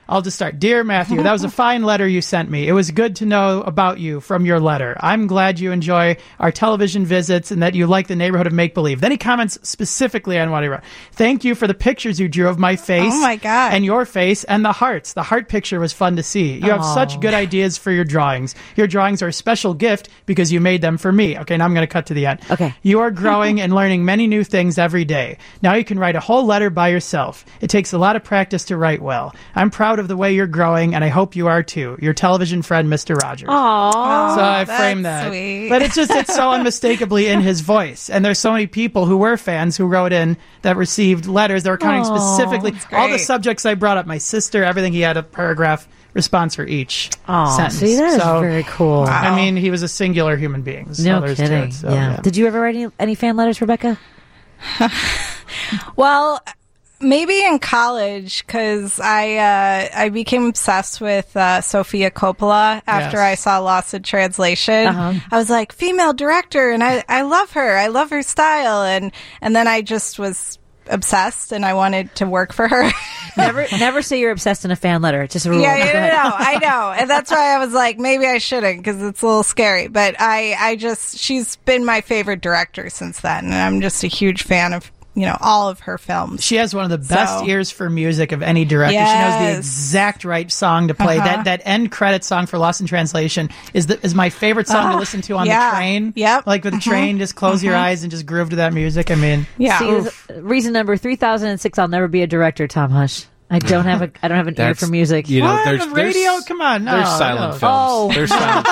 H: I'll just start. Dear Matthew, that was a fine letter you sent me. It was good to know about you from your letter. I'm glad you enjoy our television visits and that you like the neighborhood of make-believe. Then he comments specifically on what he wrote. Thank you for the pictures you drew of my face.
I: Oh, my God.
H: And your face and the hearts. The heart picture was fun to see. You have
A: Aww.
H: such good ideas for your drawings. Your drawings are a special gift because you made them for me. Okay, now I'm going to cut to the end.
A: Okay.
H: You are growing and learning many new things every day. Now you can write a whole letter by yourself. It takes a lot of practice to write well. I'm proud of the way you're growing, and I hope you are too. Your television friend, Mister Rogers.
A: Aww.
H: So I
I: that's
H: framed that.
I: sweet.
H: But it's just, it's so unmistakably in his voice. And there's so many people who were fans who wrote in that received letters that were counting
A: Aw,
H: specifically all the
I: great.
H: subjects I brought up. My sister, everything. He had a paragraph response for each
A: Aw,
H: sentence.
A: see, that is
H: So,
A: very cool.
H: I mean, he was a singular human being. So
A: No
H: there's to
A: kidding.
H: it. So,
A: yeah. Did you ever write any, any fan letters, Rebecca?
I: Well, maybe in college, because I uh, I became obsessed with uh, Sofia Coppola after
H: Yes.
I: I saw Lost in Translation.
A: Uh-huh.
I: I was like, female director, and I, I love her. I love her style, and and then I just was obsessed, and I wanted to work for her.
A: Never, never say you're obsessed in a fan letter. It's just a rule.
I: Yeah,
A: Go
I: yeah, no,
A: ahead.
I: no, I know, and that's why I was like, maybe I shouldn't because it's a little scary. But I, I just, she's been my favorite director since then, and I'm just a huge fan of, you know, all of her films.
H: She has one of the best
I: So-
H: ears for music of any director. She knows the
I: Yes.
H: exact right song to play.
I: Uh-huh.
H: That that end credit song for Lost in Translation is the, is my favorite song to listen to on
I: yeah.
H: the train.
I: Yep.
H: Like with the train, just close your eyes and just groove to that music. I mean,
I: Yeah.
A: See, this- reason number three thousand six. I'll never be a director. Tom Hush. I don't have a. I don't have an ear
F: That's-
A: for music.
F: You know,
H: What?
F: there's
H: The radio?
F: There's,
H: Come on, no,
F: there's silent
H: no.
F: films.
A: Oh.
F: There's silent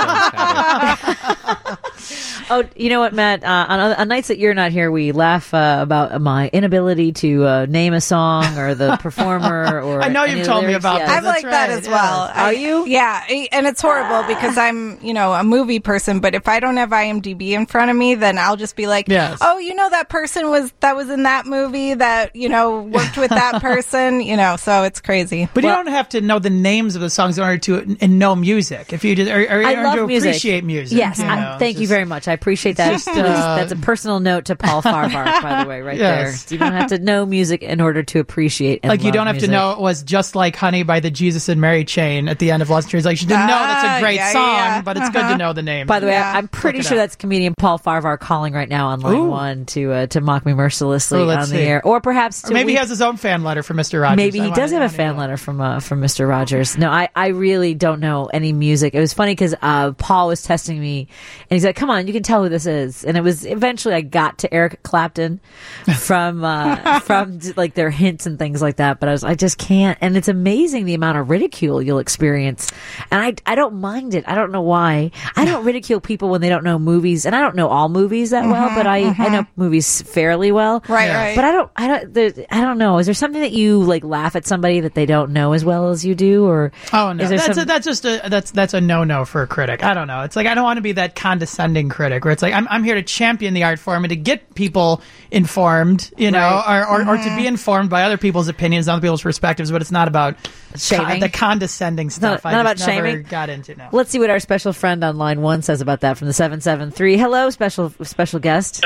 F: films.
A: Oh, you know what, Matt? Uh, on, on nights that you're not here, we laugh uh, about my inability to uh, name a song or the performer. Or
H: I know
A: any
H: you've
A: of the
H: told me
A: lyrics.
H: about
A: Yes.
H: that.
I: I'm like
H: That's
I: that
H: right,
I: as
H: yeah.
I: well.
A: Are
I: I-
A: you?
I: Yeah, I- and it's horrible because I'm, you know, a movie person. But if I don't have IMDb in front of me, then I'll just be like,
H: Yes.
I: "Oh, you know, that person was that was in that movie that you know worked with that person." You know, so it's crazy.
H: But you don't have to know the names of the songs in order to and know music. If you just or, or,
A: I
H: or
A: love
H: to
A: music.
H: appreciate music.
A: Yes,
H: you
A: I-
H: know,
A: thank you
H: just-
A: very much. I appreciate that.
H: just,
A: Please,
H: uh,
A: that's a personal note to Paul Farvar, by the way, right
H: Yes.
A: there. You don't have to know music in order to appreciate and
H: Like you
A: love
H: don't have
A: music.
H: to know it was Just Like Honey by the Jesus and Mary chain at the end of Lost in Translation. To know that's a
I: Ah,
H: great
I: yeah,
H: song,
I: yeah.
H: but it's good to know the name.
A: By the way,
I: Yeah.
A: I, I'm pretty
H: Look it
A: sure
H: up.
A: that's comedian Paul Farvar calling right now on line
H: Ooh.
A: one to uh, to mock me mercilessly
H: Ooh,
A: on
H: let's
A: the
H: see.
A: air, or perhaps to
H: or maybe
A: we-
H: he has his own fan letter for Mister Rogers.
A: Maybe
H: I
A: he
H: wanna-
A: does have
H: I
A: a
H: wanna
A: fan
H: know.
A: letter from uh, from Mister Rogers. No, I, I really don't know any music. It was funny because uh, Paul was testing me, and he's like, "Come on, you can tell who this is." And it was eventually I got to Eric Clapton from uh, from like their hints and things like that. But I was I just can't. And it's amazing the amount of ridicule you'll experience, and I I don't mind it. I don't know why. I don't ridicule people when they don't know movies, and I don't know all movies that well, but I I know movies fairly well.
I: Right,
H: Yeah.
I: right.
A: But I don't, I don't, there, I don't know. Is there something that you like laugh at somebody that they don't know as well as you do, or
H: Oh no,
A: is there
H: that's
A: some,
H: a, that's just a that's that's a no no for a critic. I don't know. It's like I don't want to be that condescending critic where it's like I'm I'm here to champion the art form and to get people informed, you know,
A: Right.
H: or, or or to be informed by other people's opinions, other people's perspectives. But it's not about
A: Shaming?
H: the condescending stuff.
A: not
H: I
A: about
H: just never
A: shaming?
H: Got into no.
A: Let's see what our special friend on line one says about that from the seven seven three. Hello, special special guest.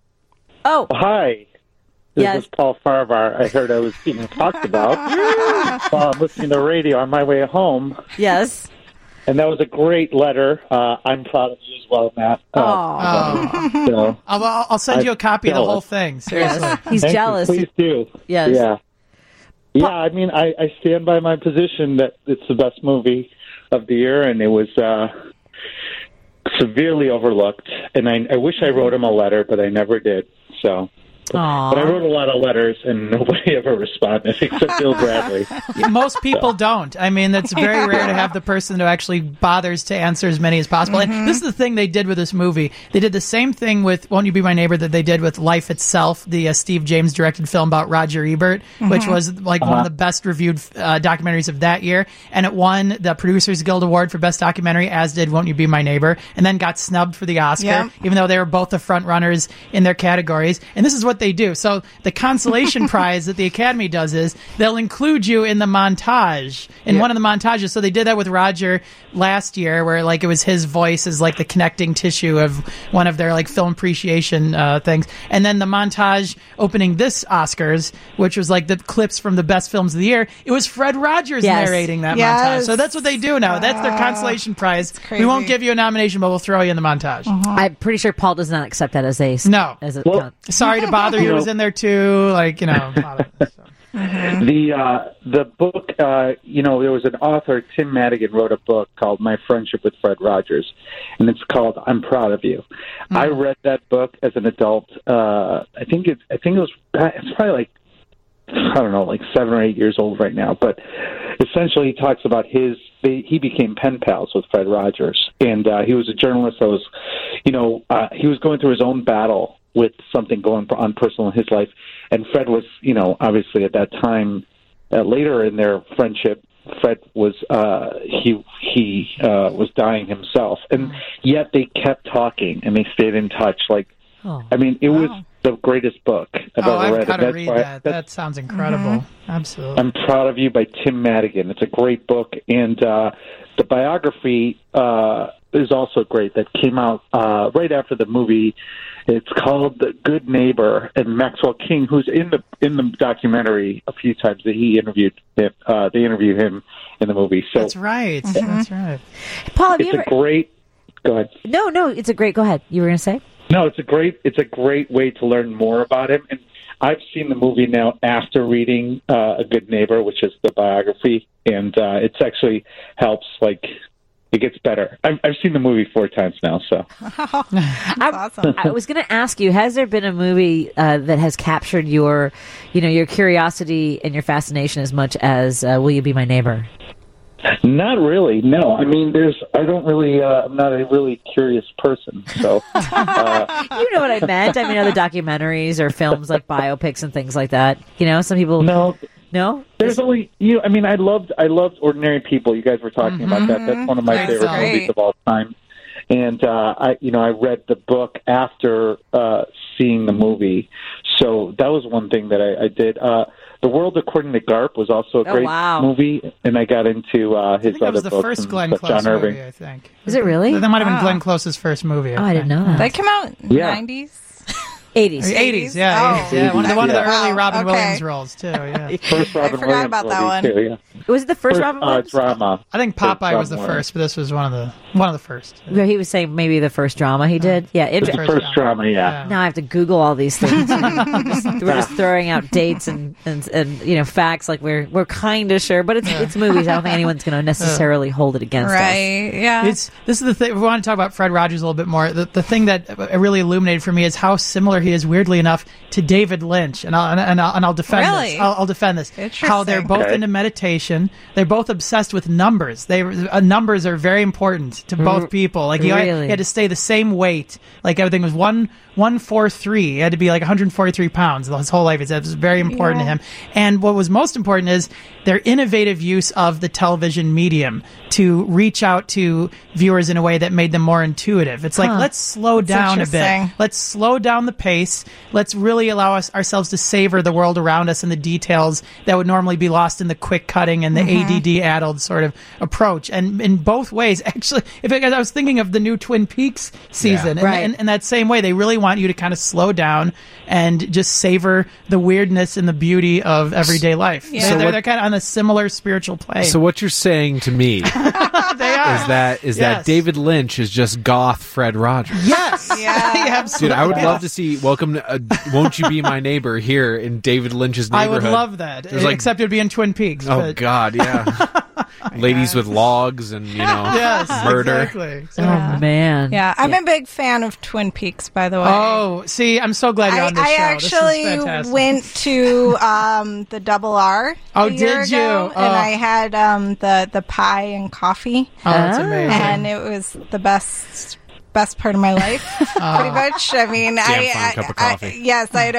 A: Oh,
J: Hi. This
A: Yes.
J: is Paul Farvar. I heard I was being talked about while I'm listening to the radio on my way home.
A: yes.
J: And that was a great letter. Uh, I'm proud of you as well, Matt. Uh,
A: Oh,
J: so,
H: I'll, I'll I'll send you a copy of the
J: jealous.
H: whole thing. Seriously.
A: yes. He's
J: thank you.
A: jealous.
J: Please do.
A: Yes.
J: Yeah. Yeah, I mean, I, I stand by my position that it's the best movie of the year, and it was uh, severely overlooked. And I, I wish I wrote him a letter, but I never did. So, but,
A: Aw.
J: but I wrote a lot of letters, and nobody ever responded except Bill Bradley.
H: Most people don't. I mean, it's very rare to have the person who actually bothers to answer as many as possible. And this is the thing they did with this movie. They did the same thing with Won't You Be My Neighbor that they did with Life Itself, the uh, Steve James directed film about Roger Ebert, which was like one of the best reviewed uh, documentaries of that year. And it won the Producers Guild Award for Best Documentary, as did Won't You Be My Neighbor, and then got snubbed for the Oscar,
I: Yep.
H: even though they were both the front runners in their categories. And this is what what they do. So the consolation prize that the Academy does is they'll include you in the montage, in
K: Yeah.
H: one of the montages. So they did that with Roger last year, where like it was his voice as like the connecting tissue of one of their like film appreciation uh, things. And then the montage opening this Oscars, which was like the clips from the best films of the year, it was Fred Rogers
A: Yes.
H: narrating that
I: Yes.
H: montage. So that's what they do now. That's their consolation prize.
I: crazy.
H: We won't give you a nomination, but we'll throw you in the montage.
A: I'm pretty sure Paul does not accept that as a
H: No.
A: As a
J: Well,
A: con-
H: Sorry to bother you.
J: You
H: Was
J: know-
H: in there too. Like, you know. a lot of- so.
J: The uh, the book, uh, you know, there was an author, Tim Madigan, wrote a book called My Friendship with Fred Rogers, and it's called I'm Proud of You.
H: Mm.
J: I read that book as an adult. Uh, I think it, I think it was, it's probably like, I don't know, like seven or eight years old right now. But essentially, he talks about his. They, he became pen pals with Fred Rogers, and uh, he was a journalist that was, you know, uh, he was going through his own battle with something going on personal in his life. And Fred was, you know, obviously at that time, uh, later in their friendship, Fred was, uh, he, he, uh, was dying himself. And yet they kept talking and they stayed in touch. Like,
A: Oh,
J: I mean, it
I: wow.
J: was the greatest book I've
H: Oh,
J: ever
H: I've
J: read.
H: got
J: And
H: to
J: that's
H: read
J: why-
H: that.
J: that's-
H: That sounds incredible.
I: Mm-hmm.
H: Absolutely.
J: I'm Proud of You by Tim Madigan. It's a great book. And uh, the biography uh, is also great. That came out uh, right after the movie. It's called The Good Neighbor, and Maxwell King, who's in the in the documentary a few times that he interviewed him, uh, they interviewed him in the movie. So
H: That's right.
I: Mm-hmm.
H: That's right.
A: Paul, have you
J: it's
A: ever?
J: a great. Go ahead.
A: No, no, it's a great. Go ahead. You were going to say?
J: No, it's a great it's a great way to learn more about him. And I've seen the movie now after reading uh, A Good Neighbor, which is the biography, and uh, it's actually helps like. It gets better. I've, I've seen the movie four times now, so.
I: That's awesome.
A: I was going to ask you: has there been a movie uh, that has captured your, you know, your curiosity and your fascination as much as uh, Will You Be My Neighbor?
J: Not really, no. I mean, there's. I don't really. Uh, I'm not a really curious person, so. Uh,
A: You know what I meant. I mean, other documentaries or films like biopics and things like that. You know, some people.
J: no,
A: No?
J: there's only you. I mean, I loved. I loved Ordinary People. You guys were talking about that. That's one of my
H: That's
J: favorite
H: great.
J: movies of all time. And uh, I, you know, I read the book after uh, seeing the movie, so that was one thing that I, I did. Uh, The World According to Garp was also a
A: Oh,
J: great
A: wow.
J: movie, and I got into uh,
H: I
J: his
H: think that
J: other
H: was the
J: books
H: first
J: and
H: Glenn
J: stuff,
H: Close
J: John Irving.
H: movie, I think.
A: Is it really?
H: That might have been
I: Wow.
H: Glenn Close's first movie.
A: Oh, I didn't know that.
I: That came out
J: Yeah.
I: nineties.
A: eighties.
H: eighties, yeah.
I: Oh.
H: eighties, yeah. One of the, one of the
I: Yeah.
H: early
I: Wow,
H: Robin
I: okay.
H: Williams roles, too, yeah.
J: First Robin
I: forgot
J: Williams
I: about that
J: movie,
I: one.
J: too, yeah.
A: Was it the first,
J: First,
A: Robin
J: uh,
A: Williams?
J: drama.
H: I think
J: First
H: Popeye was the
J: Robin
H: first, but this was one of the one of the first.
A: Well, he was saying maybe the first drama he did. Yeah,
J: It's
A: inter-
J: the first drama, yeah.
A: now I have to Google all these things. Just- we're just throwing out dates and, and, and you know facts like we're we're kind of sure, but it's it's movies. I don't think anyone's going to necessarily hold it against us.
I: Right. Yeah.
H: It's this is the thing. We want to talk about Fred Rogers a little bit more. The, the thing that really illuminated for me is how similar he is, weirdly enough, to David Lynch. And I'll and, and I'll, and I'll defend
I: Really?
H: this. I'll, I'll defend this. How they're
I: Interesting.
H: both
J: Okay.
H: into meditation. They're both obsessed with numbers. They uh, numbers are very important to both people. Like he,
A: Really?
H: he had to stay the same weight. Like everything was one one four three. He had to be like one hundred forty three pounds his whole life. It was very important
I: Yeah.
H: to him. And what was most important is their innovative use of the television medium to reach out to viewers in a way that made them more intuitive. It's like,
A: Huh.
H: let's slow down a bit.
I: interesting.
H: Let's slow down the pace. Let's really allow us ourselves to savor the world around us and the details that would normally be lost in the quick cutting and the
I: Mm-hmm.
H: A D D-addled sort of approach. And in both ways, actually, if it, I was thinking of the new Twin Peaks season,
A: Yeah. Right.
H: and in that same way, they really want you to kind of slow down and just savor the weirdness and the beauty of everyday life.
I: Yeah.
H: They-
F: So
H: they're,
F: what-
H: they're kind of on a similar spiritual plane.
F: So what you're saying to me is
H: they are.
F: that is that
H: Yes.
F: David Lynch is just goth Fred Rogers.
H: Yes.
I: Yeah.
F: Dude,
H: Absolutely.
F: I would love to see Welcome to uh, Won't You Be My Neighbor here in David Lynch's
H: I
F: neighborhood.
H: would love that.
F: There's like-
H: Except it would be in Twin Peaks.
F: Oh
H: but-
F: God, yeah. Ladies with logs and you know
H: Yes,
F: murder.
H: exactly. exactly.
A: Oh man.
I: yeah. I'm a big fan of Twin Peaks, by the way.
H: Oh, see, I'm so glad you're
I: I,
H: on this
I: I
H: show. This is
I: actually
H: fantastic.
I: went to um, the Double R.
H: Oh,
I: a year
H: did you?
I: ago,
H: Oh.
I: And I had um, the the pie and coffee,
H: Oh, that's
A: Ah.
H: amazing.
I: and it was the best best part of my life, pretty much. I mean, I,
F: fine
I: I,
F: cup of
I: I-
F: coffee.
I: yes, I had a f-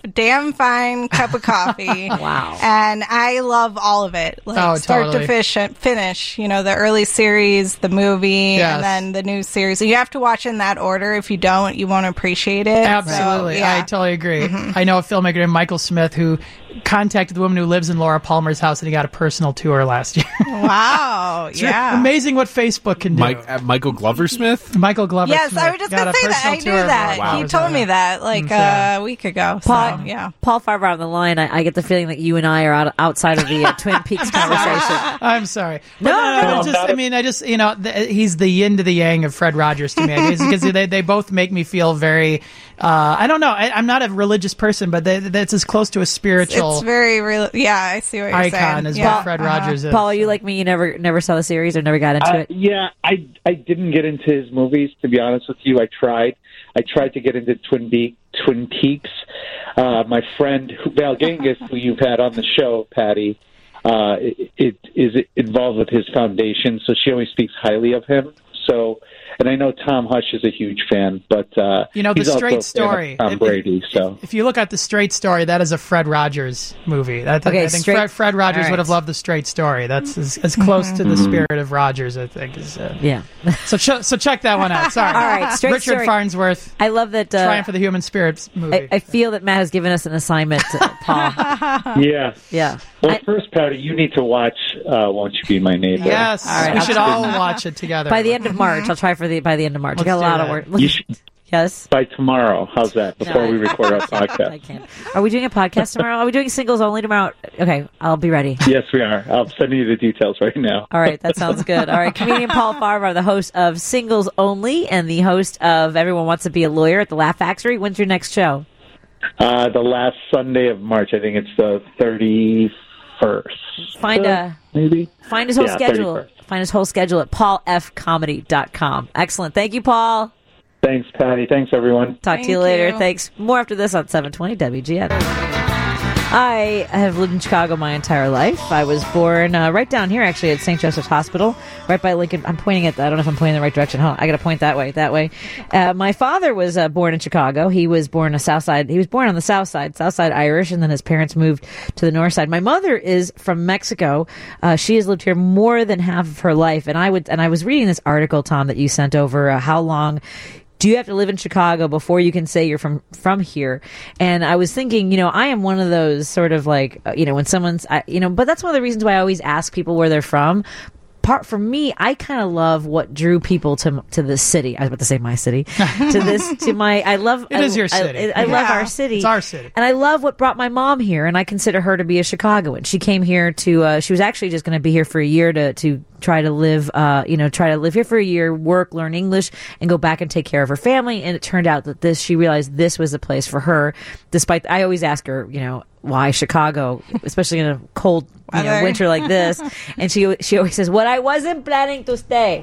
I: damn fine cup of coffee.
A: Wow.
I: And I love all of it. Like
H: Oh,
I: start
H: totally.
I: to fish, finish. You know, the early series, the movie,
H: Yes.
I: and then the new series. You have to watch in that order. If you don't, you won't appreciate it.
H: Absolutely.
I: So, yeah.
H: I totally agree. I know a filmmaker named Michael Smith who contacted the woman who lives in Laura Palmer's house, and he got a personal tour last year.
I: Wow.
H: It's
I: yeah.
H: amazing what Facebook can do.
F: Mike, uh, Michael Glover Smith?
H: Michael Glover
I: Yes,
H: Smith
I: I was just
H: got
I: going
H: a
I: to say that.
H: personal
I: I knew
H: tour of
I: that.
H: Laura
I: He
H: Palmer's
I: told
H: house.
I: me that like
H: Mm, so-
I: uh, a week ago. So,
A: Paul,
I: yeah.
A: Paul Farber on the line. I, I get the feeling that you and I are out, outside of the uh, Twin Peaks conversation.
H: I'm sorry.
A: No,
H: But no,
A: no,
H: no,
A: no.
H: just, I mean, I just, you know, th- he's the yin to the yang of Fred Rogers to me. Because they, they both make me feel very, uh, I don't know, I, I'm not a religious person, but they, that's as close to a spiritual
I: It's very real. Yeah, I see what you're
H: icon
I: saying.
H: as
I: yeah.
H: what Fred Rogers is.
A: Paul, are you like me? You never never saw the series or never got into
J: Uh,
A: it?
J: yeah, I I didn't get into his movies, to be honest with you. I tried. I tried to get into Twin, Be- Twin Peaks. Uh, my friend who- Val Genghis, who you've had on the show, Patty, uh, it, it is involved with his foundation, so she always speaks highly of him. So, and I know Tom Hush is a huge fan, but uh,
H: You know, The
J: he's also
H: Straight
J: a fan of
H: Story.
J: Tom
H: If-
J: Brady. So
H: If you look at The Straight Story, that is a Fred Rogers movie. That,
A: Okay,
H: I think
A: Straight-
H: Fred, Fred Rogers
A: all right.
H: would have loved The Straight Story. That's as, as close to the spirit of Rogers, I think. Is, uh,
A: Yeah.
H: So ch- so check that one out. Sorry.
A: All right, Straight
H: Richard
A: Story.
H: Farnsworth,
A: I love that. Uh,
H: Triumph of the Human Spirit movie.
A: I, I feel that Matt has given us an assignment, uh, Paul.
J: yeah.
A: Yeah.
J: Well,
A: I-
J: first, Patty, you need to watch uh, "Won't You Be My Neighbor."
H: yes,
A: All right,
H: we
A: I'll
H: should
A: try.
H: all watch it together.
A: By the end of March, I'll try for the by the end of March. I got a
H: Let's do
A: lot of
H: that.
A: work.
J: You should,
A: Yes.
J: by tomorrow. How's that? Before
A: No,
J: we
A: I-
J: record our
A: I
J: podcast.
A: can't. Are we doing a podcast tomorrow? Are we doing singles only tomorrow? Okay, I'll be ready.
J: Yes, we are. I'll send you the details right now.
A: All right, that sounds good. All right, comedian Paul Farber, the host of Singles Only and the host of Everyone Wants to Be a Lawyer at the Laugh Factory. When's your next show?
J: Uh, the last Sunday of March. I think it's the thirty-first.
A: Find
J: Uh,
A: a
J: maybe.
A: find his whole
J: Yeah,
A: schedule.
J: thirty-first.
A: Find his whole schedule at paul f comedy dot com. Excellent. Thank you, Paul.
J: Thanks, Patty. Thanks, everyone.
A: Talk to
I: Thank
A: you later.
I: you.
A: Thanks. More after this on seven twenty W G N. I have lived in Chicago my entire life. I was born uh, right down here, actually, at Saint Joseph's Hospital, right by Lincoln. I'm pointing at. I don't know if I'm pointing in the right direction. Hold on, I got to point that way. That way. Uh, my father was uh, born in Chicago. He was born a South Side. He was born on the South Side, South Side Irish, and then his parents moved to the North Side. My mother is from Mexico. Uh, she has lived here more than half of her life, and I would. And I was reading this article, Tom, that you sent over. Uh, how long do you have to live in Chicago before you can say you're from from here? And I was thinking, you know, I am one of those sort of like, uh, you know, when someone's, I, you know, but that's one of the reasons why I always ask people where they're from. Part for me, I kind of love what drew people to to this city. I was about to say my city, to this to my. I love
H: It
A: I,
H: is your
A: I-
H: city.
A: I, I love
I: Yeah.
A: our city.
H: It's our city.
A: And I love what brought my mom here, and I consider her to be a Chicagoan. She came here to. Uh, she was actually just going to be here for a year to to try to live. Uh, you know, try to live here for a year, work, learn English, and go back and take care of her family. And it turned out that this. She realized this was the place for her. Despite, I always ask her, you know, why Chicago, especially in a cold, you know,
I: Weather.
A: winter like this. And she she always says, "Well, I wasn't planning to stay."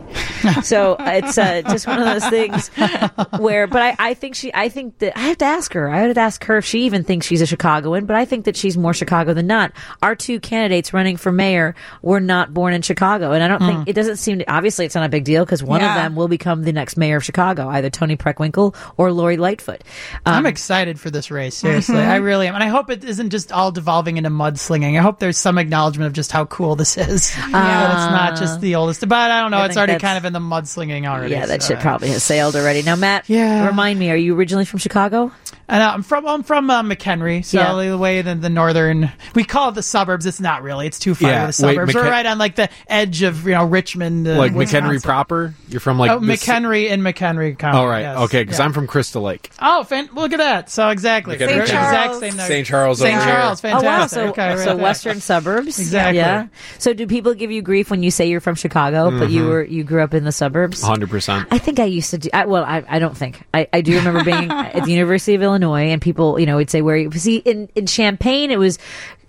A: So it's uh, just one of those things where. But I, I think she. I think that I have to ask her. I have to ask her if she even thinks she's a Chicagoan. But I think that she's more Chicago than not. Our two candidates running for mayor were not born in Chicago, and I don't think it doesn't seem to. Obviously, it's not a big deal because one of
I: Yeah.
A: them will become the next mayor of Chicago, either Tony Preckwinkle or Lori Lightfoot. Um,
H: I'm excited for this race. Seriously, I really am, and I hope it isn't just all devolving into mudslinging. I hope there's some acknowledgement of just how cool this is. Yeah, that it's not just the oldest. But I don't know.
A: I
H: it's
A: think
H: already
A: that's-
H: kind of in the mudslinging already.
A: Yeah, that
H: so,
A: shit probably has sailed already. Now, Matt,
H: Yeah.
A: remind me, are you originally from Chicago?
H: And uh, I'm from I'm from uh, McHenry, so
A: Yeah.
H: the way the, the northern. We call it the suburbs. It's not really. It's too far
F: Yeah,
H: to the
F: wait,
H: suburbs. We're
F: McHen-
H: right on like the edge of you know Richmond, uh,
F: Like
H: Wisconsin.
F: McHenry proper? You're from like
H: Oh,
F: the ci-
H: McHenry in McHenry County.
F: All right.
H: yes.
F: Okay, because
H: Yeah.
F: I'm from Crystal Lake.
H: Oh, fan- look at that. So exactly,
F: Saint
H: We're exact
I: Charles.
H: same there.
F: Saint Charles
H: Saint
F: over here.
H: Charles,
A: Oh, wow.
H: fantastic.
A: So,
H: okay, right
A: so
H: there.
A: western suburbs.
H: Exactly.
A: Yeah. So do people give you grief when you say you're from Chicago, but you were you grew up in the suburbs?
F: one hundred percent.
A: I think I used to do. I, well, I, I don't think I, I do remember being at the University of Illinois, and people, you know, would say where you see in in Champaign. It was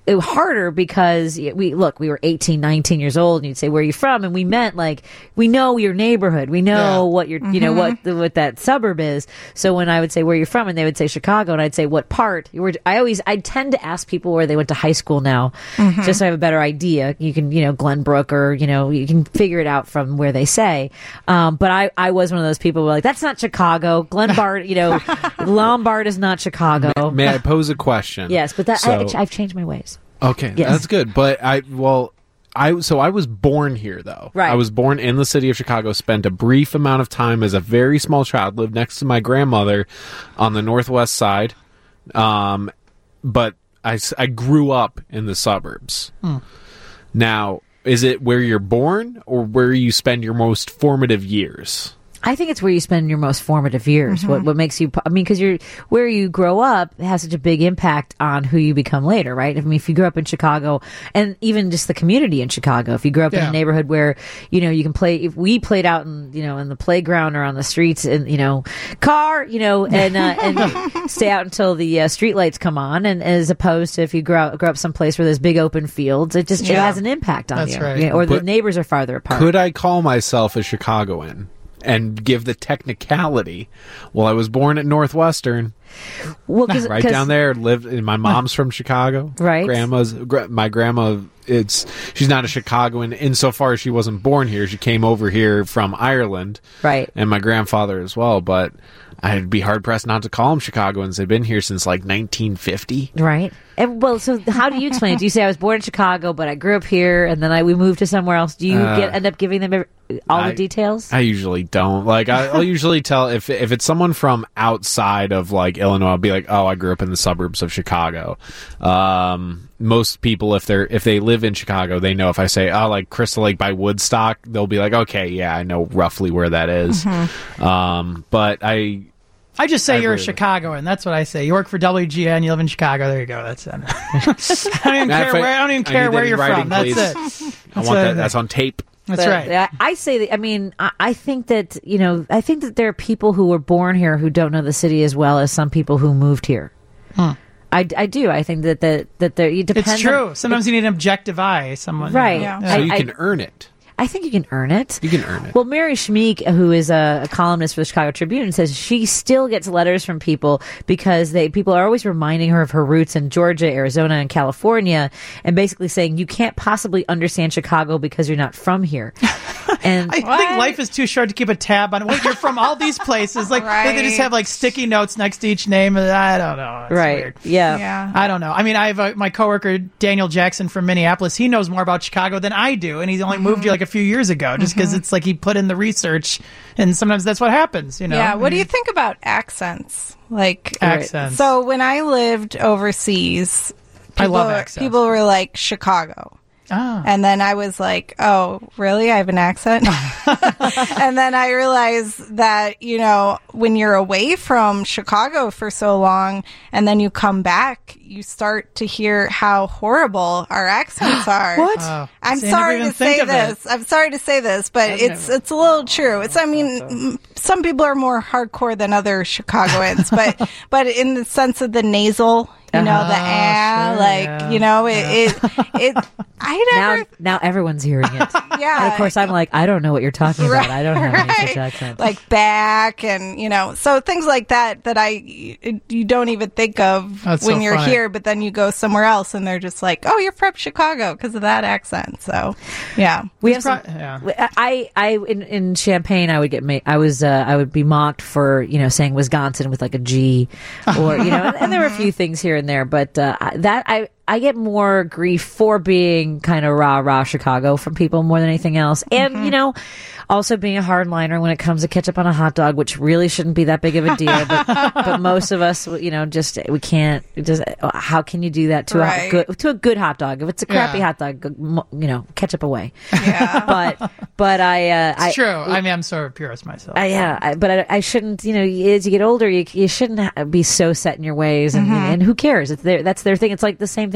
A: it harder because we look, we were eighteen, nineteen years old, and you'd say, where are you from? And we meant like, we know your neighborhood. We know
H: Yeah.
A: what your, you know, what, the, what that suburb is. So when I would say, where are you from? And they would say Chicago, and I'd say, what part? You were, I always, I tend to ask people where they went to high school now, just so I have a better idea. You can, you know, Glenbrook, or, you know, you can figure it out from where they say. Um, but I, I was one of those people who were like, that's not Chicago. Glenbard, you know, Lombard is not Chicago.
F: May I pose a question?
A: Yes, but that,
F: So-
A: I, I've changed my ways.
F: Okay,
A: Yes.
F: that's good. But I, well, I, so I was born here, though.
A: Right.
F: I was born in the city of Chicago, spent a brief amount of time as a very small child, lived next to my grandmother on the northwest side. Um, but I, s- I grew up in the suburbs.
H: Hmm.
F: Now, is it where you're born or where you spend your most formative years?
A: I think it's where you spend your most formative years. What what makes you? I mean, because you're where you grow up has such a big impact on who you become later, right? I mean, if you grew up in Chicago, and even just the community in Chicago, if you grew up in
H: Yeah.
A: a neighborhood where you know you can play, if we played out in you know in the playground or on the streets, and you know car, you know, and uh, and stay out until the uh, street lights come on, and as opposed to if you grow up, grow up someplace where there's big open fields, it just it
H: Yeah.
A: has an impact on
H: That's
A: you,
H: right.
A: you know, or the
F: But
A: neighbors are farther apart.
F: Could I call myself a Chicagoan and give the technicality? Well, I was born at Northwestern,
A: well, 'cause-
F: right
A: 'cause-
F: down there. Lived. And my mom's from Chicago.
A: Right.
F: Grandma's. Gra- my grandma. It's she's not a Chicagoan insofar as she wasn't born here. She came over here from Ireland.
A: Right.
F: And my grandfather as well. But I'd be hard pressed not to call them Chicagoans. They've been here since like nineteen fifty.
A: Right. And, well, so how do you explain it? Do you say I was born in Chicago, but I grew up here, and then I we moved to somewhere else? Do you
F: Uh,
A: get end up giving them every, all
F: I-
A: the details?
F: I usually don't. Like, I, I'll usually tell if if it's someone from outside of like Illinois, I'll be like, "Oh, I grew up in the suburbs of Chicago." Um, most people, if they're if they live in Chicago, they know. If I say, "Oh, like Crystal Lake by Woodstock," they'll be like, "Okay, yeah, I know roughly where that is." Um, but I.
H: I just say
F: I
H: you're a
F: agree with
H: Chicagoan. That's what I say. You work for W G N. You live in Chicago. There you go. That's it. I don't even
F: Matter
H: care
F: of
H: where.
F: fact,
H: I don't even
F: I
H: care
F: need
H: where
F: that in
H: you're
F: writing,
H: from. That's
F: please.
H: it.
F: I
H: That's
F: want
H: what
F: that.
H: I
F: That's on tape.
H: That's
A: But
H: right.
A: I, I say that. I mean, I, I think that you know, I think that there are people who were born here who don't know the city as well as some people who moved here.
H: Huh.
A: I, I do. I think that that that there. It depends.
H: It's true.
A: on-
H: Sometimes you need an objective eye. Someone.
A: Right.
H: Yeah.
F: So
A: I-
F: you
A: I-
F: can earn it.
A: I think you can earn it.
F: You can earn it.
A: Well, Mary Schmeek, who is a, a columnist for the Chicago Tribune, says she still gets letters from people because they people are always reminding her of her roots in Georgia, Arizona, and California, and basically saying you can't possibly understand Chicago because you're not from here. And
H: I think life is too short to keep a tab on. Wait, you're from all these places. Like they- they just
I: Right.
H: have like sticky notes next to each name. I don't know. It's
A: right,
H: weird.
A: yeah.
I: Yeah.
H: I don't know. I mean, I have a, my coworker Daniel Jackson from Minneapolis. He knows more about Chicago than I do, and he's only moved here like a few years ago. Just because it's like he put in the research, and sometimes that's what happens. You know?
I: Yeah. What do you think about accents? Like
H: Accents.
I: So when I lived overseas,
H: I
I: people,
H: love accents.
I: people were like Chicago.
H: Ah.
I: And then I was like, oh, really? I have an accent? And then I realized that, you know, when you're away from Chicago for so long and then you come back, you start to hear how horrible our accents are.
H: What? Oh.
I: I'm
H: See, I never
I: sorry
H: even
I: to
H: think
I: say
H: of it.
I: this. I'm sorry to say this, but it's it's a little true. It's I mean, m- some people are more hardcore than other Chicagoans, but but in the sense of the nasal, you know, the ah,
H: sure,
I: like
H: yeah.
I: you know, it it, it I never
A: now now everyone's hearing it.
I: yeah.
A: And of course, I'm like, I don't know what you're talking about. I don't have any such
I: Right.
A: accent.
I: Like back and you know, so things like that that I you don't even think of
H: That's
I: when
H: so
I: you're
H: funny.
I: here, but then you go somewhere else and they're just like, oh, you're from Chicago because of that accent. So yeah,
A: We
H: It's
A: have
H: pro-
A: some,
H: yeah.
A: I, I, in, in Champaign, I would get, ma- I was, uh, I would be mocked for, you know, saying Wisconsin with like a G, or you know, and, and there were a few things here and there, but uh, I- that I, I get more grief for being kind of rah rah Chicago from people more than anything else, and you know, also being a hardliner when it comes to ketchup on a hot dog, which really shouldn't be that big of a deal, but, but most of us, you know, just we can't. Just how can you do that to a
I: Right.
A: good to a good hot dog? If it's a crappy
H: Yeah.
A: hot dog, you know, ketchup away.
I: yeah.
A: But but I uh, I
H: It's true. I mean, I'm sort of a purist myself.
A: I, yeah, I, but I, I shouldn't. You know, as you get older, you you shouldn't ha- be so set in your ways, and and who cares? It's their that's their thing. It's like the same thing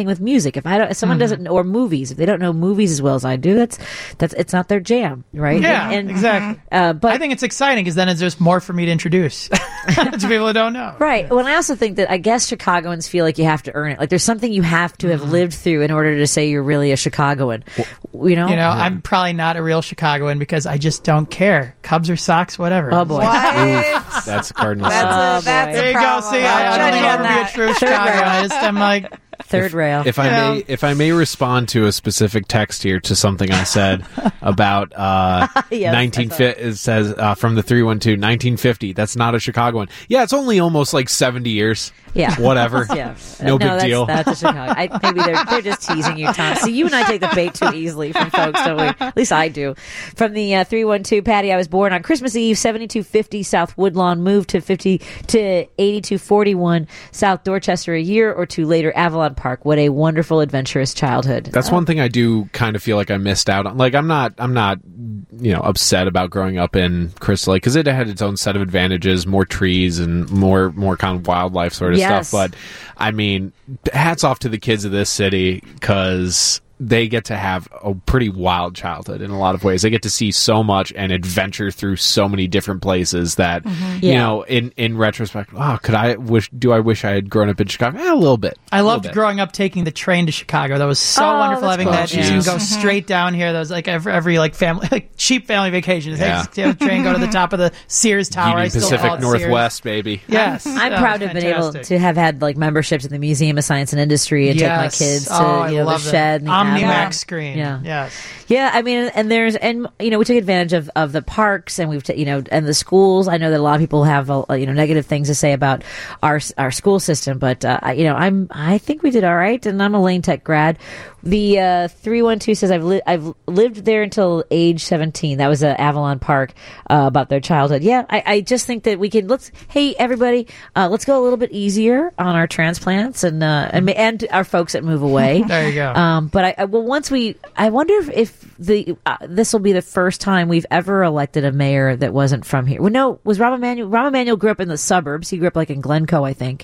A: thing with music. If I don't, if someone
H: Mhm.
A: doesn't, or movies, if they don't know movies as well as I do, that's that's it's not their jam, right?
H: Yeah,
A: and, and,
H: exactly.
A: Uh, but
H: I think it's exciting because then it's just more for me to introduce to people who don't know.
A: right. Well, I also think that I guess Chicagoans feel like you have to earn it. Like there's something you have to have lived through in order to say you're really a Chicagoan. You know,
H: You know, I'm probably not a real Chicagoan because I just don't care. Cubs or Sox, whatever.
A: Oh boy.
F: Oof, that's a Cardinals.
I: That's
A: Oh,
I: a, that's
A: boy.
H: There
I: a
H: you go.
I: problem.
H: See, I, I don't think
I: Judge
H: I'll
I: on
H: ever be a
I: that.
H: true Chicagoanist. I'm like,
A: third rail.
F: If I
H: Yeah.
F: may, if I may respond to a specific text here to something I said about uh,
A: Yes,
F: nineteen
A: I
F: fifty, it says uh, from the three one two, nineteen fifty. That's not a Chicagoan. Yeah, it's only almost like seventy years.
A: Yeah.
F: Whatever.
A: Yeah.
F: No big
A: that's,
F: deal.
A: That's a Chicago. I, maybe they're they're just teasing you, Tom. See, you and I take the bait too easily from folks, don't we? At least I do. From the uh, three one two, Patty, I was born on Christmas Eve, seventy-two fifty South Woodlawn, moved to fifty to eighty-two forty-one South Dorchester a year or two later, Avalon Park. What a wonderful, adventurous childhood.
F: That's
A: Uh,
F: one thing I do kind of feel like I missed out on. Like I'm not, I'm not, you know, upset about growing up in Crystal Lake because it had its own set of advantages, more trees and more, more kind of wildlife sort of
A: Yes.
F: stuff. But I mean, hats off to the kids of this city because they get to have a pretty wild childhood in a lot of ways. They get to see so much and adventure through so many different places that, you
A: Yeah.
F: know, in, in retrospect, oh, could I wish, do I wish I had grown up in Chicago? Eh, a little bit.
H: I
F: A little
H: loved
F: bit.
H: growing up taking the train to Chicago. That was so
A: Oh,
H: wonderful
A: that's
H: having
F: cool.
H: that.
F: Oh,
H: You can
F: geez.
H: go straight down here. That was like every, every like family, like cheap family vacation.
F: Yeah.
H: Take the train, go to the top of the Sears Tower. I
F: Union
H: still
F: Pacific
H: call it Sears.
F: Northwest, baby.
H: Yes,
A: I'm
H: Oh,
A: proud to have been able
H: fantastic.
A: to have had like memberships in the Museum of Science and Industry and take my
H: Yes.
A: kids to
H: Oh, I
A: you know, the
H: love it.
A: shed and the
H: OmniMax
A: Avalon.
H: screen.
A: Yeah.
H: Yes.
A: Yeah, I mean, and there's, and you know, we took advantage of, of the parks, and we've, t- you know, and the schools. I know that a lot of people have, uh, you know, negative things to say about our our school system, but uh, I, you know, I'm, I think we did all right, and I'm a Lane Tech grad. The uh, three one two says I've li- I've lived there until age seventeen. That was at Avalon Park uh, about their childhood. Yeah, I, I just think that we can let's hey everybody, uh, let's go a little bit easier on our transplants and uh, and ma- and our folks that move away.
H: There you go.
A: Um, but I, I well once we I wonder if, if the uh, this will be the first time we've ever elected a mayor that wasn't from here. Well, no, was Rahm Emanuel? Rahm Emanuel grew up in the suburbs. He grew up like in Glencoe, I think.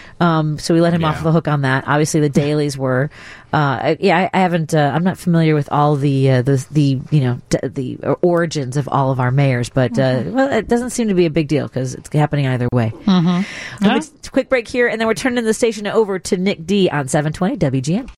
A: Um, so we let him off
F: Yeah.
A: the hook on that. Obviously, the Dailies were. Uh, I- yeah, I, I haven't. Uh, I'm not familiar with all the uh, the the you know d- the origins of all of our mayors, but uh, well, it doesn't seem to be a big deal because it's happening either way.
H: Mm-hmm.
A: Quick break here, and then we're turning the station over to Nick D on seven twenty W G N.